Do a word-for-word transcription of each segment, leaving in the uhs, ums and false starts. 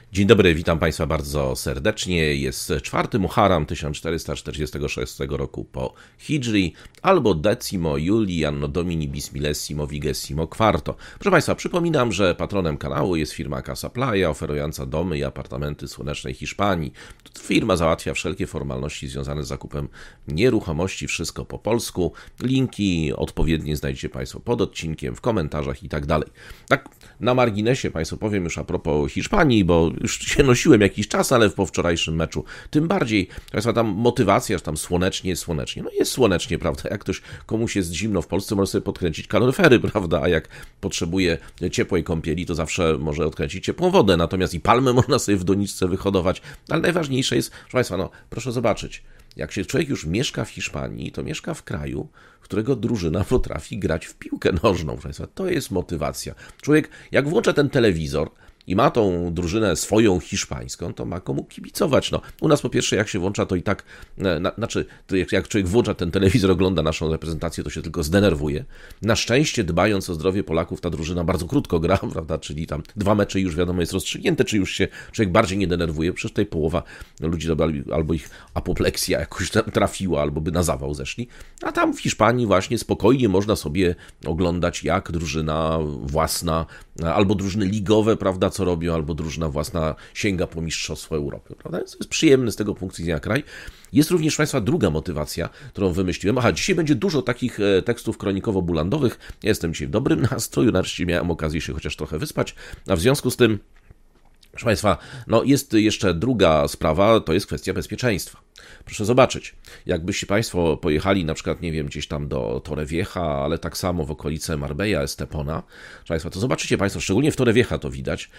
Dzień dobry, witam Państwa bardzo serdecznie. Jest czwarty Muharram tysiąc czterysta czterdziestego szóstego roku po Hidżri, albo Decimo Julii Anno Domini Bismillesimo Vigesimo Quarto. Proszę Państwa, przypominam, że patronem kanału jest firma Casa Playa, oferująca domy i apartamenty w słonecznej Hiszpanii. Firma załatwia wszelkie formalności związane z zakupem nieruchomości, wszystko po polsku. Linki odpowiednie znajdziecie Państwo pod odcinkiem, w komentarzach i tak dalej. Tak na marginesie Państwu powiem już a propos Hiszpanii, bo już się nosiłem jakiś czas, ale po wczorajszym meczu tym bardziej, Państwa, tam motywacja, że tam słonecznie, słonecznie. No jest słonecznie, prawda? Jak ktoś, komuś jest zimno w Polsce, może sobie podkręcić kaloryfery, prawda? A jak potrzebuje ciepłej kąpieli, to zawsze może odkręcić ciepłą wodę. Natomiast i palmę można sobie w doniczce wyhodować. Ale najważniejsze jest, proszę Państwa, no proszę zobaczyć, jak się człowiek już mieszka w Hiszpanii, to mieszka w kraju, w którego drużyna potrafi grać w piłkę nożną. Proszę Państwa, to jest motywacja. Człowiek, jak włącza ten telewizor i ma tą drużynę swoją hiszpańską, to ma komu kibicować. No, u nas po pierwsze, jak się włącza, to i tak, na, znaczy, to jak, jak człowiek włącza ten telewizor, ogląda naszą reprezentację, to się tylko zdenerwuje. Na szczęście, dbając o zdrowie Polaków, ta drużyna bardzo krótko gra, prawda, czyli tam dwa mecze i już wiadomo jest rozstrzygnięte, czy już się człowiek bardziej nie denerwuje. Przecież tutaj połowa ludzi albo ich apopleksja jakoś tam trafiła, albo by na zawał zeszli. A tam w Hiszpanii właśnie spokojnie można sobie oglądać, jak drużyna własna, albo drużyny ligowe, prawda, co robią, albo drużyna własna sięga po mistrzostwo Europy, prawda? To jest przyjemny z tego punktu widzenia kraj. Jest również, Państwa, druga motywacja, którą wymyśliłem. Aha, dzisiaj będzie dużo takich tekstów kronikowo-bulandowych. Ja jestem dzisiaj w dobrym nastroju, nareszcie miałem okazję się chociaż trochę wyspać, a w związku z tym, proszę Państwa, no jest jeszcze druga sprawa, to jest kwestia bezpieczeństwa. Proszę zobaczyć, jakbyście Państwo pojechali na przykład, nie wiem, gdzieś tam do Torrevieja, ale tak samo w okolice Marbella, Estepona, proszę Państwa, to zobaczycie Państwo, szczególnie w Torrevieja to widać,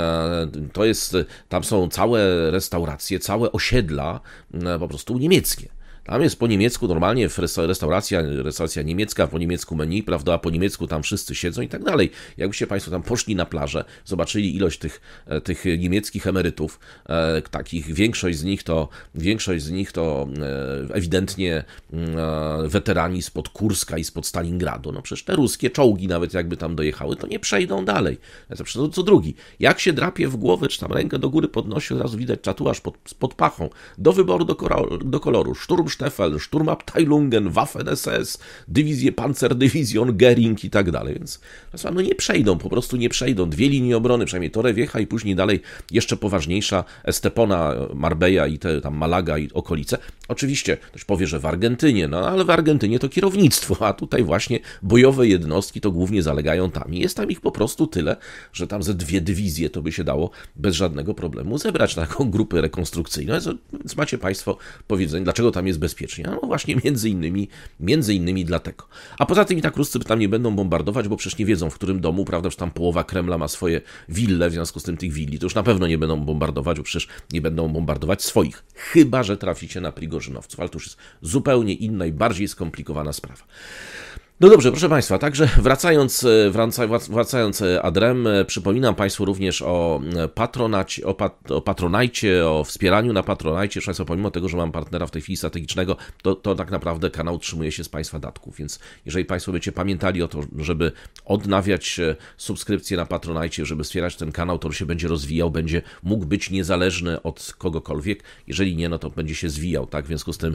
to jest, tam są całe restauracje, całe osiedla po prostu niemieckie. Tam jest po niemiecku normalnie restauracja, restauracja niemiecka, po niemiecku menu, prawda, a po niemiecku tam wszyscy siedzą i tak dalej. Jakbyście Państwo tam poszli na plażę, zobaczyli ilość tych, tych niemieckich emerytów, e, takich, większość z nich to, większość z nich to e, ewidentnie e, weterani spod Kurska i spod Stalingradu. No przecież te ruskie czołgi nawet jakby tam dojechały, to nie przejdą dalej. To co drugi. Jak się drapie w głowę, czy tam rękę do góry podnosi, od razu widać tatuaż pod, pod pachą. Do wyboru, do, koloru, do koloru. Szturm Stiefel, Sturmabteilungen, Waffen S S, dywizje Panzerdivision, Göring i tak dalej, więc no nie przejdą, po prostu nie przejdą. Dwie linie obrony, przynajmniej Torrevieja i później dalej jeszcze poważniejsza Estepona, Marbella i te tam Malaga i okolice. Oczywiście ktoś powie, że w Argentynie, no ale w Argentynie to kierownictwo, a tutaj właśnie bojowe jednostki to głównie zalegają tam i jest tam ich po prostu tyle, że tam ze dwie dywizje to by się dało bez żadnego problemu zebrać na taką grupę rekonstrukcyjną, więc macie Państwo powiedzenie, dlaczego tam jest bezpiecznie. No właśnie między innymi, między innymi dlatego. A poza tym i tak Ruscy tam nie będą bombardować, bo przecież nie wiedzą, w którym domu, prawda, że tam połowa Kremla ma swoje wille, w związku z tym tych willi to już na pewno nie będą bombardować, bo przecież nie będą bombardować swoich. Chyba że traficie na Prigorzynowców, ale to już jest zupełnie inna i bardziej skomplikowana sprawa. No dobrze, proszę Państwa, także wracając, wracając adrem, przypominam Państwu również o patronacie, o, pat, o patronajcie, o wspieraniu na patronajcie. Proszę Państwa, pomimo tego, że mam partnera w tej chwili strategicznego, to, to tak naprawdę kanał utrzymuje się z Państwa datków, więc jeżeli Państwo będziecie pamiętali o to, żeby odnawiać subskrypcję na patronajcie, żeby wspierać ten kanał, to on się będzie rozwijał, będzie mógł być niezależny od kogokolwiek. Jeżeli nie, no to będzie się zwijał, tak? W związku z tym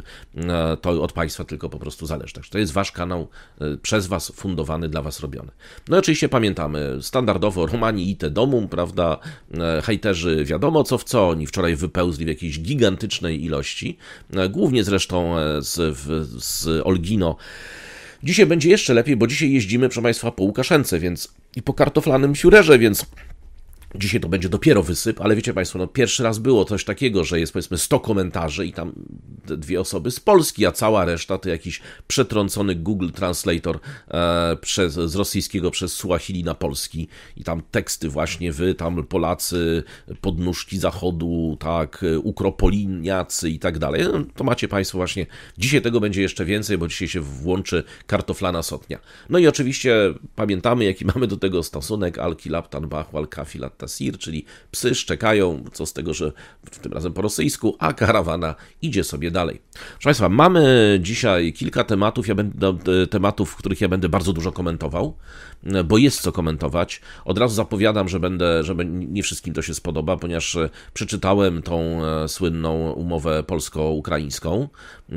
to od Państwa tylko po prostu zależy. Także to jest Wasz kanał, przez Was fundowany, dla Was robiony. No i oczywiście pamiętamy, standardowo Romani ite domum, prawda, hejterzy wiadomo co w co, oni wczoraj wypełzli w jakiejś gigantycznej ilości, głównie zresztą z, z Olgino. Dzisiaj będzie jeszcze lepiej, bo dzisiaj jeździmy, proszę Państwa, po Łukaszence, więc i po kartoflanym Führerze, więc dzisiaj to będzie dopiero wysyp, ale wiecie Państwo, no pierwszy raz było coś takiego, że jest powiedzmy sto komentarzy i tam dwie osoby z Polski, a cała reszta to jakiś przetrącony Google Translator e, przez, z rosyjskiego przez Suahili na polski i tam teksty właśnie wy, tam Polacy, podnóżki zachodu, tak, ukropoliniacy i tak dalej. No, to macie Państwo właśnie, dzisiaj tego będzie jeszcze więcej, bo dzisiaj się włączy kartoflana sotnia. No i oczywiście pamiętamy, jaki mamy do tego stosunek, al-kilab bahu al-kafilat czyli psy szczekają, co z tego, że tym razem po rosyjsku, a karawana idzie sobie dalej. dalej. Proszę Państwa, mamy dzisiaj kilka tematów, ja będę, tematów, których ja będę bardzo dużo komentował, bo jest co komentować. Od razu zapowiadam, że będę, że nie wszystkim to się spodoba, ponieważ przeczytałem tą słynną umowę polsko-ukraińską.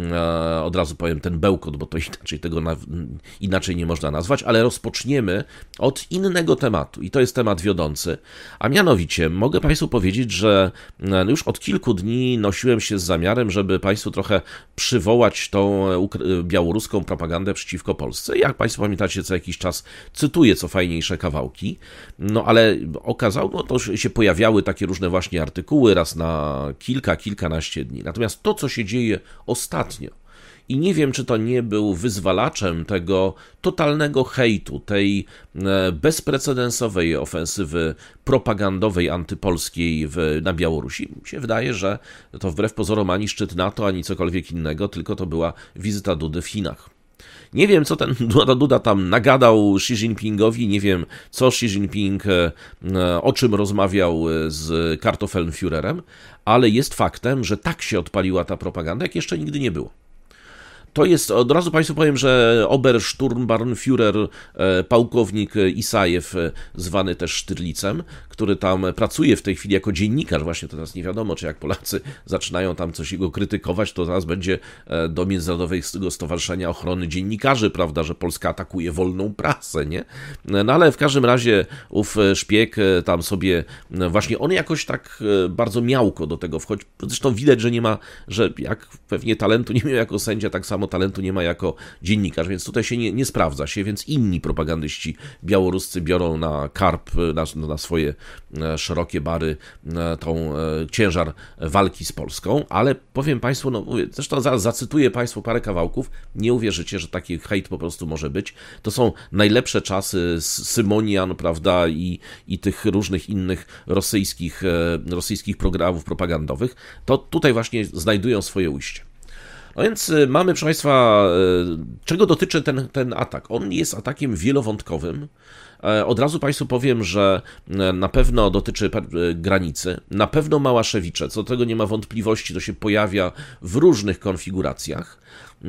Od razu powiem ten bełkot, bo to inaczej tego na, inaczej nie można nazwać, ale rozpoczniemy od innego tematu i to jest temat wiodący, a mianowicie mogę Państwu powiedzieć, że już od kilku dni nosiłem się z zamiarem, żeby Państwu trochę przywołać tą białoruską propagandę przeciwko Polsce. Jak Państwo pamiętacie, co jakiś czas cytuję co fajniejsze kawałki, no ale okazało, no to się pojawiały takie różne właśnie artykuły raz na kilka, kilkanaście dni. Natomiast to, co się dzieje ostatnio, i nie wiem, czy to nie był wyzwalaczem tego totalnego hejtu, tej bezprecedensowej ofensywy propagandowej, antypolskiej w, na Białorusi. Mi się wydaje, że to wbrew pozorom ani szczyt NATO, ani cokolwiek innego, tylko to była wizyta Dudy w Chinach. Nie wiem, co ten Duda, Duda tam nagadał Xi Jinpingowi, nie wiem, co Xi Jinping, o czym rozmawiał z Kartoffelnführerem, ale jest faktem, że tak się odpaliła ta propaganda, jak jeszcze nigdy nie było. To jest, od razu Państwu powiem, że Obersturmbannführer, pułkownik Isajew, zwany też Sztyrlicem, który tam pracuje w tej chwili jako dziennikarz, właśnie to teraz nie wiadomo, czy jak Polacy zaczynają tam coś jego krytykować, to teraz będzie do Międzynarodowego Stowarzyszenia Ochrony Dziennikarzy, prawda, że Polska atakuje wolną prasę, nie? No ale w każdym razie ów szpieg tam sobie, właśnie on jakoś tak bardzo miałko do tego wchodzi, zresztą widać, że nie ma, że jak pewnie talentu nie miał jako sędzia, tak samo talentu nie ma jako dziennikarz, więc tutaj się nie, nie sprawdza się, więc inni propagandyści białoruscy biorą na karp, na, na swoje szerokie bary tą ciężar walki z Polską, ale powiem Państwu, no mówię, zresztą za, zacytuję Państwu parę kawałków, nie uwierzycie, że taki hejt po prostu może być. To są najlepsze czasy Symonian, prawda, i, i tych różnych innych rosyjskich, rosyjskich programów propagandowych, to tutaj właśnie znajdują swoje ujście. No więc mamy, proszę Państwa, czego dotyczy ten, ten atak? On jest atakiem wielowątkowym. Od razu Państwu powiem, że na pewno dotyczy granicy, na pewno Małaszewicze, co do tego nie ma wątpliwości, to się pojawia w różnych konfiguracjach,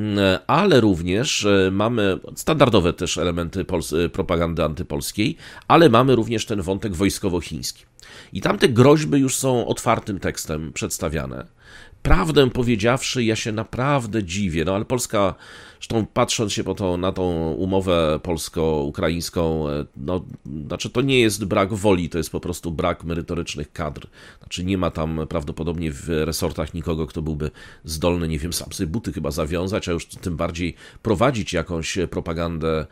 ale również mamy standardowe też elementy propagandy antypolskiej, ale mamy również ten wątek wojskowo-chiński. I tamte groźby już są otwartym tekstem przedstawiane. Prawdę powiedziawszy, ja się naprawdę dziwię, no ale Polska, zresztą patrząc się po to, na tą umowę polsko-ukraińską, no, znaczy to nie jest brak woli, to jest po prostu brak merytorycznych kadr. Znaczy nie ma tam prawdopodobnie w resortach nikogo, kto byłby zdolny, nie wiem, sam sobie buty chyba zawiązać, a już tym bardziej prowadzić jakąś propagandę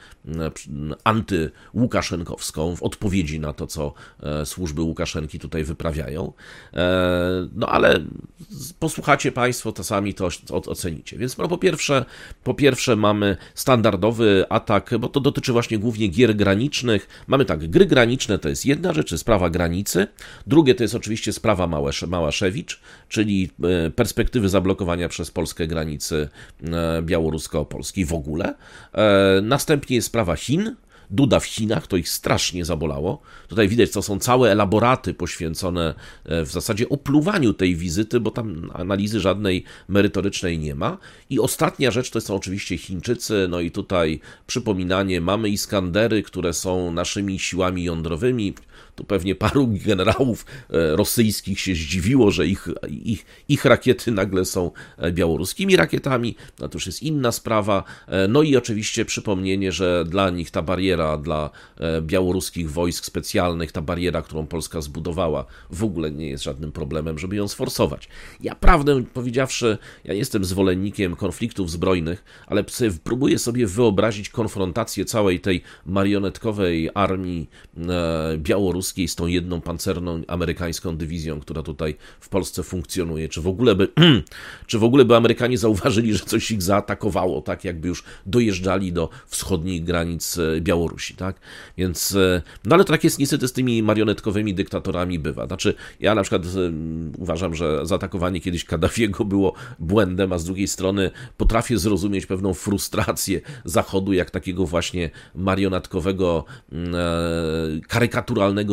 antyłukaszenkowską w odpowiedzi na to, co służby Łukaszenki tutaj wyprawiają. No ale posłuchacie Państwo, to sami to ocenicie. Więc no, po pierwsze, po pierwsze mamy standardowy atak, bo to dotyczy właśnie głównie gier granicznych. Mamy tak, gry graniczne to jest jedna rzecz, sprawa granicy. Drugie to jest oczywiście sprawa Małaszewicz, czyli perspektywy zablokowania przez Polskę granicy białorusko-polskiej w ogóle. Następnie jest sprawa Chin. Duda w Chinach, to ich strasznie zabolało. Tutaj widać, to są całe elaboraty poświęcone w zasadzie opluwaniu tej wizyty, bo tam analizy żadnej merytorycznej nie ma. I ostatnia rzecz to są oczywiście Chińczycy, no i tutaj przypominanie, mamy Iskandery, które są naszymi siłami jądrowymi. Tu pewnie paru generałów rosyjskich się zdziwiło, że ich, ich, ich rakiety nagle są białoruskimi rakietami. No to już jest inna sprawa. No i oczywiście przypomnienie, że dla nich ta bariera, dla białoruskich wojsk specjalnych, ta bariera, którą Polska zbudowała, w ogóle nie jest żadnym problemem, żeby ją sforsować. Ja prawdę powiedziawszy, ja nie jestem zwolennikiem konfliktów zbrojnych, ale próbuję sobie wyobrazić konfrontację całej tej marionetkowej armii białoruskiej z tą jedną pancerną amerykańską dywizją, która tutaj w Polsce funkcjonuje. Czy w ogóle by, czy w ogóle by Amerykanie zauważyli, że coś ich zaatakowało, tak jakby już dojeżdżali do wschodnich granic Białorusi, tak? Więc, no ale to tak jest niestety z tymi marionetkowymi dyktatorami bywa. Znaczy, ja na przykład uważam, że zaatakowanie kiedyś Kaddafiego było błędem, a z drugiej strony potrafię zrozumieć pewną frustrację Zachodu, jak takiego właśnie marionetkowego, karykaturalnego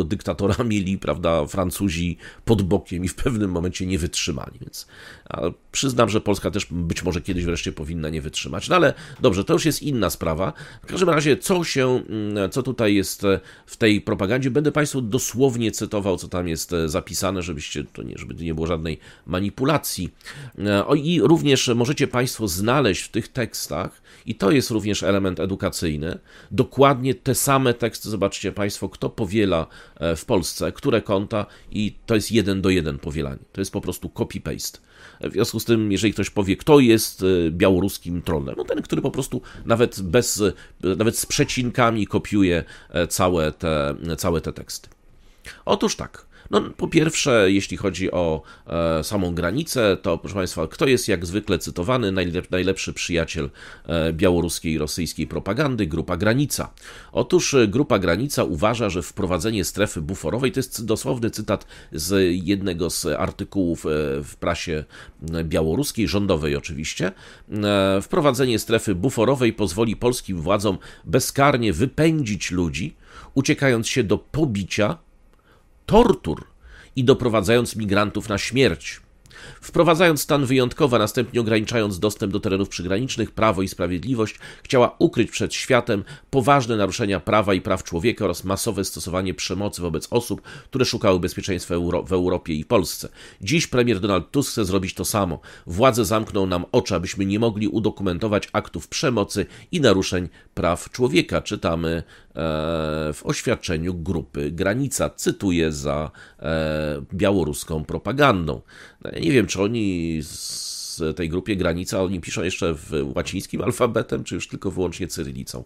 dyktatora mieli, prawda, Francuzi pod bokiem i w pewnym momencie nie wytrzymali, więc przyznam, że Polska też być może kiedyś wreszcie powinna nie wytrzymać, no ale dobrze, to już jest inna sprawa. W każdym razie, co się, co tutaj jest w tej propagandzie, będę Państwu dosłownie cytował, co tam jest zapisane, żebyście, to nie, żeby nie było żadnej manipulacji. O, i również możecie Państwo znaleźć w tych tekstach, i to jest również element edukacyjny, dokładnie te same teksty, zobaczcie Państwo, kto powiela w Polsce, które konta, i to jest jeden do jeden powielanie. To jest po prostu copy-paste. W związku z tym, jeżeli ktoś powie, kto jest białoruskim trollem, no ten, który po prostu nawet bez, nawet z przecinkami kopiuje całe te, całe te teksty. Otóż tak. No, po pierwsze, jeśli chodzi o e, samą granicę, to proszę Państwa, kto jest jak zwykle cytowany, najlep, najlepszy przyjaciel e, białoruskiej i rosyjskiej propagandy, Grupa Granica. Otóż Grupa Granica uważa, że wprowadzenie strefy buforowej, to jest dosłowny cytat z jednego z artykułów e, w prasie białoruskiej, rządowej oczywiście, e, wprowadzenie strefy buforowej pozwoli polskim władzom bezkarnie wypędzić ludzi, uciekając się do pobicia, tortur i doprowadzając migrantów na śmierć. Wprowadzając stan wyjątkowy, a następnie ograniczając dostęp do terenów przygranicznych, Prawo i Sprawiedliwość chciała ukryć przed światem poważne naruszenia prawa i praw człowieka oraz masowe stosowanie przemocy wobec osób, które szukały bezpieczeństwa w Europie i Polsce. Dziś premier Donald Tusk chce zrobić to samo. Władze zamkną nam oczy, abyśmy nie mogli udokumentować aktów przemocy i naruszeń praw człowieka. Czytamy w oświadczeniu Grupy Granica. Cytuję za białoruską propagandą. Ja nie wiem, czy oni z tej Grupie Granica, oni piszą jeszcze w łacińskim alfabetem, czy już tylko wyłącznie cyrylicą.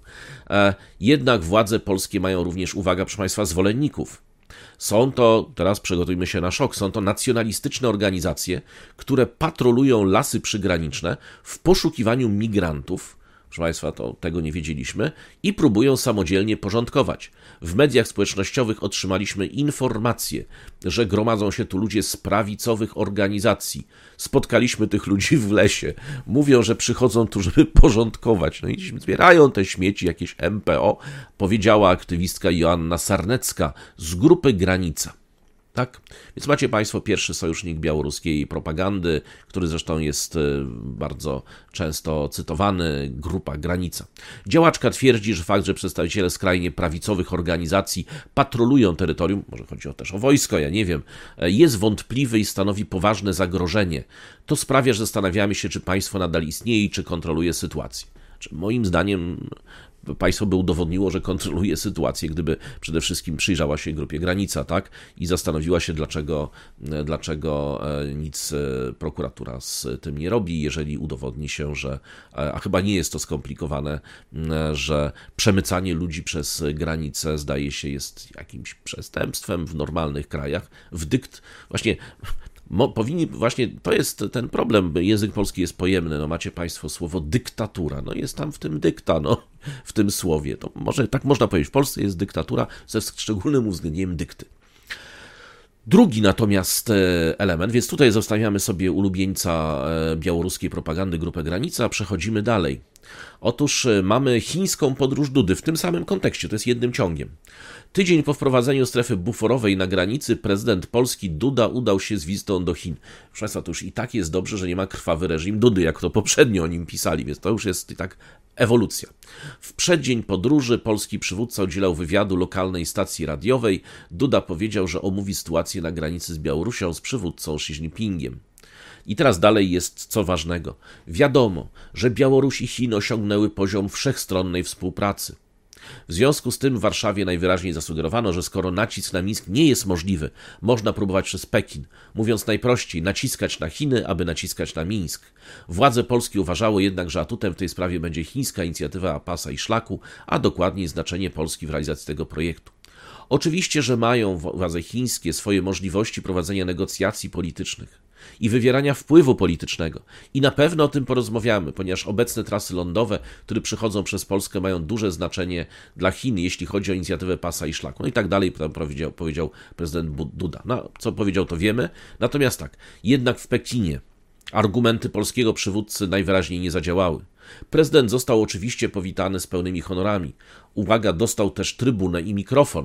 Jednak władze polskie mają również, uwaga, proszę Państwa, zwolenników. Są to, teraz przygotujmy się na szok, są to nacjonalistyczne organizacje, które patrolują lasy przygraniczne w poszukiwaniu migrantów. Proszę Państwa, to tego nie wiedzieliśmy, i próbują samodzielnie porządkować. W mediach społecznościowych otrzymaliśmy informację, że gromadzą się tu ludzie z prawicowych organizacji. Spotkaliśmy tych ludzi w lesie. Mówią, że przychodzą tu, żeby porządkować. No i zbierają te śmieci, jakieś M P O, powiedziała aktywistka Joanna Sarnecka z Grupy Granica. Tak? Więc macie Państwo pierwszy sojusznik białoruskiej propagandy, który zresztą jest bardzo często cytowany, Grupa Granica. Działaczka twierdzi, że fakt, że przedstawiciele skrajnie prawicowych organizacji patrolują terytorium, może chodzi o też o wojsko, ja nie wiem, jest wątpliwy i stanowi poważne zagrożenie. To sprawia, że zastanawiamy się, czy państwo nadal istnieje i czy kontroluje sytuację. Moim zdaniem państwo by udowodniło, że kontroluje sytuację, gdyby przede wszystkim przyjrzała się Grupie Granica, tak? I zastanowiła się, dlaczego, dlaczego nic prokuratura z tym nie robi, jeżeli udowodni się, że, a chyba nie jest to skomplikowane, że przemycanie ludzi przez granicę, zdaje się, jest jakimś przestępstwem w normalnych krajach. W dykt, właśnie... Mo, powinni, właśnie to jest ten problem, język polski jest pojemny, no macie Państwo słowo dyktatura, no jest tam w tym dykta, no w tym słowie, to może tak można powiedzieć, w Polsce jest dyktatura ze szczególnym uwzględnieniem dykty. Drugi natomiast element, więc tutaj zostawiamy sobie ulubieńca białoruskiej propagandy, Grupę Granica, przechodzimy dalej. Otóż mamy chińską podróż Dudy w tym samym kontekście, to jest jednym ciągiem. Tydzień po wprowadzeniu strefy buforowej na granicy prezydent Polski Duda udał się z wizytą do Chin. Proszę Państwa, to już i tak jest dobrze, że nie ma krwawy reżim Dudy, jak to poprzednio o nim pisali, więc to już jest i tak ewolucja. W przeddzień podróży polski przywódca udzielał wywiadu lokalnej stacji radiowej. Duda powiedział, że omówi sytuację na granicy z Białorusią z przywódcą Xi Jinpingiem. I teraz dalej jest co ważnego. Wiadomo, że Białoruś i Chiny osiągnęły poziom wszechstronnej współpracy. W związku z tym w Warszawie najwyraźniej zasugerowano, że skoro nacisk na Mińsk nie jest możliwy, można próbować przez Pekin. Mówiąc najprościej, naciskać na Chiny, aby naciskać na Mińsk. Władze polskie uważały jednak, że atutem w tej sprawie będzie chińska inicjatywa Pasa i Szlaku, a dokładniej znaczenie Polski w realizacji tego projektu. Oczywiście, że mają władze chińskie swoje możliwości prowadzenia negocjacji politycznych i wywierania wpływu politycznego. I na pewno o tym porozmawiamy, ponieważ obecne trasy lądowe, które przychodzą przez Polskę, mają duże znaczenie dla Chin, jeśli chodzi o inicjatywę Pasa i Szlaku. No i tak dalej powiedział, powiedział prezydent Duda. No, co powiedział, to wiemy. Natomiast tak, jednak w Pekinie argumenty polskiego przywódcy najwyraźniej nie zadziałały. Prezydent został oczywiście powitany z pełnymi honorami. Uwaga, dostał też trybunę i mikrofon.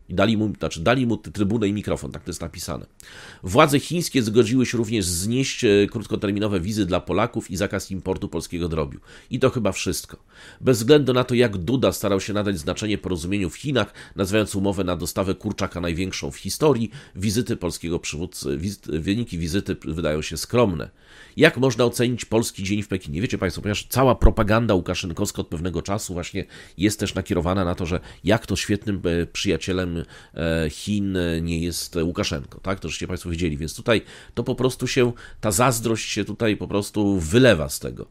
I dali mu, znaczy dali mu trybunę i mikrofon, tak to jest napisane. Władze chińskie zgodziły się również znieść krótkoterminowe wizy dla Polaków i zakaz importu polskiego drobiu. I to chyba wszystko. Bez względu na to, jak Duda starał się nadać znaczenie porozumieniu w Chinach, nazywając umowę na dostawę kurczaka największą w historii, wizyty polskiego przywódcy, wizyt, wyniki wizyty wydają się skromne. Jak można ocenić polski dzień w Pekinie? Wiecie Państwo, ponieważ cała propaganda łukaszenkowska od pewnego czasu właśnie jest też nakierowana na to, że jak to świetnym przyjacielem Chin nie jest Łukaszenko, tak? To żeście Państwo wiedzieli, więc tutaj to po prostu się, ta zazdrość się tutaj po prostu wylewa z tego.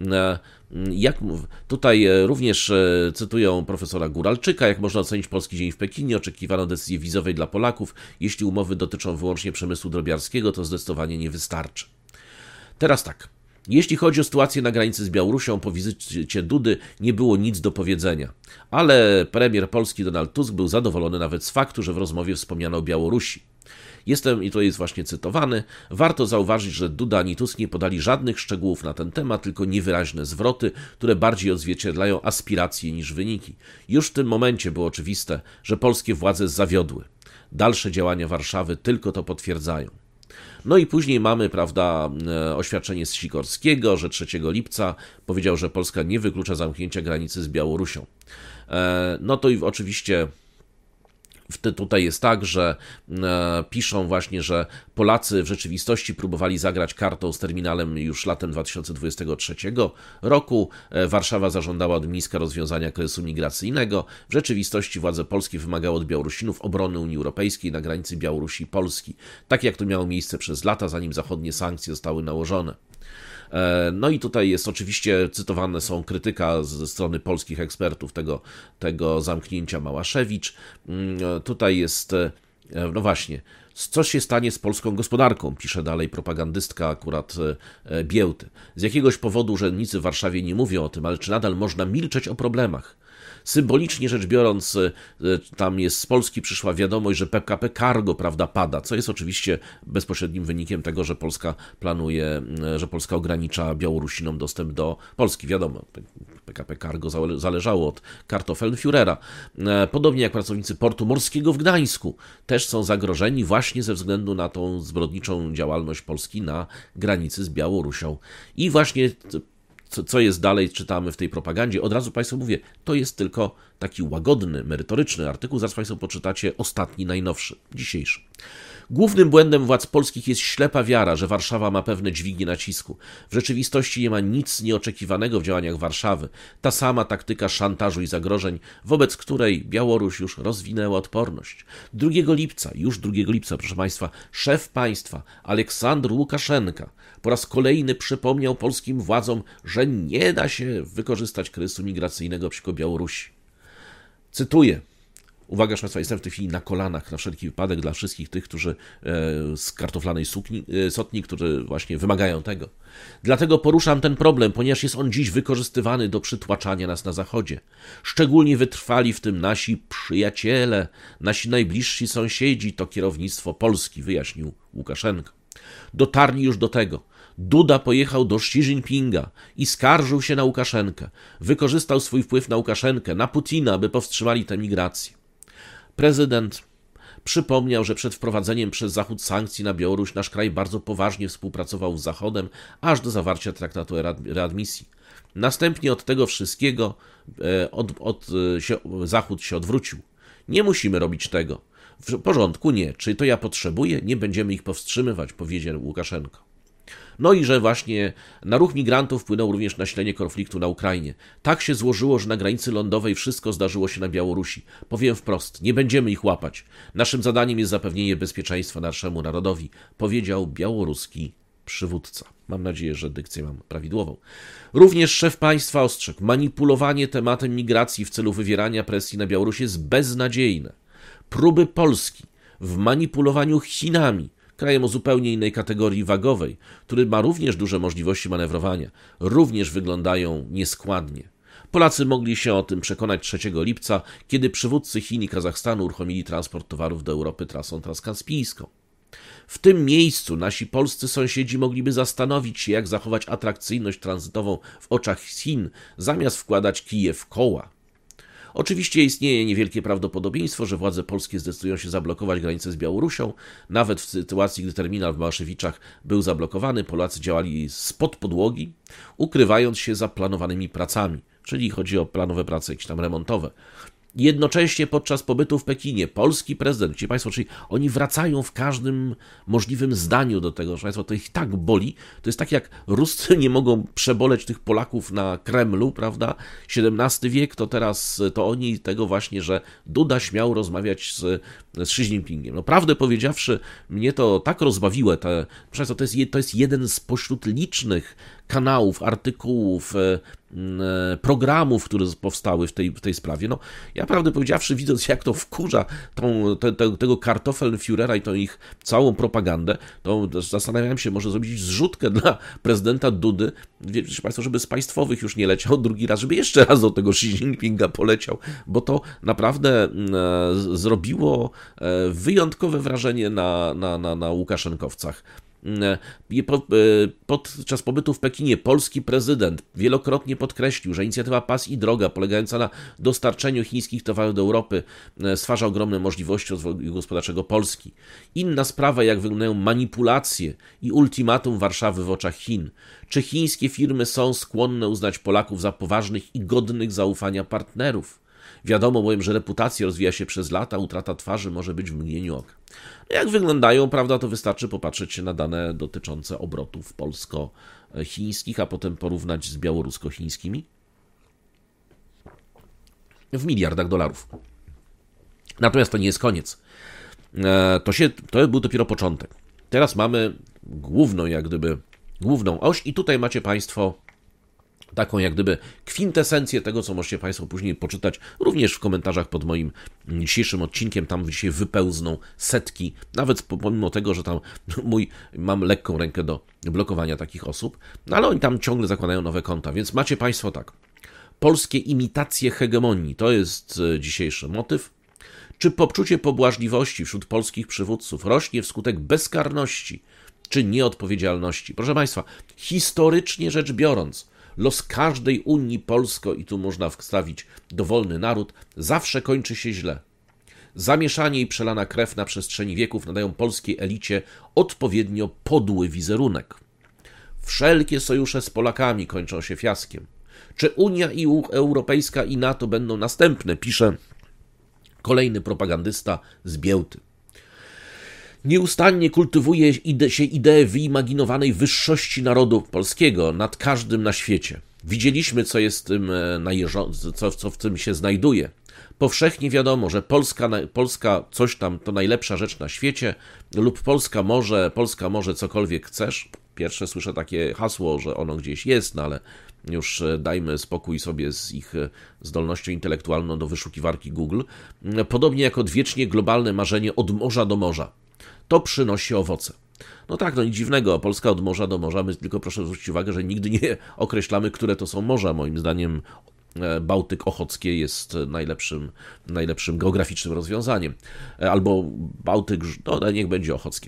Jak tutaj również cytują profesora Góralczyka, jak można ocenić polski dzień w Pekinie, oczekiwano decyzji wizowej dla Polaków, jeśli umowy dotyczą wyłącznie przemysłu drobiarskiego, to zdecydowanie nie wystarczy. Teraz tak, jeśli chodzi o sytuację na granicy z Białorusią, po wizycie Dudy nie było nic do powiedzenia, ale premier polski Donald Tusk był zadowolony nawet z faktu, że w rozmowie wspomniano o Białorusi. Jestem, i to jest właśnie cytowany, warto zauważyć, że Duda ani Tusk nie podali żadnych szczegółów na ten temat, tylko niewyraźne zwroty, które bardziej odzwierciedlają aspiracje niż wyniki. Już w tym momencie było oczywiste, że polskie władze zawiodły. Dalsze działania Warszawy tylko to potwierdzają. No i później mamy, prawda, oświadczenie z Sikorskiego, że trzeciego lipca powiedział, że Polska nie wyklucza zamknięcia granicy z Białorusią. No to i oczywiście tutaj jest tak, że piszą właśnie, że Polacy w rzeczywistości próbowali zagrać kartą z terminalem już latem dwa tysiące dwudziestego trzeciego roku. Warszawa zażądała od Mińska rozwiązania kryzysu migracyjnego. W rzeczywistości władze polskie wymagały od Białorusinów obrony Unii Europejskiej na granicy Białorusi i Polski. Tak jak to miało miejsce przez lata, zanim zachodnie sankcje zostały nałożone. No i tutaj jest oczywiście, cytowane są krytyka ze strony polskich ekspertów tego, tego zamknięcia Małaszewicz. Tutaj jest, no właśnie, co się stanie z polską gospodarką, pisze dalej propagandystka akurat Biełty. Z jakiegoś powodu urzędnicy w Warszawie nie mówią o tym, ale czy nadal można milczeć o problemach? Symbolicznie rzecz biorąc, tam jest z Polski przyszła wiadomość, że P K P Cargo, prawda, pada, co jest oczywiście bezpośrednim wynikiem tego, że Polska planuje, że Polska ogranicza Białorusinom dostęp do Polski. Wiadomo, P K P Cargo zależało od Kartoffelführera. Podobnie jak pracownicy portu morskiego w Gdańsku też są zagrożeni właśnie ze względu na tą zbrodniczą działalność Polski na granicy z Białorusią. I właśnie Co, co jest dalej, czytamy w tej propagandzie. Od razu Państwu mówię, to jest tylko taki łagodny, merytoryczny artykuł. Zaraz Państwo poczytacie ostatni, najnowszy, dzisiejszy. Głównym błędem władz polskich jest ślepa wiara, że Warszawa ma pewne dźwignie nacisku. W rzeczywistości nie ma nic nieoczekiwanego w działaniach Warszawy. Ta sama taktyka szantażu i zagrożeń, wobec której Białoruś już rozwinęła odporność. drugiego lipca, już drugiego lipca, proszę Państwa, szef państwa Aleksandr Łukaszenka po raz kolejny przypomniał polskim władzom, że nie da się wykorzystać kryzysu migracyjnego przeciwko Białorusi. Cytuję. Uwaga, proszę Państwa, jestem w tej chwili na kolanach na wszelki wypadek dla wszystkich tych, którzy e, z kartoflanej sukni, e, sotni, którzy właśnie wymagają tego. Dlatego poruszam ten problem, ponieważ jest on dziś wykorzystywany do przytłaczania nas na Zachodzie. Szczególnie wytrwali w tym nasi przyjaciele, nasi najbliżsi sąsiedzi, to kierownictwo Polski, wyjaśnił Łukaszenko. Dotarli już do tego. Duda pojechał do Xi Jinpinga i skarżył się na Łukaszenkę. Wykorzystał swój wpływ na Łukaszenkę, na Putina, by powstrzymali tę migrację. Prezydent przypomniał, że przed wprowadzeniem przez Zachód sankcji na Białoruś nasz kraj bardzo poważnie współpracował z Zachodem, aż do zawarcia traktatu readmisji. Następnie od tego wszystkiego od, od, się, Zachód się odwrócił. Nie musimy robić tego. W porządku, nie. Czy to ja potrzebuję? Nie będziemy ich powstrzymywać, powiedział Łukaszenko. No i że właśnie na ruch migrantów wpłynął również nasilenie konfliktu na Ukrainie. Tak się złożyło, że na granicy lądowej wszystko zdarzyło się na Białorusi. Powiem wprost, nie będziemy ich łapać. Naszym zadaniem jest zapewnienie bezpieczeństwa naszemu narodowi, powiedział białoruski przywódca. Mam nadzieję, że dykcję mam prawidłową. Również szef państwa ostrzegł, manipulowanie tematem migracji w celu wywierania presji na Białoruś jest beznadziejne. Próby Polski w manipulowaniu Chinami, krajem o zupełnie innej kategorii wagowej, który ma również duże możliwości manewrowania, również wyglądają nieskładnie. Polacy mogli się o tym przekonać trzeciego lipca, kiedy przywódcy Chin i Kazachstanu uruchomili transport towarów do Europy trasą transkaspijską. W tym miejscu nasi polscy sąsiedzi mogliby zastanowić się, jak zachować atrakcyjność tranzytową w oczach Chin, zamiast wkładać kije w koła. Oczywiście istnieje niewielkie prawdopodobieństwo, że władze polskie zdecydują się zablokować granicę z Białorusią. Nawet w sytuacji, gdy terminal w Małaszewiczach był zablokowany, Polacy działali spod podłogi, ukrywając się za planowanymi pracami, czyli chodzi o planowe prace jakieś tam remontowe. Jednocześnie podczas pobytu w Pekinie polski prezydent, widzicie Państwo, czyli oni wracają w każdym możliwym zdaniu do tego, że Państwo, to ich tak boli, to jest tak jak Ruscy nie mogą przeboleć tych Polaków na Kremlu, prawda, siedemnasty wiek, to teraz to oni tego właśnie, że Duda śmiał rozmawiać z, z Xi Jinpingiem. No prawdę powiedziawszy, mnie to tak rozbawiło, te, Państwo, to jest, to jest jeden z pośród licznych kanałów, artykułów, programów, które powstały w tej, w tej sprawie. No, ja prawdę powiedziawszy, widząc jak to wkurza tą, te, te, tego Kartoffelführera i tą ich całą propagandę, to zastanawiałem się, może zrobić zrzutkę dla prezydenta Dudy, wiecie Państwo, żeby z państwowych już nie leciał drugi raz, żeby jeszcze raz do tego Xi Jinpinga poleciał, bo to naprawdę e, zrobiło e, wyjątkowe wrażenie na, na, na, na Łukaszenkowcach. Podczas pobytu w Pekinie polski prezydent wielokrotnie podkreślił, że inicjatywa Pas i Droga, polegająca na dostarczeniu chińskich towarów do Europy, stwarza ogromne możliwości rozwoju gospodarczego Polski. Inna sprawa, jak wyglądają manipulacje i ultimatum Warszawy w oczach Chin. Czy chińskie firmy są skłonne uznać Polaków za poważnych i godnych zaufania partnerów? Wiadomo bowiem, że reputacja rozwija się przez lata, utrata twarzy może być w mgnieniu oka. Jak wyglądają, prawda, to wystarczy popatrzeć się na dane dotyczące obrotów polsko-chińskich, a potem porównać z białorusko-chińskimi w miliardach dolarów. Natomiast to nie jest koniec. To, się, to był dopiero początek. Teraz mamy główną, jak gdyby, główną oś i tutaj macie Państwo taką jak gdyby kwintesencję tego, co możecie Państwo później poczytać, również w komentarzach pod moim dzisiejszym odcinkiem. Tam dzisiaj wypełzną setki, nawet pomimo tego, że tam mój, mam lekką rękę do blokowania takich osób, no ale oni tam ciągle zakładają nowe konta, więc macie Państwo tak. Polskie imitacje hegemonii, to jest dzisiejszy motyw. Czy poczucie pobłażliwości wśród polskich przywódców rośnie wskutek bezkarności czy nieodpowiedzialności? Proszę Państwa, historycznie rzecz biorąc, los każdej Unii Polsko, i tu można wstawić dowolny naród, zawsze kończy się źle. Zamieszanie i przelana krew na przestrzeni wieków nadają polskiej elicie odpowiednio podły wizerunek. Wszelkie sojusze z Polakami kończą się fiaskiem. Czy Unia i Europejska i NATO będą następne, pisze kolejny propagandysta z Białty. Nieustannie kultywuje ide- się ideę wyimaginowanej wyższości narodu polskiego nad każdym na świecie. Widzieliśmy, co jest tym najeżo- co, co w tym się znajduje. Powszechnie wiadomo, że Polska, Polska coś tam to najlepsza rzecz na świecie lub Polska może, Polska może cokolwiek chcesz. Pierwsze słyszę takie hasło, że ono gdzieś jest, no ale już dajmy spokój sobie z ich zdolnością intelektualną do wyszukiwarki Google. Podobnie jak odwiecznie globalne marzenie od morza do morza. To przynosi owoce. No tak, no nic dziwnego, Polska od morza do morza, my tylko proszę zwrócić uwagę, że nigdy nie określamy, które to są morza. Moim zdaniem Bałtyk Ochockie jest najlepszym, najlepszym geograficznym rozwiązaniem. Albo Bałtyk, no niech będzie Ochockie.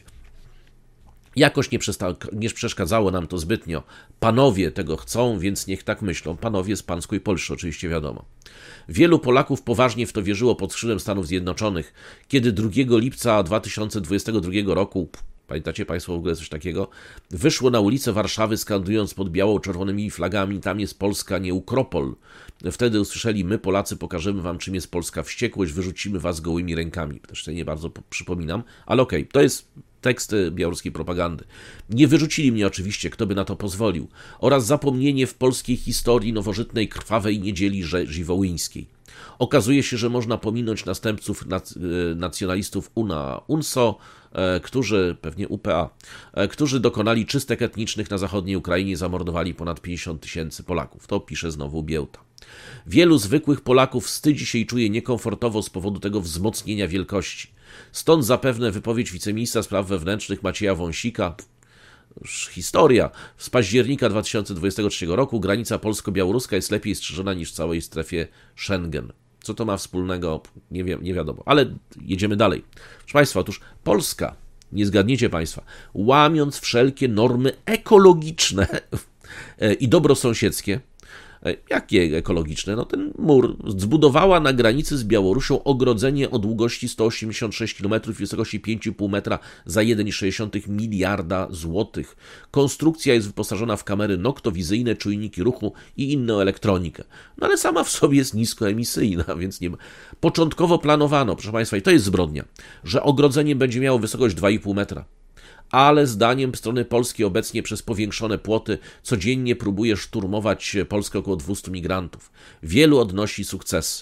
Jakoś nie, przesta- nie przeszkadzało nam to zbytnio. Panowie tego chcą, więc niech tak myślą. Panowie z Pańskiej Polszy, oczywiście wiadomo. Wielu Polaków poważnie w to wierzyło pod skrzyżem Stanów Zjednoczonych, kiedy drugiego lipca dwa tysiące dwudziestego drugiego roku, pamiętacie Państwo w ogóle coś takiego, wyszło na ulicę Warszawy skandując pod biało-czerwonymi flagami: tam jest Polska, nie Ukropol. Wtedy usłyszeli: my Polacy pokażemy wam, czym jest polska wściekłość, wyrzucimy was gołymi rękami. Też sobie nie bardzo przypominam, ale okej, okay, to jest teksty białoruskiej propagandy. Nie wyrzucili mnie oczywiście, kto by na to pozwolił. Oraz zapomnienie w polskiej historii nowożytnej krwawej niedzieli żywołyńskiej. Okazuje się, że można pominąć następców nacjonalistów U N A, U N S O, którzy, pewnie U P A, którzy dokonali czystek etnicznych na zachodniej Ukrainie i zamordowali ponad pięćdziesiąt tysięcy Polaków. To pisze znowu Białta. Wielu zwykłych Polaków wstydzi się i czuje niekomfortowo z powodu tego wzmocnienia wielkości. Stąd zapewne wypowiedź wiceministra spraw wewnętrznych Macieja Wąsika, historia, z października dwa tysiące dwudziestego trzeciego roku: granica polsko-białoruska jest lepiej strzeżona niż w całej strefie Schengen. Co to ma wspólnego? Nie, wi- nie wiadomo. Ale jedziemy dalej. Proszę Państwa, otóż Polska, nie zgadniecie Państwa, łamiąc wszelkie normy ekologiczne i dobrosąsiedzkie, Jakie ekologiczne? No ten mur zbudowała na granicy z Białorusią ogrodzenie o długości sto osiemdziesiąt sześć kilometrów i wysokości pięć i pół metra za jeden przecinek sześć miliarda złotych. Konstrukcja jest wyposażona w kamery noktowizyjne, czujniki ruchu i inną elektronikę. No ale sama w sobie jest niskoemisyjna, więc nie ma. Początkowo planowano, proszę Państwa, i to jest zbrodnia, że ogrodzenie będzie miało wysokość dwa i pół metra. Ale zdaniem strony polskiej obecnie przez powiększone płoty codziennie próbuje szturmować Polskę około dwieście migrantów. Wielu odnosi sukcesy.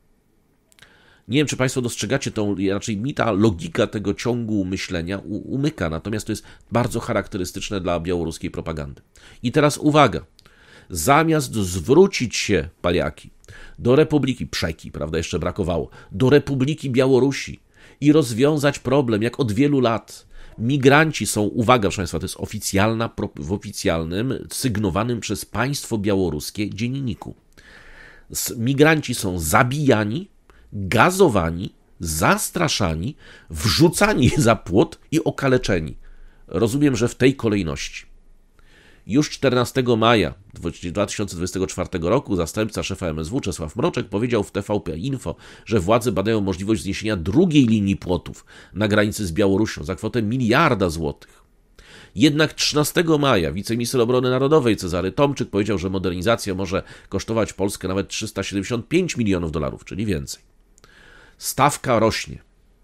Nie wiem, czy Państwo dostrzegacie tą, raczej mi ta logika tego ciągu myślenia umyka, natomiast to jest bardzo charakterystyczne dla białoruskiej propagandy. I teraz uwaga, zamiast zwrócić się, Paliaki, do Republiki Przeki, prawda, jeszcze brakowało, do Republiki Białorusi i rozwiązać problem, jak od wielu lat migranci są, uwaga, proszę Państwa, to jest oficjalna, w oficjalnym, sygnowanym przez państwo białoruskie dzienniku. Migranci są zabijani, gazowani, zastraszani, wrzucani za płot i okaleczeni. Rozumiem, że w tej kolejności. Już czternastego maja dwa tysiące dwudziestego czwartego roku zastępca szefa M S W Czesław Mroczek powiedział w T V P Info, że władze badają możliwość zniesienia drugiej linii płotów na granicy z Białorusią za kwotę miliarda złotych. Jednak trzynastego maja wiceminister obrony narodowej Cezary Tomczyk powiedział, że modernizacja może kosztować Polskę nawet trzysta siedemdziesiąt pięć milionów dolarów, czyli więcej. Stawka rośnie.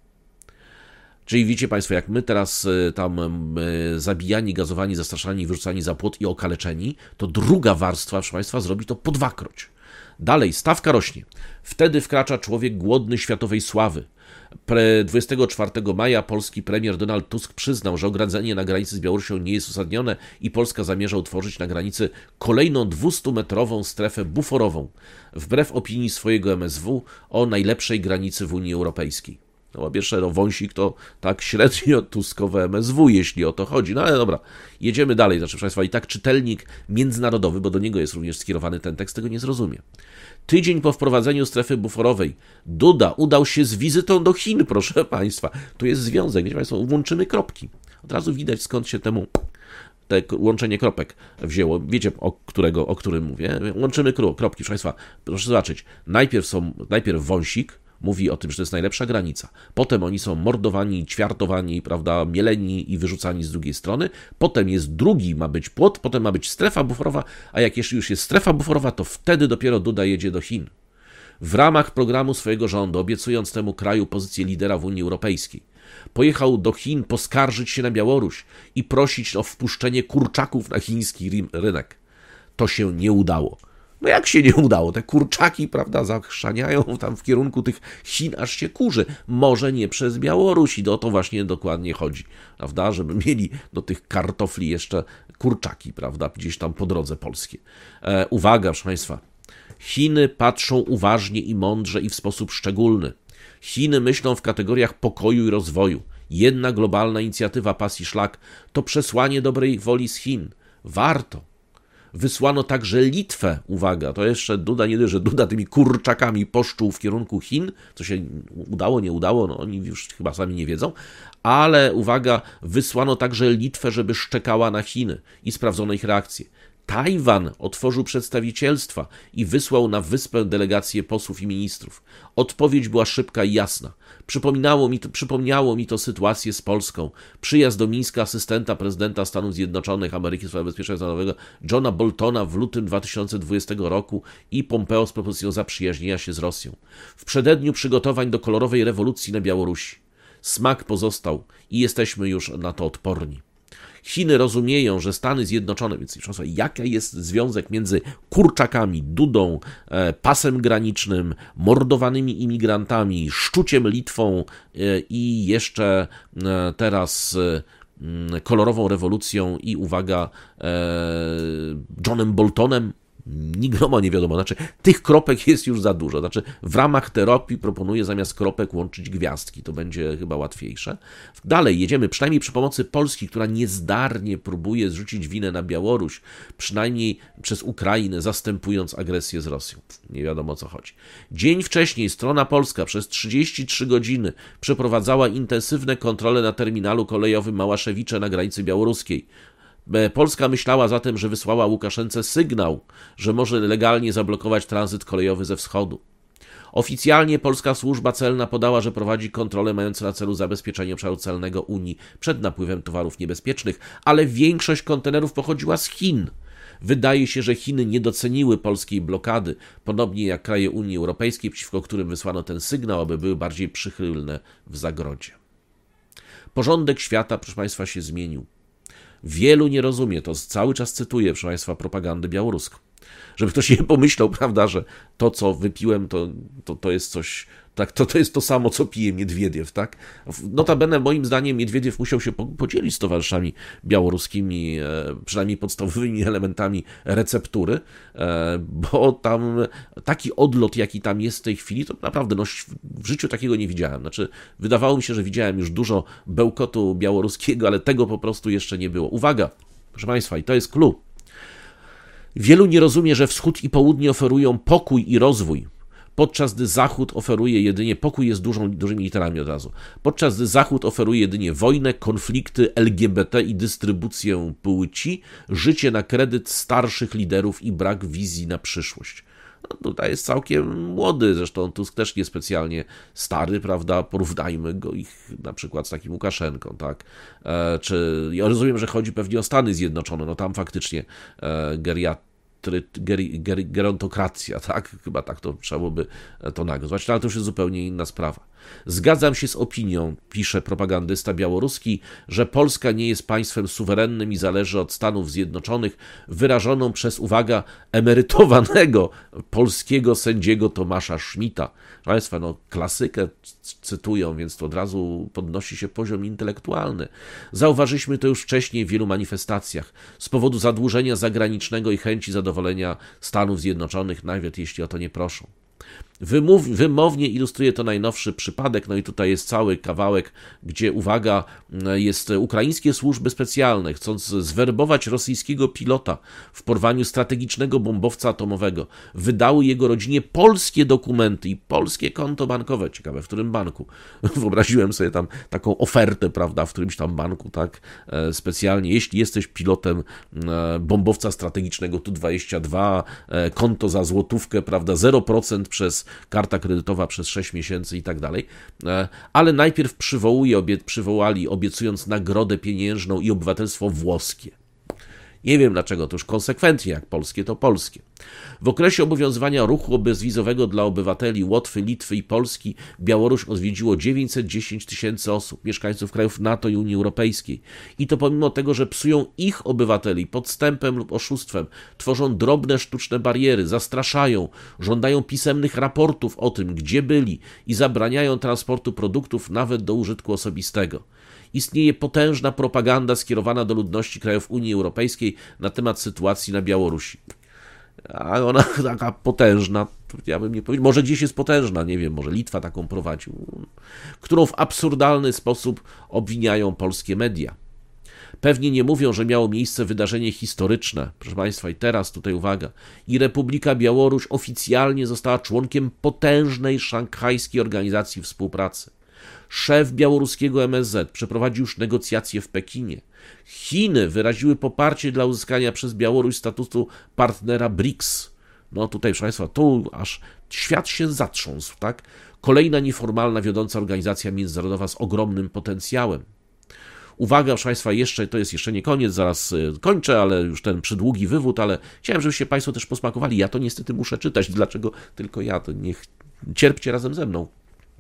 Czyli widzicie Państwo, jak my teraz tam zabijani, gazowani, zastraszani, wyrzucani za płot i okaleczeni, to druga warstwa, proszę Państwa, zrobi to po dwakroć. Dalej, stawka rośnie. Wtedy wkracza człowiek głodny światowej sławy. dwudziestego czwartego maja polski premier Donald Tusk przyznał, że ogrodzenie na granicy z Białorusią nie jest uzasadnione i Polska zamierza utworzyć na granicy kolejną dwustumetrową strefę buforową, wbrew opinii swojego M S W o najlepszej granicy w Unii Europejskiej. No po pierwsze, no Wąsik to tak średnio tuskowe M S W, jeśli o to chodzi. No ale dobra, jedziemy dalej. Znaczy, proszę Państwa, i tak czytelnik międzynarodowy, bo do niego jest również skierowany ten tekst, tego nie zrozumie. Tydzień po wprowadzeniu strefy buforowej Duda udał się z wizytą do Chin, proszę Państwa. Tu jest związek, wiecie Państwo, łączymy kropki. Od razu widać, skąd się temu te łączenie kropek wzięło. Wiecie, o, którego, o którym mówię? Łączymy kropki, proszę Państwa. Proszę zobaczyć, najpierw są, najpierw Wąsik mówi o tym, że to jest najlepsza granica. Potem oni są mordowani, ćwiartowani, prawda, mieleni i wyrzucani z drugiej strony. Potem jest drugi, ma być płot, potem ma być strefa buforowa, a jak jeśli już jest strefa buforowa, to wtedy dopiero Duda jedzie do Chin. W ramach programu swojego rządu, obiecując temu kraju pozycję lidera w Unii Europejskiej, pojechał do Chin poskarżyć się na Białoruś i prosić o wpuszczenie kurczaków na chiński rynek. To się nie udało. No jak się nie udało? Te kurczaki, prawda, zachrzaniają tam w kierunku tych Chin, aż się kurzy. Może nie przez Białoruś i o to właśnie dokładnie chodzi, prawda, żeby mieli do tych kartofli jeszcze kurczaki, prawda, gdzieś tam po drodze polskie. E, uwaga, proszę Państwa, Chiny patrzą uważnie i mądrze i w sposób szczególny. Chiny myślą w kategoriach pokoju i rozwoju. Jedna globalna inicjatywa Pas i Szlak to przesłanie dobrej woli z Chin. Warto. Wysłano także Litwę, uwaga, to jeszcze Duda, nie dość, że Duda tymi kurczakami poszczuł w kierunku Chin, co się udało, nie udało, no oni już chyba sami nie wiedzą, ale uwaga, wysłano także Litwę, żeby szczekała na Chiny i sprawdzono ich reakcję. Tajwan otworzył przedstawicielstwa i wysłał na wyspę delegację posłów i ministrów. Odpowiedź była szybka i jasna. Przypominało mi to, przypomniało mi to sytuację z Polską. Przyjazd do Mińska asystenta prezydenta Stanów Zjednoczonych Ameryki Spraw Bezpieczeństwa Narodowego Johna Boltona w lutym dwa tysiące dwudziestego roku i Pompeo z propozycją zaprzyjaźnienia się z Rosją. W przededniu przygotowań do kolorowej rewolucji na Białorusi. Smak pozostał i jesteśmy już na to odporni. Chiny rozumieją, że Stany Zjednoczone, więc jaki jest związek między kurczakami, Dudą, pasem granicznym, mordowanymi imigrantami, szczuciem Litwą i jeszcze teraz kolorową rewolucją i uwaga, Johnem Boltonem? Nigroma nie wiadomo, znaczy tych kropek jest już za dużo, znaczy w ramach terapii proponuję zamiast kropek łączyć gwiazdki, to będzie chyba łatwiejsze. Dalej jedziemy, przynajmniej przy pomocy Polski, która niezdarnie próbuje zrzucić winę na Białoruś, przynajmniej przez Ukrainę, zastępując agresję z Rosją. Nie wiadomo o co chodzi. Dzień wcześniej strona polska przez trzydzieści trzy godziny przeprowadzała intensywne kontrole na terminalu kolejowym Małaszewicze na granicy białoruskiej. Polska myślała zatem, że wysłała Łukaszence sygnał, że może legalnie zablokować tranzyt kolejowy ze wschodu. Oficjalnie polska służba celna podała, że prowadzi kontrole mające na celu zabezpieczenie obszaru celnego Unii przed napływem towarów niebezpiecznych, ale większość kontenerów pochodziła z Chin. Wydaje się, że Chiny nie doceniły polskiej blokady, podobnie jak kraje Unii Europejskiej, przeciwko którym wysłano ten sygnał, aby były bardziej przychylne w zagrodzie. Porządek świata, proszę Państwa, się zmienił. Wielu nie rozumie, to cały czas cytuję, proszę Państwa, propagandę białoruską. Żeby ktoś nie pomyślał, prawda, że to, co wypiłem, to, to, to jest coś, tak, to, to jest to samo, co pije Miedwiediew, tak? Notabene, moim zdaniem, Miedwiediew musiał się podzielić z towarzyszami białoruskimi, przynajmniej podstawowymi elementami receptury, bo tam taki odlot, jaki tam jest w tej chwili, to naprawdę no, w życiu takiego nie widziałem. Znaczy, wydawało mi się, że widziałem już dużo bełkotu białoruskiego, ale tego po prostu jeszcze nie było. Uwaga, proszę Państwa, i to jest clue. Wielu nie rozumie, że wschód i południe oferują pokój i rozwój, podczas gdy zachód oferuje jedynie, pokój jest dużą, dużymi literami od razu, podczas gdy zachód oferuje jedynie wojnę, konflikty, L G B T i dystrybucję płci, życie na kredyt starszych liderów i brak wizji na przyszłość. No, tutaj jest całkiem młody, zresztą Tusk też niespecjalnie stary, prawda, porównajmy go ich na przykład z takim Łukaszenką, tak, e, czy, ja rozumiem, że chodzi pewnie o Stany Zjednoczone, no tam faktycznie e, geriatry, ger, ger, gerontokracja, tak, chyba tak to trzeba byłoby to nazwać, ale to już jest zupełnie inna sprawa. Zgadzam się z opinią, pisze propagandysta białoruski, że Polska nie jest państwem suwerennym i zależy od Stanów Zjednoczonych, wyrażoną przez, uwaga, emerytowanego polskiego sędziego Tomasza Schmidta. Państwa, no klasykę cytują, więc to od razu podnosi się poziom intelektualny. Zauważyliśmy to już wcześniej w wielu manifestacjach. Z powodu zadłużenia zagranicznego i chęci zadowolenia Stanów Zjednoczonych, nawet jeśli o to nie proszą. Wymów, wymownie ilustruje to najnowszy przypadek, no i tutaj jest cały kawałek, gdzie, uwaga, jest ukraińskie służby specjalne, chcąc zwerbować rosyjskiego pilota w porwaniu strategicznego bombowca atomowego, wydały jego rodzinie polskie dokumenty i polskie konto bankowe. Ciekawe, w którym banku. Wyobraziłem sobie tam taką ofertę, prawda, w którymś tam banku, tak, specjalnie. Jeśli jesteś pilotem bombowca strategicznego Tu dwadzieścia dwa, konto za złotówkę, prawda, zero procent przez karta kredytowa przez sześć miesięcy i tak dalej, ale najpierw przywołuje, obie, przywołali, obiecując nagrodę pieniężną i obywatelstwo włoskie. Nie wiem dlaczego, to już konsekwentnie, jak polskie, to polskie. W okresie obowiązywania ruchu bezwizowego dla obywateli Łotwy, Litwy i Polski Białoruś odwiedziło dziewięćset dziesięć tysięcy osób, mieszkańców krajów NATO i Unii Europejskiej. I to pomimo tego, że psują ich obywateli podstępem lub oszustwem, tworzą drobne sztuczne bariery, zastraszają, żądają pisemnych raportów o tym, gdzie byli i zabraniają transportu produktów nawet do użytku osobistego. Istnieje potężna propaganda skierowana do ludności krajów Unii Europejskiej na temat sytuacji na Białorusi. A ona taka potężna, ja bym nie powiedział, może gdzieś jest potężna, nie wiem, może Litwa taką prowadzi, którą w absurdalny sposób obwiniają polskie media. Pewnie nie mówią, że miało miejsce wydarzenie historyczne, proszę Państwa, i teraz tutaj uwaga, i Republika Białoruś oficjalnie została członkiem potężnej szanghajskiej organizacji współpracy. Szef białoruskiego M S Z przeprowadził już negocjacje w Pekinie. Chiny wyraziły poparcie dla uzyskania przez Białoruś statusu partnera B R I C S. No tutaj, proszę Państwa, tu aż świat się zatrząsł, tak? Kolejna nieformalna, wiodąca organizacja międzynarodowa z ogromnym potencjałem. Uwaga, proszę Państwa, jeszcze, to jest jeszcze nie koniec, zaraz kończę, ale już ten przydługi wywód, ale chciałem, żebyście Państwo też posmakowali. Ja to niestety muszę czytać. Dlaczego tylko ja? To niech cierpcie razem ze mną.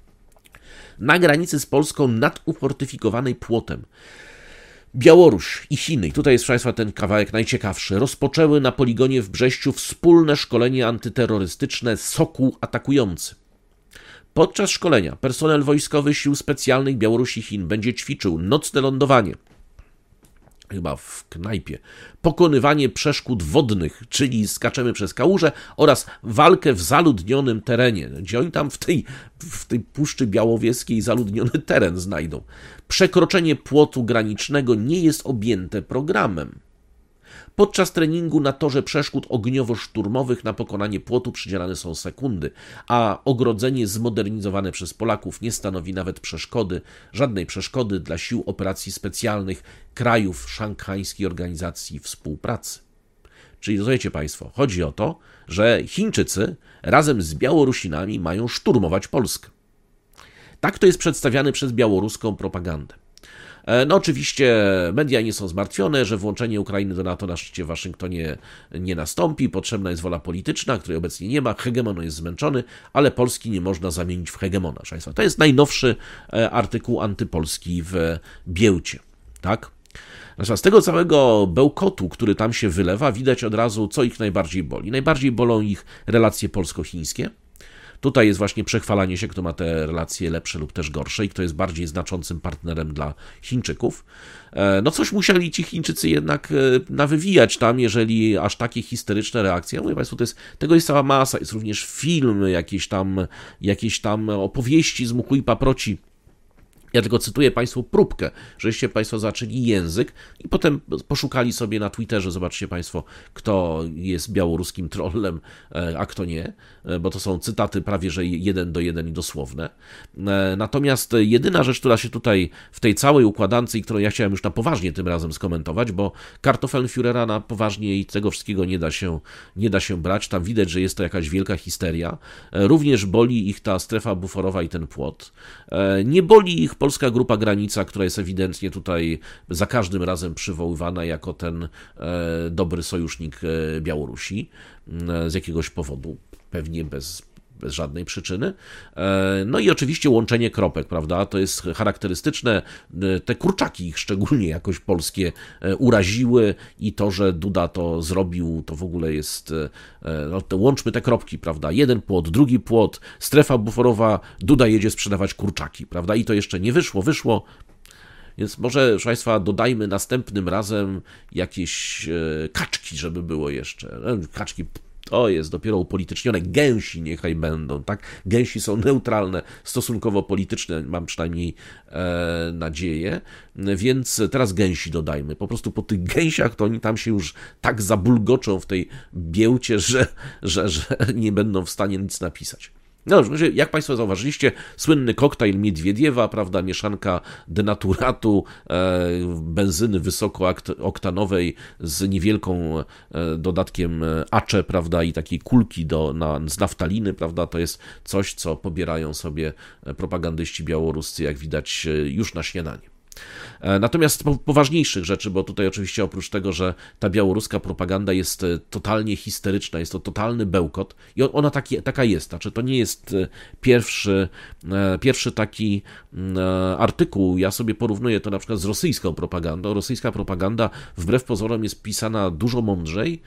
Na granicy z Polską nad ufortyfikowanej płotem Białoruś i Chiny, i tutaj jest, proszę Państwa, ten kawałek najciekawszy, rozpoczęły na poligonie w Brześciu wspólne szkolenie antyterrorystyczne Sokół Atakujący. Podczas szkolenia personel wojskowy Sił Specjalnych Białorusi i Chin będzie ćwiczył nocne lądowanie, chyba w knajpie, pokonywanie przeszkód wodnych, czyli skaczemy przez kałuże, oraz walkę w zaludnionym terenie. Gdzie oni tam w tej, w tej Puszczy Białowieskiej zaludniony teren znajdą? Przekroczenie płotu granicznego nie jest objęte programem. Podczas treningu na torze przeszkód ogniowo-szturmowych na pokonanie płotu przydzielane są sekundy, a ogrodzenie zmodernizowane przez Polaków nie stanowi nawet przeszkody, żadnej przeszkody dla sił operacji specjalnych krajów szanghajskiej organizacji współpracy. Czyli rozumiecie Państwo, chodzi o to, że Chińczycy razem z Białorusinami mają szturmować Polskę. Tak to jest przedstawiane przez białoruską propagandę. No oczywiście media nie są zmartwione, że włączenie Ukrainy do NATO na szczycie w Waszyngtonie nie nastąpi. Potrzebna jest wola polityczna, której obecnie nie ma. Hegemon jest zmęczony, ale Polski nie można zamienić w hegemona. Proszę Państwa, to jest najnowszy artykuł antypolski w Biełcie. Tak? Z tego całego bełkotu, który tam się wylewa, widać od razu, co ich najbardziej boli. Najbardziej bolą ich relacje polsko-chińskie. Tutaj jest właśnie przechwalanie się, kto ma te relacje lepsze lub też gorsze i kto jest bardziej znaczącym partnerem dla Chińczyków. No coś musieli ci Chińczycy jednak nawywijać tam, jeżeli aż takie histeryczne reakcje. Ja mówię Państwu, to jest, tego jest cała masa, jest również film, jakieś tam, jakieś tam opowieści z mchu i paproci. Ja tylko cytuję Państwu próbkę, żeście Państwo zaczęli język i potem poszukali sobie na Twitterze, zobaczcie Państwo, kto jest białoruskim trollem, a kto nie, bo to są cytaty prawie że jeden do jeden i dosłowne. Natomiast jedyna rzecz, która się tutaj w tej całej układance i którą ja chciałem już na poważnie tym razem skomentować, bo Kartoffelführera na poważnie i tego wszystkiego nie da się, nie da się brać, tam widać, że jest to jakaś wielka histeria. Również boli ich ta strefa buforowa i ten płot. Nie boli ich polska grupa Granica, która jest ewidentnie tutaj za każdym razem przywoływana jako ten e, dobry sojusznik e, Białorusi e, z jakiegoś powodu, pewnie bez, bez żadnej przyczyny. E, no i oczywiście łączenie kropek, prawda, to jest charakterystyczne, e, te kurczaki ich szczególnie jakoś polskie e, uraziły i to, że Duda to zrobił, to w ogóle jest, e, no, te, łączmy te kropki, prawda, jeden płot, drugi płot, strefa buforowa, Duda jedzie sprzedawać kurczaki, prawda, i to jeszcze nie wyszło, wyszło. Więc może, proszę Państwa, dodajmy następnym razem jakieś e, kaczki, żeby było jeszcze. Kaczki to jest dopiero upolitycznione. Gęsi niechaj będą, tak? Gęsi są neutralne, stosunkowo polityczne, mam przynajmniej e, nadzieję. Więc teraz gęsi dodajmy. Po prostu po tych gęsiach to oni tam się już tak zabulgoczą w tej Biełcie, że, że, że nie będą w stanie nic napisać. No, jak Państwo zauważyliście, słynny koktajl Miedwiediewa, prawda, mieszanka denaturatu, e, benzyny wysokooktanowej z niewielką e, dodatkiem acze, prawda, i takiej kulki do, na, z naftaliny, prawda, to jest coś, co pobierają sobie propagandyści białoruscy, jak widać, już na śniadanie. Natomiast poważniejszych rzeczy, bo tutaj oczywiście oprócz tego, że ta białoruska propaganda jest totalnie histeryczna, jest to totalny bełkot i ona taki, taka jest, znaczy to nie jest pierwszy, pierwszy taki artykuł, ja sobie porównuję to na przykład z rosyjską propagandą. Rosyjska propaganda wbrew pozorom jest pisana dużo mądrzej.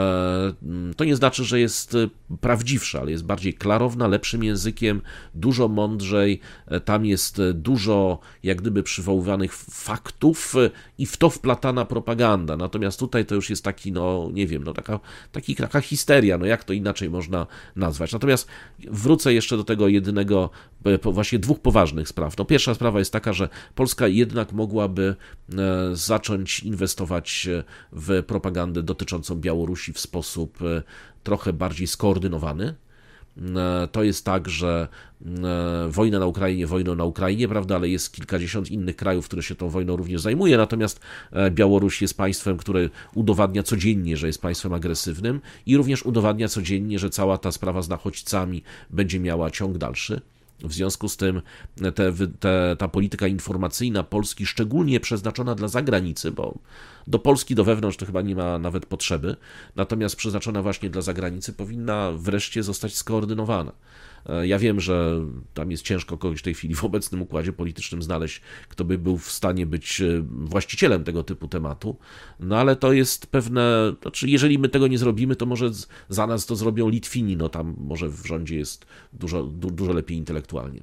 To nie znaczy, że jest prawdziwsza, ale jest bardziej klarowna, lepszym językiem, dużo mądrzej, tam jest dużo jak gdyby przywoływanych faktów i w to wplatana propaganda. Natomiast tutaj to już jest taki, no nie wiem, no taka, taki, taka histeria, no jak to inaczej można nazwać. Natomiast wrócę jeszcze do tego jedynego, właśnie dwóch poważnych spraw. No pierwsza sprawa jest taka, że Polska jednak mogłaby zacząć inwestować w propagandę dotyczącą Białorusi w sposób trochę bardziej skoordynowany. To jest tak, że wojna na Ukrainie, wojną na Ukrainie, prawda, ale jest kilkadziesiąt innych krajów, które się tą wojną również zajmuje, natomiast Białoruś jest państwem, które udowadnia codziennie, że jest państwem agresywnym i również udowadnia codziennie, że cała ta sprawa z nachodźcami będzie miała ciąg dalszy. W związku z tym te, te, ta polityka informacyjna Polski, szczególnie przeznaczona dla zagranicy, bo do Polski, do wewnątrz to chyba nie ma nawet potrzeby, natomiast przeznaczona właśnie dla zagranicy powinna wreszcie zostać skoordynowana. Ja wiem, że tam jest ciężko kogoś w tej chwili w obecnym układzie politycznym znaleźć, kto by był w stanie być właścicielem tego typu tematu, no ale to jest pewne, znaczy jeżeli my tego nie zrobimy, to może za nas to zrobią Litwini, no tam może w rządzie jest dużo, du, dużo lepiej intelektualnie.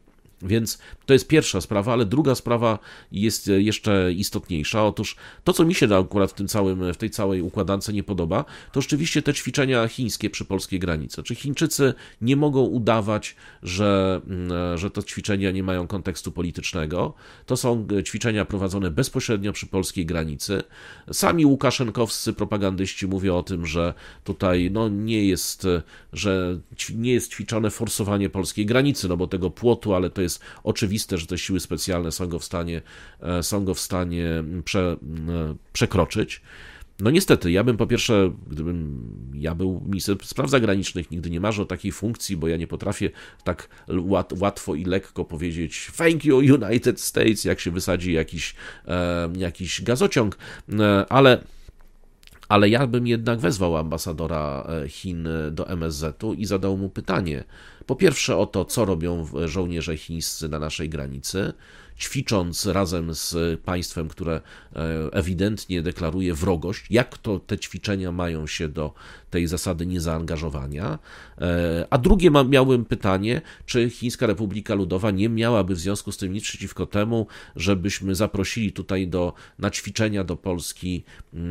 Więc to jest pierwsza sprawa, ale druga sprawa jest jeszcze istotniejsza. Otóż to, co mi się akurat w tym całym, w tej całej układance nie podoba, to rzeczywiście te ćwiczenia chińskie przy polskiej granicy. Czy Chińczycy nie mogą udawać, że, że te ćwiczenia nie mają kontekstu politycznego? To są ćwiczenia prowadzone bezpośrednio przy polskiej granicy. Sami łukaszenkowscy propagandyści mówią o tym, że tutaj no, nie jest, że nie jest ćwiczone forsowanie polskiej granicy, no bo tego płotu, ale to jest oczywiste, że te siły specjalne są go w stanie, są go w stanie prze, przekroczyć. No niestety, ja bym po pierwsze, gdybym ja był ministrem spraw zagranicznych, nigdy nie marzę o takiej funkcji, bo ja nie potrafię tak łat, łatwo i lekko powiedzieć thank you United States, jak się wysadzi jakiś, e, jakiś gazociąg, e, ale ale ja bym jednak wezwał ambasadora Chin do M S Z-u i zadał mu pytanie. Po pierwsze o to, co robią żołnierze chińscy na naszej granicy, ćwicząc razem z państwem, które ewidentnie deklaruje wrogość, jak to te ćwiczenia mają się do tej zasady niezaangażowania. A drugie miałbym pytanie, czy Chińska Republika Ludowa nie miałaby w związku z tym nic przeciwko temu, żebyśmy zaprosili tutaj do, na ćwiczenia do Polski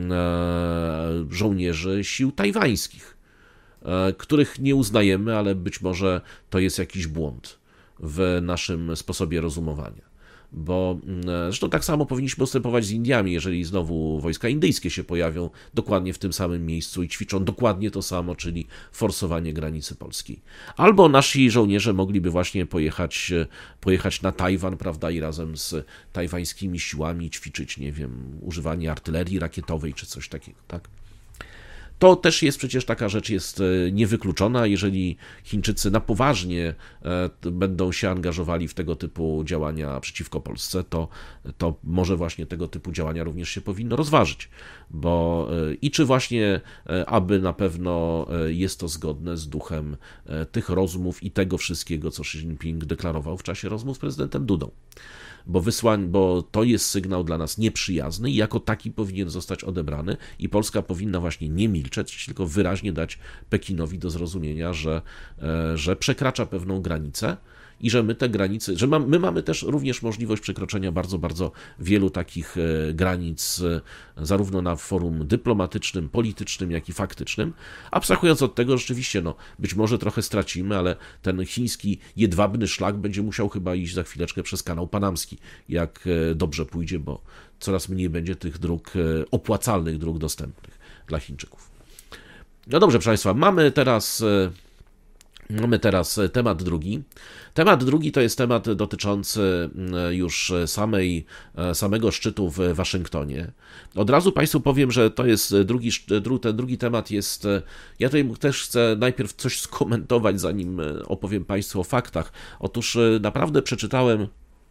żołnierzy sił tajwańskich, których nie uznajemy, ale być może to jest jakiś błąd w naszym sposobie rozumowania. Bo zresztą tak samo powinniśmy postępować z Indiami, jeżeli znowu wojska indyjskie się pojawią dokładnie w tym samym miejscu i ćwiczą dokładnie to samo, czyli forsowanie granicy polskiej. Albo nasi żołnierze mogliby właśnie pojechać, pojechać na Tajwan, prawda, i razem z tajwańskimi siłami ćwiczyć, nie wiem, używanie artylerii rakietowej czy coś takiego, tak? To też jest przecież taka rzecz jest niewykluczona, jeżeli Chińczycy na poważnie będą się angażowali w tego typu działania przeciwko Polsce, to, to może właśnie tego typu działania również się powinno rozważyć, bo i czy właśnie, aby na pewno jest to zgodne z duchem tych rozmów i tego wszystkiego, co Xi Jinping deklarował w czasie rozmów z prezydentem Dudą. Bo, wysłań, bo to jest sygnał dla nas nieprzyjazny i jako taki powinien zostać odebrany i Polska powinna właśnie nie milczeć, tylko wyraźnie dać Pekinowi do zrozumienia, że, że przekracza pewną granicę i że my te granice, że my mamy też również możliwość przekroczenia bardzo, bardzo wielu takich granic, zarówno na forum dyplomatycznym, politycznym, jak i faktycznym. Abstrahując od tego, rzeczywiście, no, być może trochę stracimy, ale ten chiński jedwabny szlak będzie musiał chyba iść za chwileczkę przez kanał panamski, jak dobrze pójdzie, bo coraz mniej będzie tych dróg, opłacalnych dróg dostępnych dla Chińczyków. No dobrze, proszę Państwa, mamy teraz... Mamy teraz temat drugi. Temat drugi to jest temat dotyczący już samej, samego szczytu w Waszyngtonie. Od razu Państwu powiem, że to jest drugi, ten drugi temat jest... Ja tutaj też chcę najpierw coś skomentować, zanim opowiem Państwu o faktach. Otóż naprawdę przeczytałem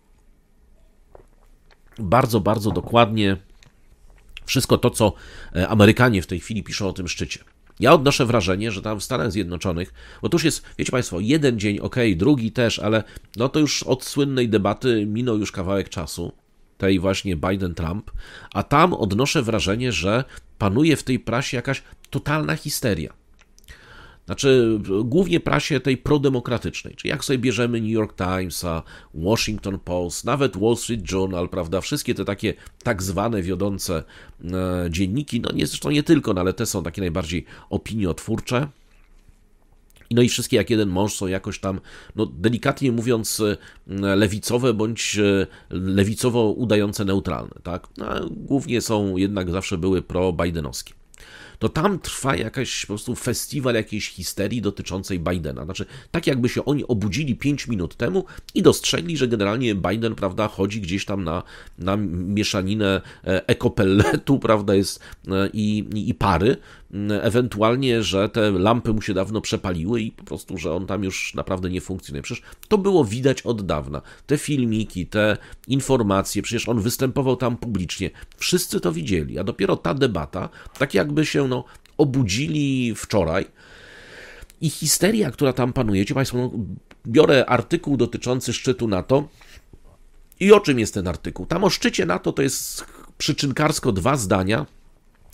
bardzo, bardzo dokładnie wszystko to, co Amerykanie w tej chwili piszą o tym szczycie. Ja odnoszę wrażenie, że tam w Stanach Zjednoczonych, bo to już jest, wiecie Państwo, jeden dzień, okej, drugi też, ale no to już od słynnej debaty minął już kawałek czasu, tej właśnie Biden-Trump, a tam odnoszę wrażenie, że panuje w tej prasie jakaś totalna histeria. Znaczy, głównie prasie tej prodemokratycznej, czyli jak sobie bierzemy New York Timesa, Washington Post, nawet Wall Street Journal, prawda, wszystkie te takie tak zwane wiodące e, dzienniki, no nie, zresztą nie tylko, no, ale te są takie najbardziej opiniotwórcze. No i wszystkie jak jeden mąż są jakoś tam, no delikatnie mówiąc, lewicowe bądź lewicowo udające neutralne, tak? No, głównie są, jednak zawsze były pro-bidenowskie. To tam trwa jakaś po prostu festiwal jakiejś histerii dotyczącej Bidena. Znaczy, tak jakby się oni obudzili pięć minut temu i dostrzegli, że generalnie Biden, prawda, chodzi gdzieś tam na, na mieszaninę ekopelletu, prawda, jest i, i pary, ewentualnie, że te lampy mu się dawno przepaliły i po prostu, że on tam już naprawdę nie funkcjonuje. Przecież to było widać od dawna. Te filmiki, te informacje, przecież on występował tam publicznie. Wszyscy to widzieli, a dopiero ta debata, tak jakby się no, obudzili wczoraj i histeria, która tam panuje. Wiecie Państwo, no, biorę artykuł dotyczący szczytu NATO i o czym jest ten artykuł? Tam o szczycie NATO to jest przyczynkarsko dwa zdania,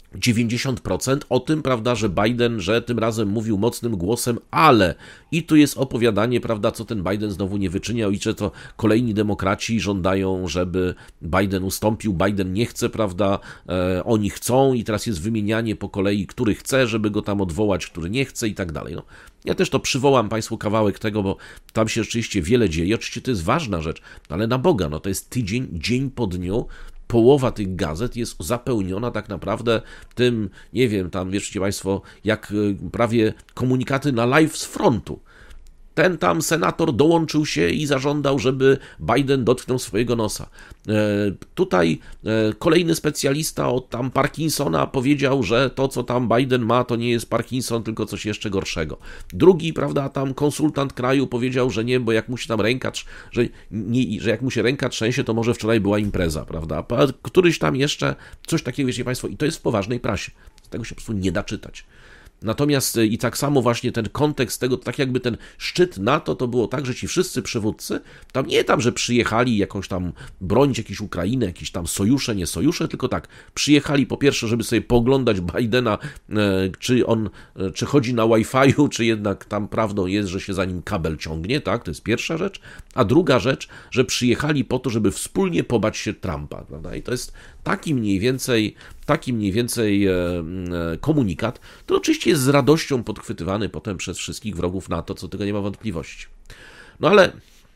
dziewięćdziesiąt procent o tym, prawda, że Biden, że tym razem mówił mocnym głosem, ale i tu jest opowiadanie, prawda, co ten Biden znowu nie wyczyniał i że to kolejni demokraci żądają, żeby Biden ustąpił, Biden nie chce, prawda, e, oni chcą i teraz jest wymienianie po kolei, który chce, żeby go tam odwołać, który nie chce i tak dalej. No, ja też to przywołam Państwu kawałek tego, bo tam się rzeczywiście wiele dzieje, oczywiście to jest ważna rzecz, ale na Boga, no to jest tydzień, dzień po dniu, połowa tych gazet jest zapełniona tak naprawdę tym, nie wiem, tam wiecie Państwo, jak prawie komunikaty na live z frontu. Ten tam senator dołączył się i zażądał, żeby Biden dotknął swojego nosa. E, tutaj e, kolejny specjalista od tam Parkinsona powiedział, że to, co tam Biden ma, to nie jest Parkinson, tylko coś jeszcze gorszego. Drugi, prawda, tam konsultant kraju powiedział, że nie, bo jak mu się tam ręka, że, nie, że jak mu się ręka trzęsie, to może wczoraj była impreza, prawda. A któryś tam jeszcze, coś takiego, wiecie Państwo, i to jest w poważnej prasie. Z tego się po prostu nie da czytać. Natomiast i tak samo właśnie ten kontekst tego, tak jakby ten szczyt NATO, to było tak, że ci wszyscy przywódcy, tam nie tam, że przyjechali jakąś tam bronić jakiejś Ukrainy, jakieś tam sojusze, nie sojusze, tylko tak, przyjechali po pierwsze, żeby sobie pooglądać Bidena, czy on, czy chodzi na Wi-Fiu, czy jednak tam prawdą jest, że się za nim kabel ciągnie, tak, to jest pierwsza rzecz, a druga rzecz, że przyjechali po to, żeby wspólnie pobać się Trumpa, prawda, i to jest taki mniej więcej, taki mniej więcej komunikat, to oczywiście jest z radością podchwytywany potem przez wszystkich wrogów NATO, co tego nie ma wątpliwości. No ale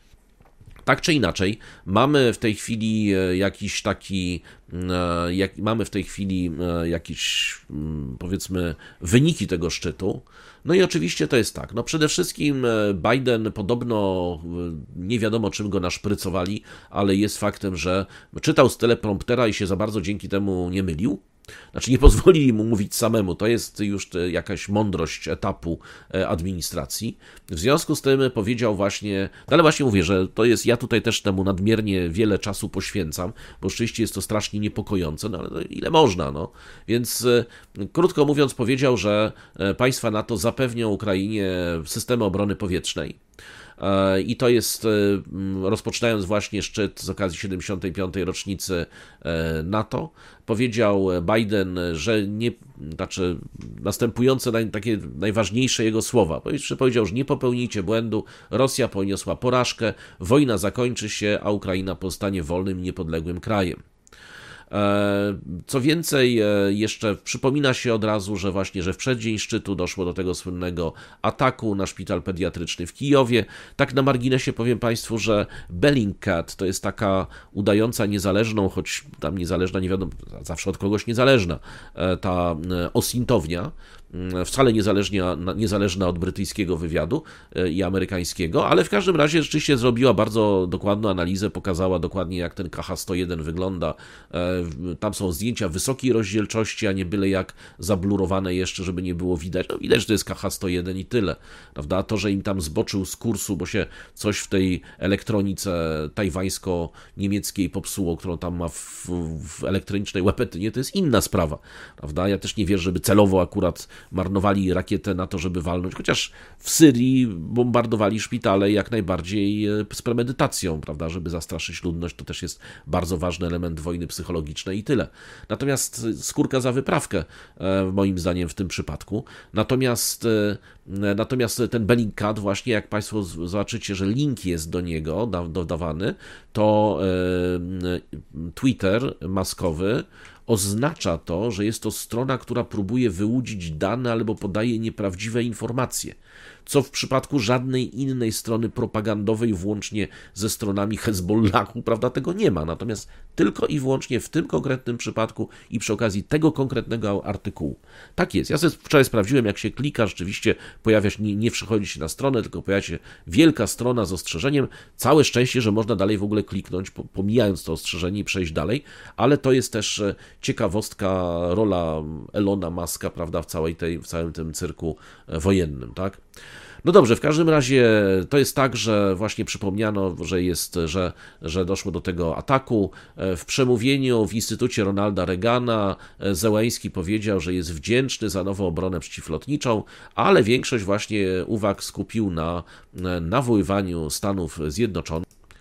tak czy inaczej, mamy w tej chwili jakiś taki, jak, mamy w tej chwili jakieś, powiedzmy, wyniki tego szczytu. No i oczywiście to jest tak, no przede wszystkim Biden podobno, nie wiadomo czym go naszprycowali, ale jest faktem, że czytał z telepromptera i się za bardzo dzięki temu nie mylił. Znaczy nie pozwolili mu mówić samemu, to jest już jakaś mądrość etapu administracji. W związku z tym powiedział właśnie, no ale właśnie mówię, że to jest, ja tutaj też temu nadmiernie wiele czasu poświęcam, bo rzeczywiście jest to strasznie niepokojące, no ale no, ile można, no. Więc krótko mówiąc powiedział, że państwa NATO zapewnią Ukrainie systemy obrony powietrznej. I to jest, rozpoczynając właśnie szczyt z okazji siedemdziesiątej piątej rocznicy NATO, powiedział Biden, że nie, znaczy następujące naj, takie najważniejsze jego słowa. Powiedział, że nie popełnijcie błędu, Rosja poniosła porażkę, wojna zakończy się, a Ukraina pozostanie wolnym i niepodległym krajem. Co więcej, jeszcze przypomina się od razu, że właśnie, że w przeddzień szczytu doszło do tego słynnego ataku na szpital pediatryczny w Kijowie. Tak na marginesie powiem Państwu, że Bellingcat to jest taka udająca niezależną, choć tam niezależna, nie wiadomo, zawsze od kogoś niezależna, ta osintownia, wcale niezależna, niezależna od brytyjskiego wywiadu i amerykańskiego, ale w każdym razie rzeczywiście zrobiła bardzo dokładną analizę, pokazała dokładnie jak ten K H sto jeden wygląda. Tam są zdjęcia wysokiej rozdzielczości, a nie byle jak zablurowane jeszcze, żeby nie było widać. No widać, że to jest K H sto jeden i tyle, prawda? To, że im tam zboczył z kursu, bo się coś w tej elektronice tajwańsko-niemieckiej popsuło, którą tam ma w, w elektronicznej łepetynie, to jest inna sprawa, prawda? Ja też nie wierzę, żeby celowo akurat marnowali rakietę na to, żeby walnąć, chociaż w Syrii bombardowali szpitale jak najbardziej z premedytacją, prawda, żeby zastraszyć ludność, to też jest bardzo ważny element wojny psychologicznej i tyle. Natomiast skórka za wyprawkę, moim zdaniem w tym przypadku. Natomiast, natomiast ten Bellingcat właśnie, jak Państwo zobaczycie, że link jest do niego dodawany, to Twitter maskowy oznacza to, że jest to strona, która próbuje wyłudzić dane albo podaje nieprawdziwe informacje, co w przypadku żadnej innej strony propagandowej, włącznie ze stronami Hezbollahu, prawda, tego nie ma. Natomiast tylko i wyłącznie w tym konkretnym przypadku i przy okazji tego konkretnego artykułu. Tak jest. Ja sobie wczoraj sprawdziłem, jak się klika, rzeczywiście pojawia się, nie, nie przychodzi się na stronę, tylko pojawia się wielka strona z ostrzeżeniem. Całe szczęście, że można dalej w ogóle kliknąć, pomijając to ostrzeżenie i przejść dalej, ale to jest też ciekawostka, rola Elona Muska, prawda, w całej tej, w całym tym cyrku wojennym, tak? No dobrze, w każdym razie to jest tak, że właśnie przypomniano, że jest, że, że doszło do tego ataku. W przemówieniu w Instytucie Ronalda Reagana Zełenski powiedział, że jest wdzięczny za nową obronę przeciwlotniczą, ale większość właśnie uwag skupił na nawoływaniu Stanów Zjednoczonych.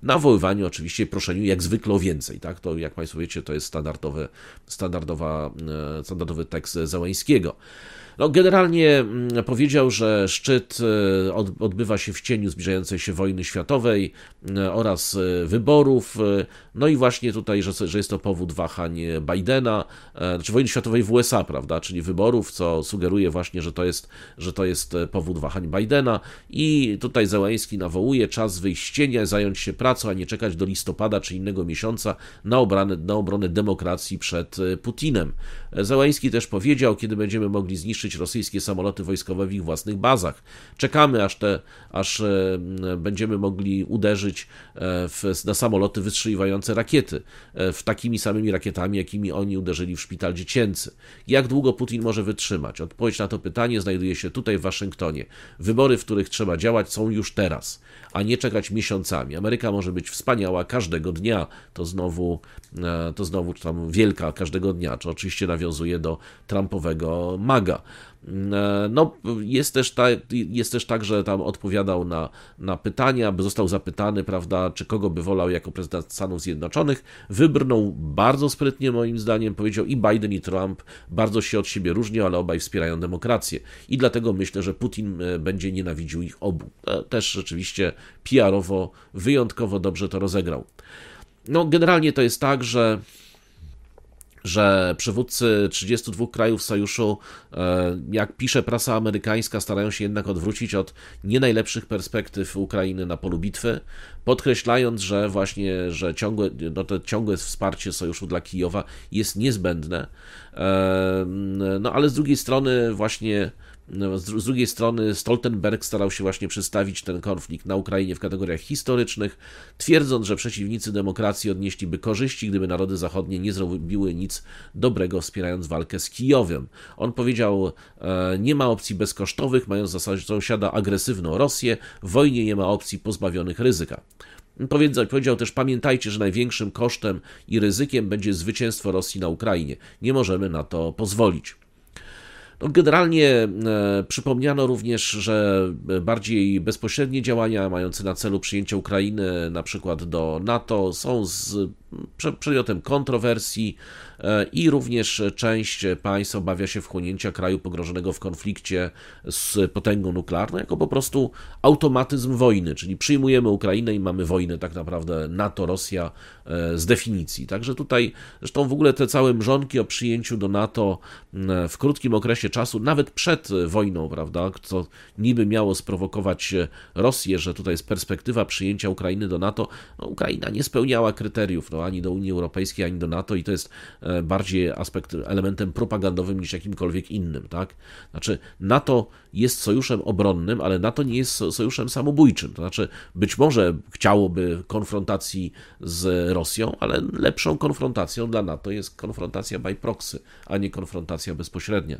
nawoływaniu oczywiście, proszeniu jak zwykle o więcej. Tak? To, jak Państwo wiecie, to jest standardowy, standardowa, standardowy tekst Zełenskiego. No, generalnie powiedział, że szczyt odbywa się w cieniu zbliżającej się wojny światowej oraz wyborów. No i właśnie tutaj, że, że jest to powód wahań Bidena, znaczy wojny światowej w U S A, prawda, czyli wyborów, co sugeruje właśnie, że to jest, że to jest powód wahań Bidena. I tutaj Zełenski nawołuje: czas wyjść z cienia, zająć się pracą, a nie czekać do listopada czy innego miesiąca na obronę, na obronę demokracji przed Putinem. Zełenski też powiedział: kiedy będziemy mogli zniszczyć rosyjskie samoloty wojskowe w ich własnych bazach. Czekamy, aż, te, aż będziemy mogli uderzyć w, na samoloty wystrzeliwające rakiety, w takimi samymi rakietami, jakimi oni uderzyli w szpital dziecięcy. Jak długo Putin może wytrzymać? Odpowiedź na to pytanie znajduje się tutaj w Waszyngtonie. Wybory, w których trzeba działać, są już teraz, a nie czekać miesiącami. Ameryka może być wspaniała każdego dnia. To znowu, to znowu tam wielka każdego dnia, czy oczywiście nawiązuje do Trumpowego MAGA. No, jest też, ta, jest też tak, że tam odpowiadał na, na pytania, by został zapytany, prawda, czy kogo by wolał jako prezydent Stanów Zjednoczonych. Wybrnął bardzo sprytnie, moim zdaniem, powiedział: i Biden, i Trump bardzo się od siebie różnią, ale obaj wspierają demokrację. I dlatego myślę, że Putin będzie nienawidził ich obu. Też rzeczywiście P R-owo wyjątkowo dobrze to rozegrał. No, generalnie to jest tak, że że przywódcy trzydziestu dwóch krajów sojuszu, jak pisze prasa amerykańska, starają się jednak odwrócić od nie najlepszych perspektyw Ukrainy na polu bitwy, podkreślając, że właśnie, że ciągłe, no to ciągłe wsparcie sojuszu dla Kijowa jest niezbędne. No ale z drugiej strony właśnie Z drugiej strony Stoltenberg starał się właśnie przedstawić ten konflikt na Ukrainie w kategoriach historycznych, twierdząc, że przeciwnicy demokracji odnieśliby korzyści, gdyby narody zachodnie nie zrobiły nic dobrego, wspierając walkę z Kijowem. On powiedział: nie ma opcji bezkosztowych, mając za sąsiada agresywną Rosję, w wojnie nie ma opcji pozbawionych ryzyka. Powiedział też: pamiętajcie, że największym kosztem i ryzykiem będzie zwycięstwo Rosji na Ukrainie. Nie możemy na to pozwolić. No, generalnie e, przypomniano również, że bardziej bezpośrednie działania mające na celu przyjęcie Ukrainy na przykład do NATO są z przedmiotem kontrowersji i również część państw obawia się wchłonięcia kraju pogrążonego w konflikcie z potęgą nuklearną jako po prostu automatyzm wojny, czyli przyjmujemy Ukrainę i mamy wojnę tak naprawdę NATO-Rosja z definicji. Także tutaj zresztą w ogóle te całe mrzonki o przyjęciu do NATO w krótkim okresie czasu, nawet przed wojną, prawda, co niby miało sprowokować Rosję, że tutaj jest perspektywa przyjęcia Ukrainy do NATO, no, Ukraina nie spełniała kryteriów, no, ani do Unii Europejskiej, ani do NATO i to jest bardziej aspekt, elementem propagandowym niż jakimkolwiek innym, tak? Znaczy NATO jest sojuszem obronnym, ale NATO nie jest sojuszem samobójczym, to znaczy być może chciałoby konfrontacji z Rosją, ale lepszą konfrontacją dla NATO jest konfrontacja by proxy, a nie konfrontacja bezpośrednia.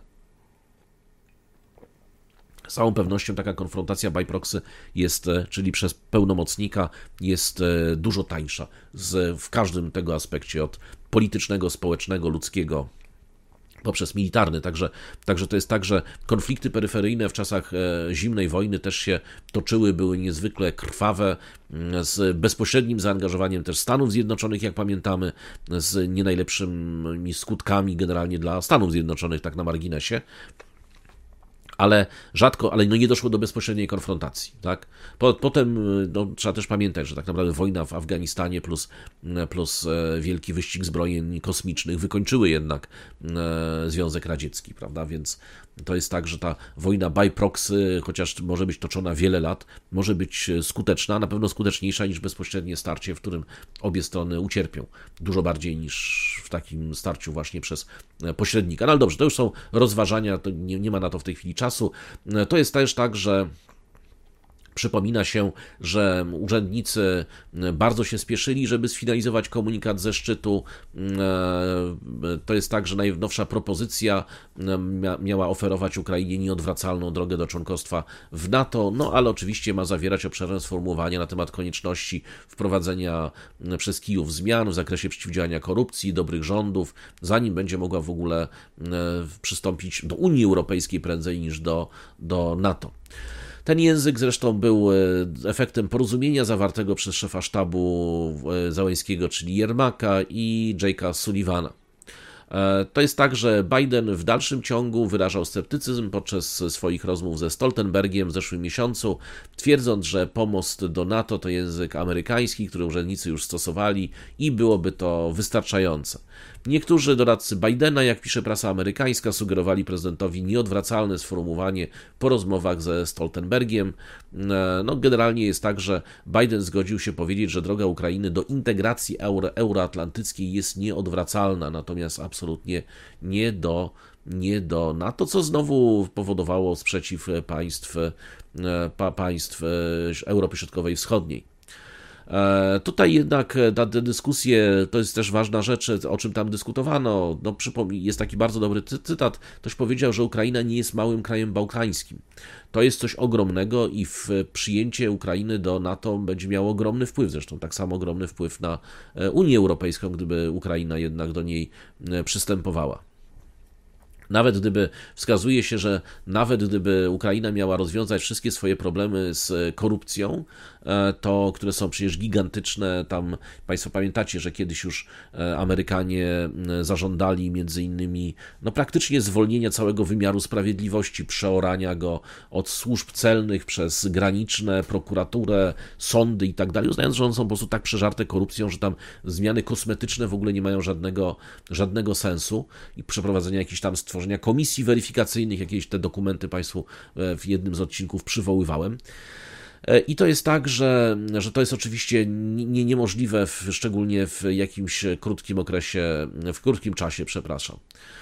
Z całą pewnością taka konfrontacja by proxy jest, czyli przez pełnomocnika, jest dużo tańsza z, w każdym tego aspekcie, od politycznego, społecznego, ludzkiego, poprzez militarny. Także, także to jest tak, że konflikty peryferyjne w czasach zimnej wojny też się toczyły, były niezwykle krwawe, z bezpośrednim zaangażowaniem też Stanów Zjednoczonych, jak pamiętamy, z nie najlepszymi skutkami generalnie dla Stanów Zjednoczonych, tak na marginesie. Ale rzadko, ale no nie doszło do bezpośredniej konfrontacji, tak? Potem no, trzeba też pamiętać, że tak naprawdę wojna w Afganistanie plus, plus wielki wyścig zbrojeń kosmicznych wykończyły jednak Związek Radziecki, prawda? Więc to jest tak, że ta wojna by proxy, chociaż może być toczona wiele lat, może być skuteczna, na pewno skuteczniejsza niż bezpośrednie starcie, w którym obie strony ucierpią. Dużo bardziej niż w takim starciu właśnie przez pośrednika. No ale dobrze, to już są rozważania, to nie, nie ma na to w tej chwili czasu. To jest też tak, że przypomina się, że urzędnicy bardzo się spieszyli, żeby sfinalizować komunikat ze szczytu. To jest tak, że najnowsza propozycja miała oferować Ukrainie nieodwracalną drogę do członkostwa w NATO, no ale oczywiście ma zawierać obszerne sformułowania na temat konieczności wprowadzenia przez Kijów zmian w zakresie przeciwdziałania korupcji, dobrych rządów, zanim będzie mogła w ogóle przystąpić do Unii Europejskiej prędzej niż do, do NATO. Ten język zresztą był efektem porozumienia zawartego przez szefa sztabu Załęskiego, czyli Jermaka i Jake'a Sullivana. To jest tak, że Biden w dalszym ciągu wyrażał sceptycyzm podczas swoich rozmów ze Stoltenbergiem w zeszłym miesiącu, twierdząc, że pomost do NATO to język amerykański, który urzędnicy już stosowali i byłoby to wystarczające. Niektórzy doradcy Bidena, jak pisze prasa amerykańska, sugerowali prezydentowi nieodwracalne sformułowanie po rozmowach ze Stoltenbergiem. No, generalnie jest tak, że Biden zgodził się powiedzieć, że droga Ukrainy do integracji euro, euroatlantyckiej jest nieodwracalna, natomiast absolutnie nie do, nie do NATO, co znowu powodowało sprzeciw państw, państw Europy Środkowej i Wschodniej. Tutaj jednak ta dyskusje, to jest też ważna rzecz, o czym tam dyskutowano. No, jest taki bardzo dobry cytat. Ktoś powiedział, że Ukraina nie jest małym krajem bałkańskim. To jest coś ogromnego i w przyjęcie Ukrainy do NATO będzie miało ogromny wpływ. Zresztą tak samo ogromny wpływ na Unię Europejską, gdyby Ukraina jednak do niej przystępowała. Nawet gdyby, wskazuje się, że nawet gdyby Ukraina miała rozwiązać wszystkie swoje problemy z korupcją, to, które są przecież gigantyczne, tam Państwo pamiętacie, że kiedyś już Amerykanie zażądali między innymi no praktycznie zwolnienia całego wymiaru sprawiedliwości, przeorania go od służb celnych przez graniczne, prokuraturę, sądy i tak dalej, uznając, że one są po prostu tak przeżarte korupcją, że tam zmiany kosmetyczne w ogóle nie mają żadnego, żadnego sensu i przeprowadzenia jakichś tam stworzenia komisji weryfikacyjnych, jakieś te dokumenty Państwu w jednym z odcinków przywoływałem. I to jest tak, że, że to jest oczywiście nie, niemożliwe, w, szczególnie w jakimś krótkim okresie, w krótkim czasie, przepraszam.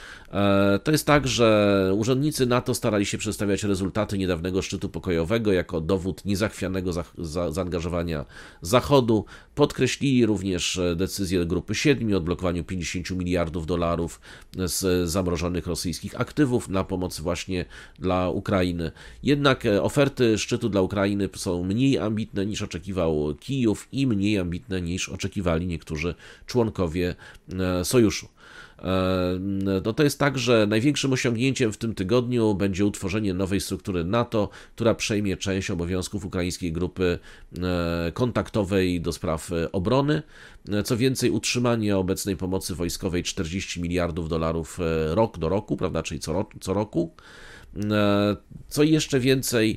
To jest tak, że urzędnicy NATO starali się przedstawiać rezultaty niedawnego szczytu pokojowego jako dowód niezachwianego za, za, zaangażowania Zachodu. Podkreślili również decyzję Grupy Siedmiu o odblokowaniu pięćdziesięciu miliardów dolarów z zamrożonych rosyjskich aktywów na pomoc właśnie dla Ukrainy. Jednak oferty szczytu dla Ukrainy są mniej ambitne niż oczekiwał Kijów i mniej ambitne niż oczekiwali niektórzy członkowie sojuszu. No to jest tak, że największym osiągnięciem w tym tygodniu będzie utworzenie nowej struktury NATO, która przejmie część obowiązków ukraińskiej grupy kontaktowej do spraw obrony. Co więcej, utrzymanie obecnej pomocy wojskowej czterdzieści miliardów dolarów rok do roku, prawda, czyli co, ro- co roku. Co jeszcze więcej,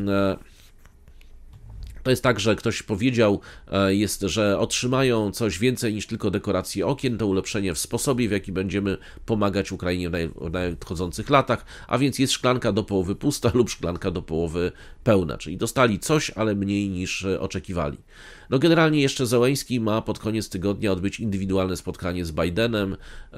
to jest tak, że ktoś powiedział, jest, że otrzymają coś więcej niż tylko dekoracje okien, to ulepszenie w sposobie, w jaki będziemy pomagać Ukrainie w nadchodzących latach, a więc jest szklanka do połowy pusta lub szklanka do połowy pełna, czyli dostali coś, ale mniej niż oczekiwali. No generalnie jeszcze Zełenski ma pod koniec tygodnia odbyć indywidualne spotkanie z Bidenem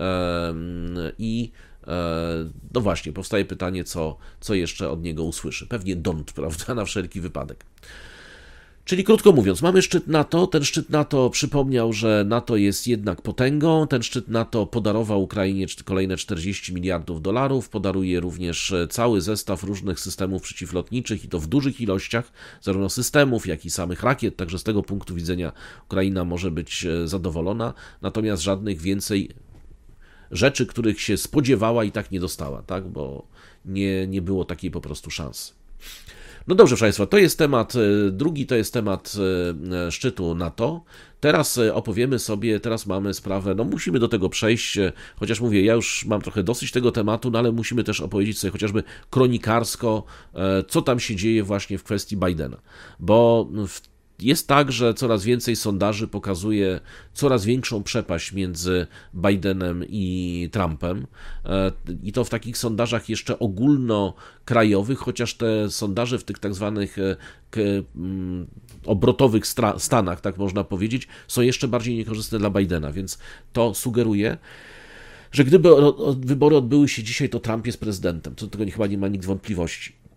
i no właśnie, powstaje pytanie, co, co jeszcze od niego usłyszy. Pewnie don't, prawda, na wszelki wypadek. Czyli krótko mówiąc, mamy szczyt NATO, ten szczyt NATO przypomniał, że NATO jest jednak potęgą, ten szczyt NATO podarował Ukrainie kolejne czterdzieści miliardów dolarów, podaruje również cały zestaw różnych systemów przeciwlotniczych i to w dużych ilościach, zarówno systemów, jak i samych rakiet, także z tego punktu widzenia Ukraina może być zadowolona, natomiast żadnych więcej rzeczy, których się spodziewała i tak nie dostała, tak, bo nie, nie było takiej po prostu szansy. No dobrze, proszę Państwa, to jest temat drugi, to jest temat szczytu NATO. Teraz opowiemy sobie, teraz mamy sprawę, no musimy do tego przejść, chociaż mówię, ja już mam trochę dosyć tego tematu, no ale musimy też opowiedzieć sobie chociażby kronikarsko, co tam się dzieje właśnie w kwestii Bidena, bo w Jest tak, że coraz więcej sondaży pokazuje coraz większą przepaść między Bidenem i Trumpem i to w takich sondażach jeszcze ogólnokrajowych, chociaż te sondaże w tych tak zwanych obrotowych stanach, tak można powiedzieć, są jeszcze bardziej niekorzystne dla Bidena, więc to sugeruje, że gdyby wybory odbyły się dzisiaj, to Trump jest prezydentem, co do tego chyba nie ma nikt wątpliwości.